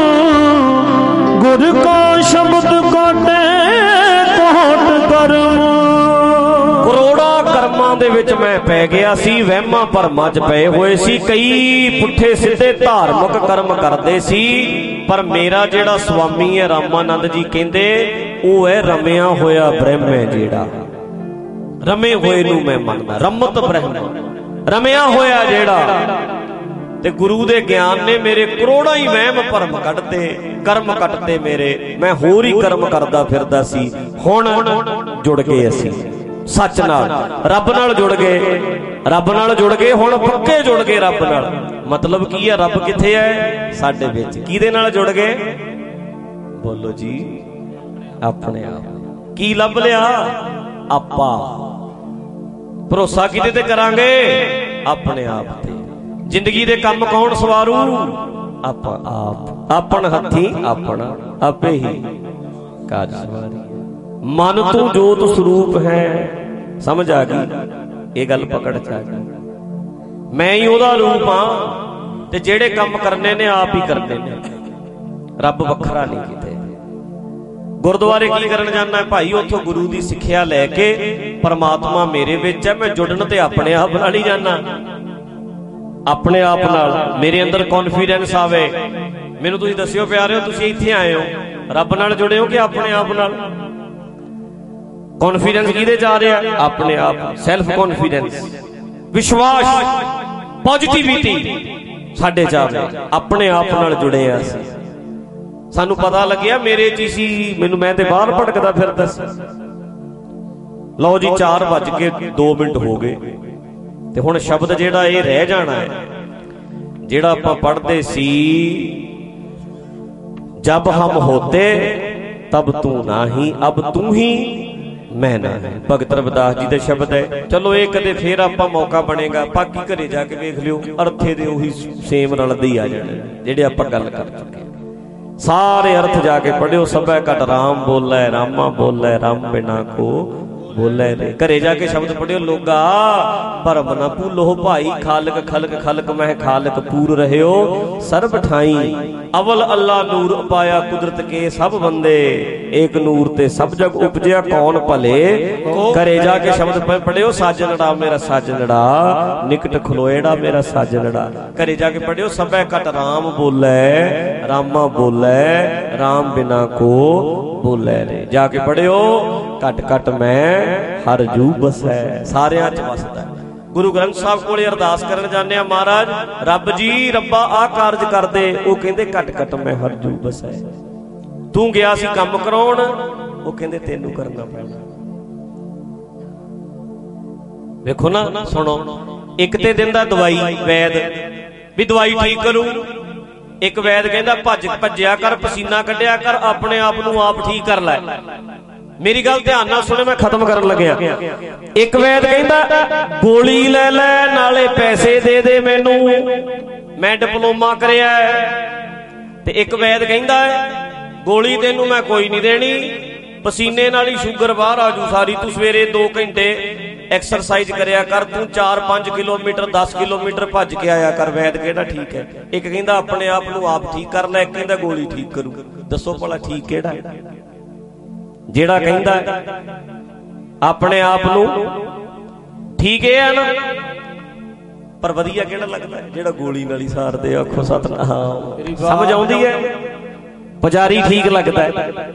B: गुर का शब्द काटे कोट कर्म।
C: करोड़ा कर्मां दे विच मैं पै गया सी, वहमां भरमां च पए होए सी, कई पुठे सीधे धार्मिक कर्म करदे सी, पर मेरा जिहड़ा स्वामी है रामानंद जी कहंदे ओह है रमिया होया ब्रह्म है। जिहड़ा रमे होए नूं मैं मनदा, रमत ब्रह्म रमिया होया जिहड़ा, ते गुरु दे ज्ञान ने मेरे करोड़ा ही वहम भरम कढते, कर्म कटते मेरे, मैं होर ही कर्म करदा फिरदा सी। हुण जुड़ गए असीं सच नाल, रब नाल जुड़ गए, रब नाल जुड़ गए, हुण पक्के जुड़ गए रब नाल। मतलब की है, रब किथे है? साडे विच। किहदे नाल जुड़ गए? बोलो जी, अपने आप। की लभ लिया? आपा। भरोसा किहदे ते करांगे? अपने आप ते। जिंदगी दे कम कौन सवारू? आप आप। अपन हथी अपना आपे ही काज सवारी। मन तू जोत स्वरूप है, समझ आ गई? ये गल पकड़ च आ गई। मैं ही ओदा रूप हां, ते जेड़े कम करने ने आप ही करने ने, रब वखरा नहीं किते। गुरुद्वारे की करन जाना है भाई? उत्थों गुरु दी सिक्ख्या लैके परमात्मा मेरे विच है, मैं जुड़न ते अपने आप नाल ही जाना। अपने आप नाल मेरे अंदर कॉन्फिडेंस आवे। मैनूं तुसीं दस्सिओ प्यारिओ, तुसीं इत्थे आए हो रब नाल जुड़े हो कि अपने आप नाल? कॉन्फिडेंस किहदे जा रहा? अपने आप। सैल्फ कॉन्फिडेंस, विश्वास, पॉजिटिविटी साडे जावे, अपने आप नाल जुड़े आ असीं। सानू पता लग्या मेरे च सी, मैनू मैं ते बाहर भटकदा फिरदा सी। लो जी चार बज के दो मिनट हो गए, ते हुण शब्द जिहड़ा ये रह जाना है, जिहड़ा आपां पढ़दे सी, जब हम होते तब तू नाही, अब तू ही मैं ना। भगत रविदास जी दे शब्द है। चलो ये कदे फिर आपां मौका बनेगा, बाकी घरे जाके वेख लिओ, अर्थे दे उही सेम रलदे ही आ जाने जिहड़े आपां गल कर चुके। सारे अर्थ जाके पढ़ियो। सबे कट राम बोलै, रामा बोलै, राम बिना को बोले रे। घरे जाके शब्द पढ़ियो। लोगा भरम ना भूलो भाई, खालक खलक खलक मह खालक पूर रहियो सर्ब ठाई। अवल अल्लाह नूर उपाया कुदरत के सब बंदे, एक नूर ते सब जग उपजया कौन भले। घरे जाके शब्द पढ़ियो। साजनड़ा मेरा साजनड़ा, निकट खलोएड़ा मेरा साजनड़ा। घरे जाके पढ़ियो। सबे कट राम बोले, रामा बोले, राम बिना को बोले रे। जाके पढ़ियो। कट कट मैं हर जू बसै, सारियां च वसदा। गुरु ग्रंथ साहब कोले अरदास करन जाने, महाराज रब जी रब्बा आ कारज कर दे। वो कहंदे कट कट मैं हर जू बसै। तू गया सी काम कराउण, वो कहंदे तेनू करना पैना। देखो ना, सुनो, एक ते दिन दा दवाई वैद भी दवाई ठीक करू। एक वैद कहंदा भज भज्जिया कर, पसीना कढ़िया कर, अपने आप नू आप ठीक कर लै। मेरी गल ध्यान नाल सुने, मैं खत्म करन लग्या। एक वैद कहंदा गोली ले लै नाले पैसे दे दे मैनू, मैं डिप्लोमा करिया। ते एक वैद कहंदा गोली तेनू मैं कोई नहीं देनी, पसीने नाल ही शुगर बाहर आजू सारी। तू सवेरे दो घंटे एक्सरसाइज करया कर, तू चार पांच किलोमीटर दस किलोमीटर भज के आया कर। वैद केड़ा ठीक है? एक कहंदा अपने आप नू आप ठीक कर लै, एक कहंदा गोली ठीक करू। दसो भला ठीक केड़ा है? जेड़ा कहंदा अपने आप नू ठीक है ना, पर वधिया केड़ा लगदा है? जेड़ा गोली नाल ही सार दे। आखो सतनाम। समझ आउंदी है? पुजारी ठीक लगदा है,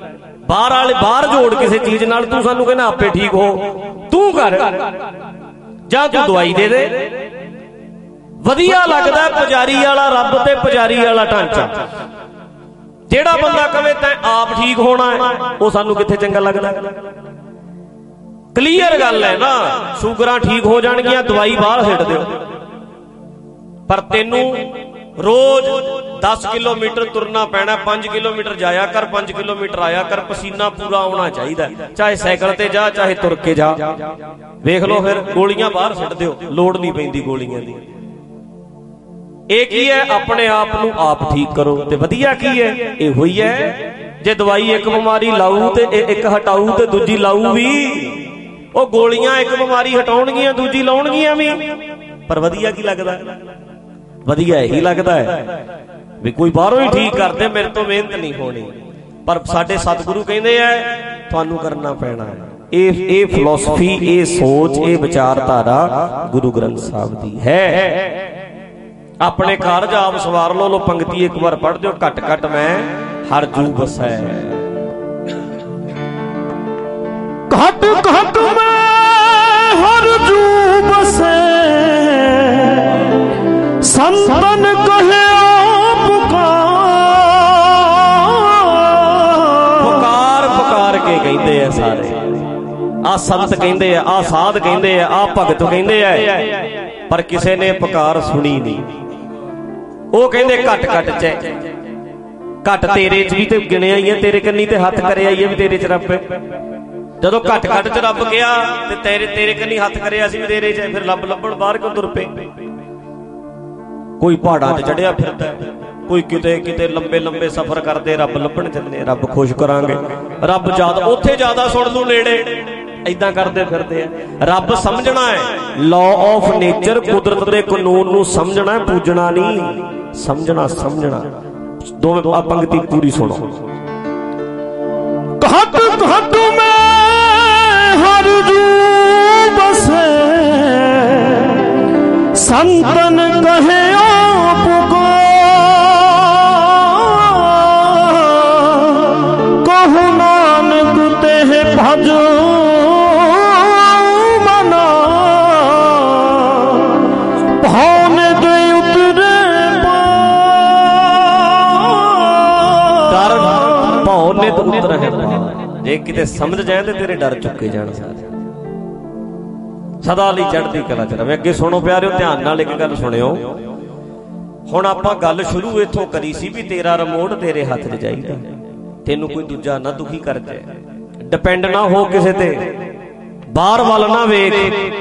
C: बाहर वाले बाहर जोड़ किसी चीज नाल, तू सानू कहना आपे ठीक हो, तू कर जा तू दवाई दे दे। वधिया लगदा पुजारी वाला रब ते पुजारी वाला ढांचा। जेड़ा बंदा कहे तैं आप ठीक होना है, वो सानू कित्थे चंगा लगदा। क्लीयर गल है ना, शुगरां ठीक हो जाणगियां, दवाई बाहर सिट दिओ। पर तेनू रोज दस किलोमीटर तुरना पैना, पांच किलोमीटर जाया कर, पांच किलोमीटर आया कर, पसीना पूरा आना चाहिए, चाहे साइकिल ते जा चाहे तुर के जा। वेख लो फिर गोलियां बाहर सिट दिओ, लोड़ नहीं पैंदी गोलियां दी। ਇਹ ਕੀ है, अपने आप नू आप ठीक करो ते वधिया की है, इहो ही है। जे दवाई एक बीमारी लाऊ ते एक हटाऊ ते दूजी लाऊ भी, ਉਹ ਗੋਲੀਆਂ ਇੱਕ ਬਿਮਾਰੀ ਹਟਾਉਣਗੀਆਂ ਦੂਜੀ ਲਾਉਣਗੀਆਂ ਵੀ। ਪਰ ਵਧੀਆ ਕੀ ਲੱਗਦਾ, ਵਧੀਆ ਇਹੀ ਲੱਗਦਾ ਹੈ ਵੀ ਕੋਈ ਬਾਹਰੋਂ ਹੀ ਠੀਕ ਕਰਦੇ, ਮੇਰੇ ਤੋਂ ਮਿਹਨਤ ਨਹੀਂ ਹੋਣੀ। ਪਰ ਸਾਡੇ ਸਤਿਗੁਰੂ ਕਹਿੰਦੇ ਆ ਤੁਹਾਨੂੰ ਕਰਨਾ ਪੈਣਾ ਹੈ। ਇਹ ਇਹ ਫਿਲਾਸਫੀ, ਇਹ ਸੋਚ, ਇਹ ਵਿਚਾਰਧਾਰਾ ਗੁਰੂ ਗ੍ਰੰਥ ਸਾਹਿਬ ਦੀ ਹੈ। ਆਪਣੇ ਕਾਰਜ ਆਪ ਸਵਾਰ ਲੋ। ਲੋ ਪੰਕਤੀ ਇੱਕ ਵਾਰ ਪੜ੍ਹ ਦਿਓ, ਘਟ ਘਟ ਮੈਂ ਹਰ ਜੂ ਬਸੈ।
A: घट घट में हर जू बसे, संतन कहे पुकार।
C: पुकार पुकार के कहते हैं सारे, आ संत कहते हैं, आ साध कहते हैं, आ भगत कहते हैं। पर किसी ने पुकार सुनी नहीं। वो कहते घट घट च घट तेरे च भी तो गिणिया ही है, तेरे कन्नी ते हथ करे आई है भी तेरे च रब। ਜਦੋਂ ਘੱਟ ਘੱਟ ਚ ਰੱਬ ਗਿਆ ਤੇ ਤੇਰੇ ਤੇਰੇ ਕੰਨੀ ਹੱਥ ਕਰਿਆ ਸੀ ਵੀ ਤੇਰੇ ਚ, ਫਿਰ ਰੱਬ ਲੱਭਣ ਬਾਹਰ ਕਿਉਂ ਤੁਰ ਪਏ। ਕੋਈ ਪਹਾੜਾਂ ਤੇ ਚੜਿਆ ਫਿਰਦਾ, ਕੋਈ ਕਿਤੇ ਕਿਤੇ ਲੰਬੇ ਲੰਬੇ ਸਫ਼ਰ ਕਰਦੇ, ਰੱਬ ਲੱਭਣ ਚੱਲੇ, ਰੱਬ ਖੁਸ਼ ਕਰਾਂਗੇ, ਰੱਬ ਜ਼ਿਆਦਾ ਉੱਥੇ ਜ਼ਿਆਦਾ ਸੁਣ ਲੂ ਨੇੜੇ, ਏਦਾਂ ਕਰਦੇ ਫਿਰਦੇ ਆ। ਰੱਬ ਸਮਝਣਾ ਹੈ, ਲਾਅ ਆਫ ਨੇਚਰ, ਕੁਦਰਤ ਦੇ ਕਾਨੂੰਨ ਨੂੰ ਸਮਝਣਾ, ਪੂਜਣਾ ਨਹੀਂ। ਸਮਝਣਾ ਸਮਝਣਾ ਦੋਵੇਂ। ਆ ਪੰਕਤੀ ਪੂਰੀ ਸੁਣੋ।
A: घट घट में हर जू बसे, संतन कहे पुकार। कहु नानक तेह भजो मना, भावने दे उतरे
C: डर, भावने तो उतर है। जे किते समझ जाए तो तेरे डर चुके जान सारे, सदा लई चढ़दी कला च रवे। अगे सुनो प्यारिओ, ध्यान नाल एक गल सुनियो। हुण आपां गल शुरू इत्थों करी सी भी तेरा रिमोट तेरे हत्थ च चाहीदा, तेनू कोई दूजा ना दुखी कर जाए। डिपेंड ना हो किसे ते, बाहर वाल ना वेख,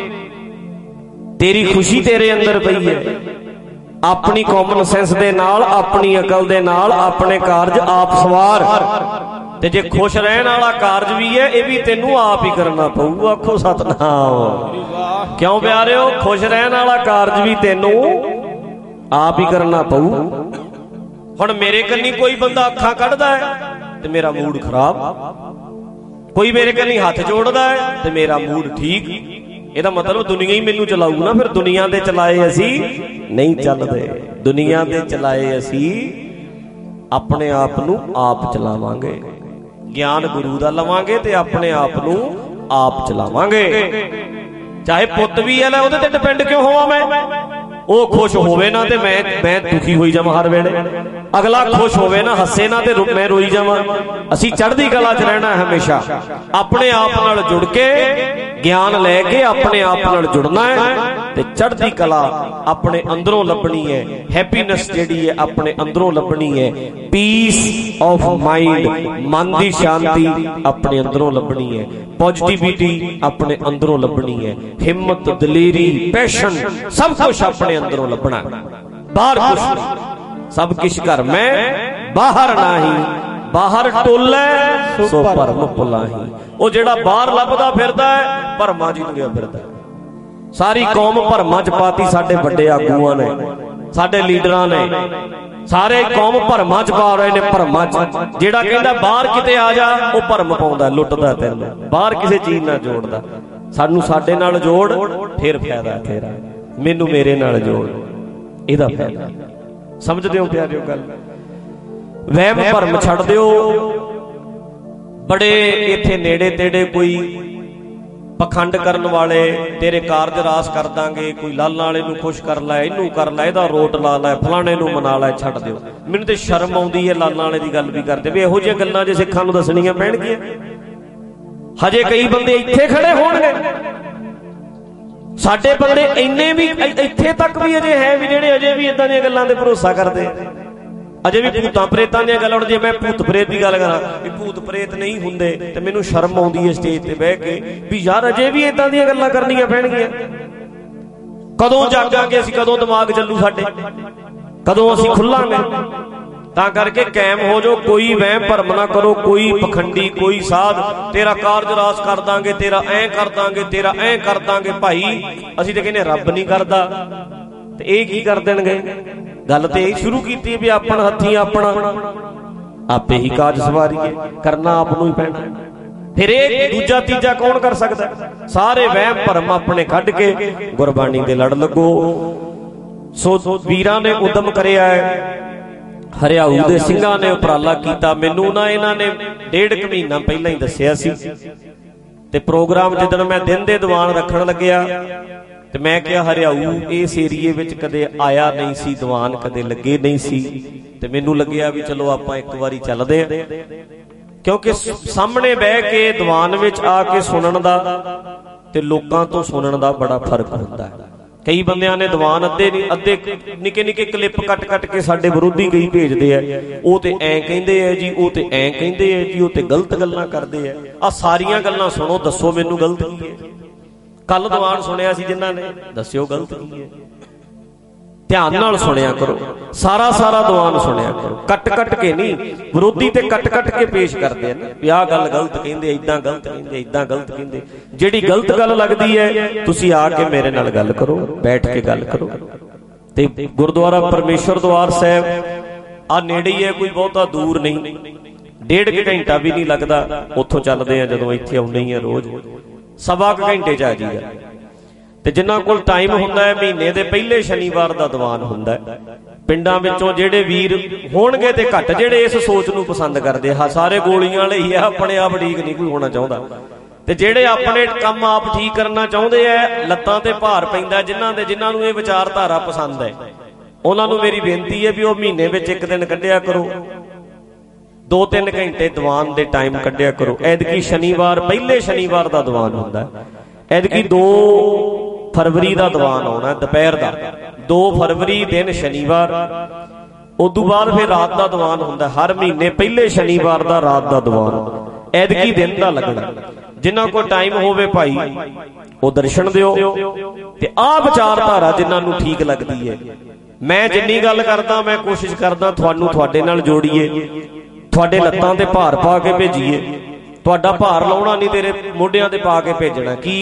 C: तेरी खुशी तेरे अंदर पई है। अपनी कॉमन सेंस दे नाल, अपनी अकल दे नाल अपने कारज आप सवार। ते जे खुश रहने वाला कारज भी है, ये भी तेनू आप ही करना पऊ। आखो सतनाम। क्यों प्यारिओ, खुश रहने वाला कारज भी तेनू आप ही करना पऊ। हुण मेरे कन्नी कोई बंदा अखां कढ़दा है ते मेरा मूड खराब, कोई मेरे कन्नी हाथ जोड़दा है ते मेरा मूड ठीक। ਇਹਦਾ मतलब दुनिया ही मैनू चलाऊ ना। फिर दुनिया दे चलाए असी नहीं चलते, दुनिया दे चलाए असी अपने आप नू आप चलावांगे। ज्ञान गुरु दा लवांगे ते अपने आप नू आप चलावांगे। चाहे पुत भी है ओहदे ते डिपेंड क्यों होवां मैं। ਉਹ खुश होवे ना ते मैं मैं दुखी होई जावां हर वेले, अगला खुश होवे ना हसे ना ते मैं रोई जावां। असीं चढ़दी कला च रहना हमेशा, अपने आप नाल जुड़ के ज्ञान लैके अपने आप नाल जुड़ना है ते चढ़दी कला अपने अंदरों लभनी है। हैप्पीनेस जिहड़ी है अपने अंदरों लभनी है। पीस ऑफ माइंड, मन दी शांति अपने अंदरों लभनी है। पॉजिटिविटी अपने अंदरों लभनी है। हिम्मत, दलेरी, पैशन सब कुछ अपने अंदरों लभना। बाहर कुछ नहीं, सब किश घर में बाहर नाही। बाहर टोले सो भरम भुलाही। वो जेड़ा बाहर लभदा फिरदा है भरमा जी तुरिया फिरदा। सारी कौम भरमा च पाती। साडे वड्डे आगूआं ने, साडे लीडरां ने, सारे कौम भरमा च पा रहे ने। भरमा च जेड़ा कहंदा बाहर किते आ जा, वो भरम पाउंदा, लुटदा तैनूं। बाहर किसी चीज नाल जोड़दा। सानू साडे नाल जोड़, फिर फायदा तेरा। मैनू मेरे नाल जोड़, इहदा फायदा। समझदे हो प्यारिओ गल। वहम भरम छड्ड दिओ, बड़े इत्थे नेड़े तेड़े कोई पखंड करन वाले तेरे कारज रास कर दांगे, कोई लाला वाले नूं खुश कर लै, इनू कर लै, इहदा रोट ला लै, फलाणे नूं मना लै, छड्ड दिओ। मैनूं ते शर्म आउंदी है लाला वाले दी गल भी करदे भी इहो जिहियां गल्लां जे सिखां नूं दसणीआं पैणगीआं। हजे कई बंदे इत्थे खड़े होणगे, साडे बंदे इन्ने भी इत्थे तक भी अजे है भी जिहड़े अजे भी इदां दीआं गल्लां ते भरोसा करदे, अजे भी भूतां प्रेतां दीआं गल्लां। जे मैं भूत प्रेत की गल करां भी भूत प्रेत नहीं हुंदे ते मैनूं शर्म आउंदी है स्टेज ते बह के भी यार अजे भी इदां दीआं गल्लां करनियां पैणगीआं। कदों जागांगे असीं, कदों दिमाग चलू साडे, कदों असीं खुल्लांगे? तां करके कायम हो जाओ, कोई वहम भरम ना करो, कोई पखंडी कोई साध तेरा कारज रास कर दांगे, तेरा ऐ कर दांगे, तेरा ऐ कर दांगे। भाई असीं ते कहने रब नहीं करदा ते इह की कर देणगे? गल तो यही शुरू की भी अपन हथी अपना आपे ही काज सवारीए, करना आप नूं ही पैना। फिर एक दूजा तीजा कौन कर सकता? सारे वहम भरम अपने कढ के गुरबाणी दे लड़ लगो। सो वीरां ने उदम करिया है, हरियाऊ दे ਸਿੰਘਾਂ ने उपराला कीता। मैनू ना इन्हां ने डेढ़ क महीना पहला ही दस्सिया सी ते प्रोग्राम जिदन मैं दिन दे दीवान रखण लग्या ते मैं क्या हरियाऊ इस एरिए विच कदे आया नहीं सी, दीवान कदे लगे नहीं सी ते मैनू लग्या भी चलो आपां एक वारी चलदे आ, क्योंकि सामने बह के दीवान विच आके सुनन दा ते लोकां तो सुनन दा बड़ा फर्क हुंदा है। कई बंदियां ने दीवान अद्धे नहीं अद्धे निके निके क्लिप कट कट के साडे विरोधी कई भेजदे आ, ओ ते ऐ कहिंदे आ जी, ओ ते ऐ कहिंदे आ जी, ओ ते गलत गल्लां करदे आ। आ सारियां गल्लां सुणो, दसो मैनू गलत की है? कल दीवान सुनिया सी जिन्हां ने, दस्सिओ गलत की है? ध्यान नाल सुनिया करो, सारा सारा दीवान सुनिया करो, कट कट के नहीं। विरोधी ते कट कट के पेश करते हैं भी आह गल गलत कहिंदे, इदां गलत कहिंदे, इदां गलत कहिंदे। जिहड़ी गलत गल लगदी है तुसीं आके मेरे नाल गल करो, बैठ के गल करो। ते गुरुद्वारा परमेश्वर द्वार साहब आ नेड़े ही है, कोई बहुता दूर नहीं, डेढ़ के घंटा भी नहीं लगता। उत्थों चलदे आ जदों इत्थे आउंदे ही आ रोज सवा क घंटे च आ जाईदा। ते जिन्हां कोल टाइम हुंदा है महीने दे पहले शनिवार दा दीवान हुंदा है। पिंडां विचों जिहड़े वीर होणगे ते घट जिहड़े इस सोच नूं पसंद करदे हा, सारे गोलियां वाले ही आ, अपने आप ठीक नहीं कोई होना चाहुंदा। ते जिहड़े अपने काम आप ठीक करना चाहुंदे आ, लत्तां ते भार पैंदा जिन्हां दे जिन्हां नूं इह विचारधारा पसंद है, उन्हां नूं मेरी बेनती है भी ओह महीने विच एक दिन कढिया करो, दो तीन घंटे दीवान दे टाइम कढिया करो। ऐदकी शनिवार पहले शनिवार दा दीवान हुंदा है, ऐदकी दो फरवरी का दीवान आना दोपहर का, दो फरवरी दिन शनिवार, उदू बाद फिर रात का दीवान होंदा। हर महीने पहले शनिवार का रात का दीवान ऐदकी दिन का लगना। जिन्हां को टाइम होवे भाई वो दर्शन दिओ ते आ विचारधारा जिन्हां नूं ठीक लगदी है। मैं जिन्नी गल करदा मैं कोशिश करदा तुहानूं तुहाडे नाल जोड़ीए, तुहाडे लत्तां ते भार पा के भेजीए। तुहाडा भार लाउणा नहीं तेरे मोढियां ते पा के भेजना। की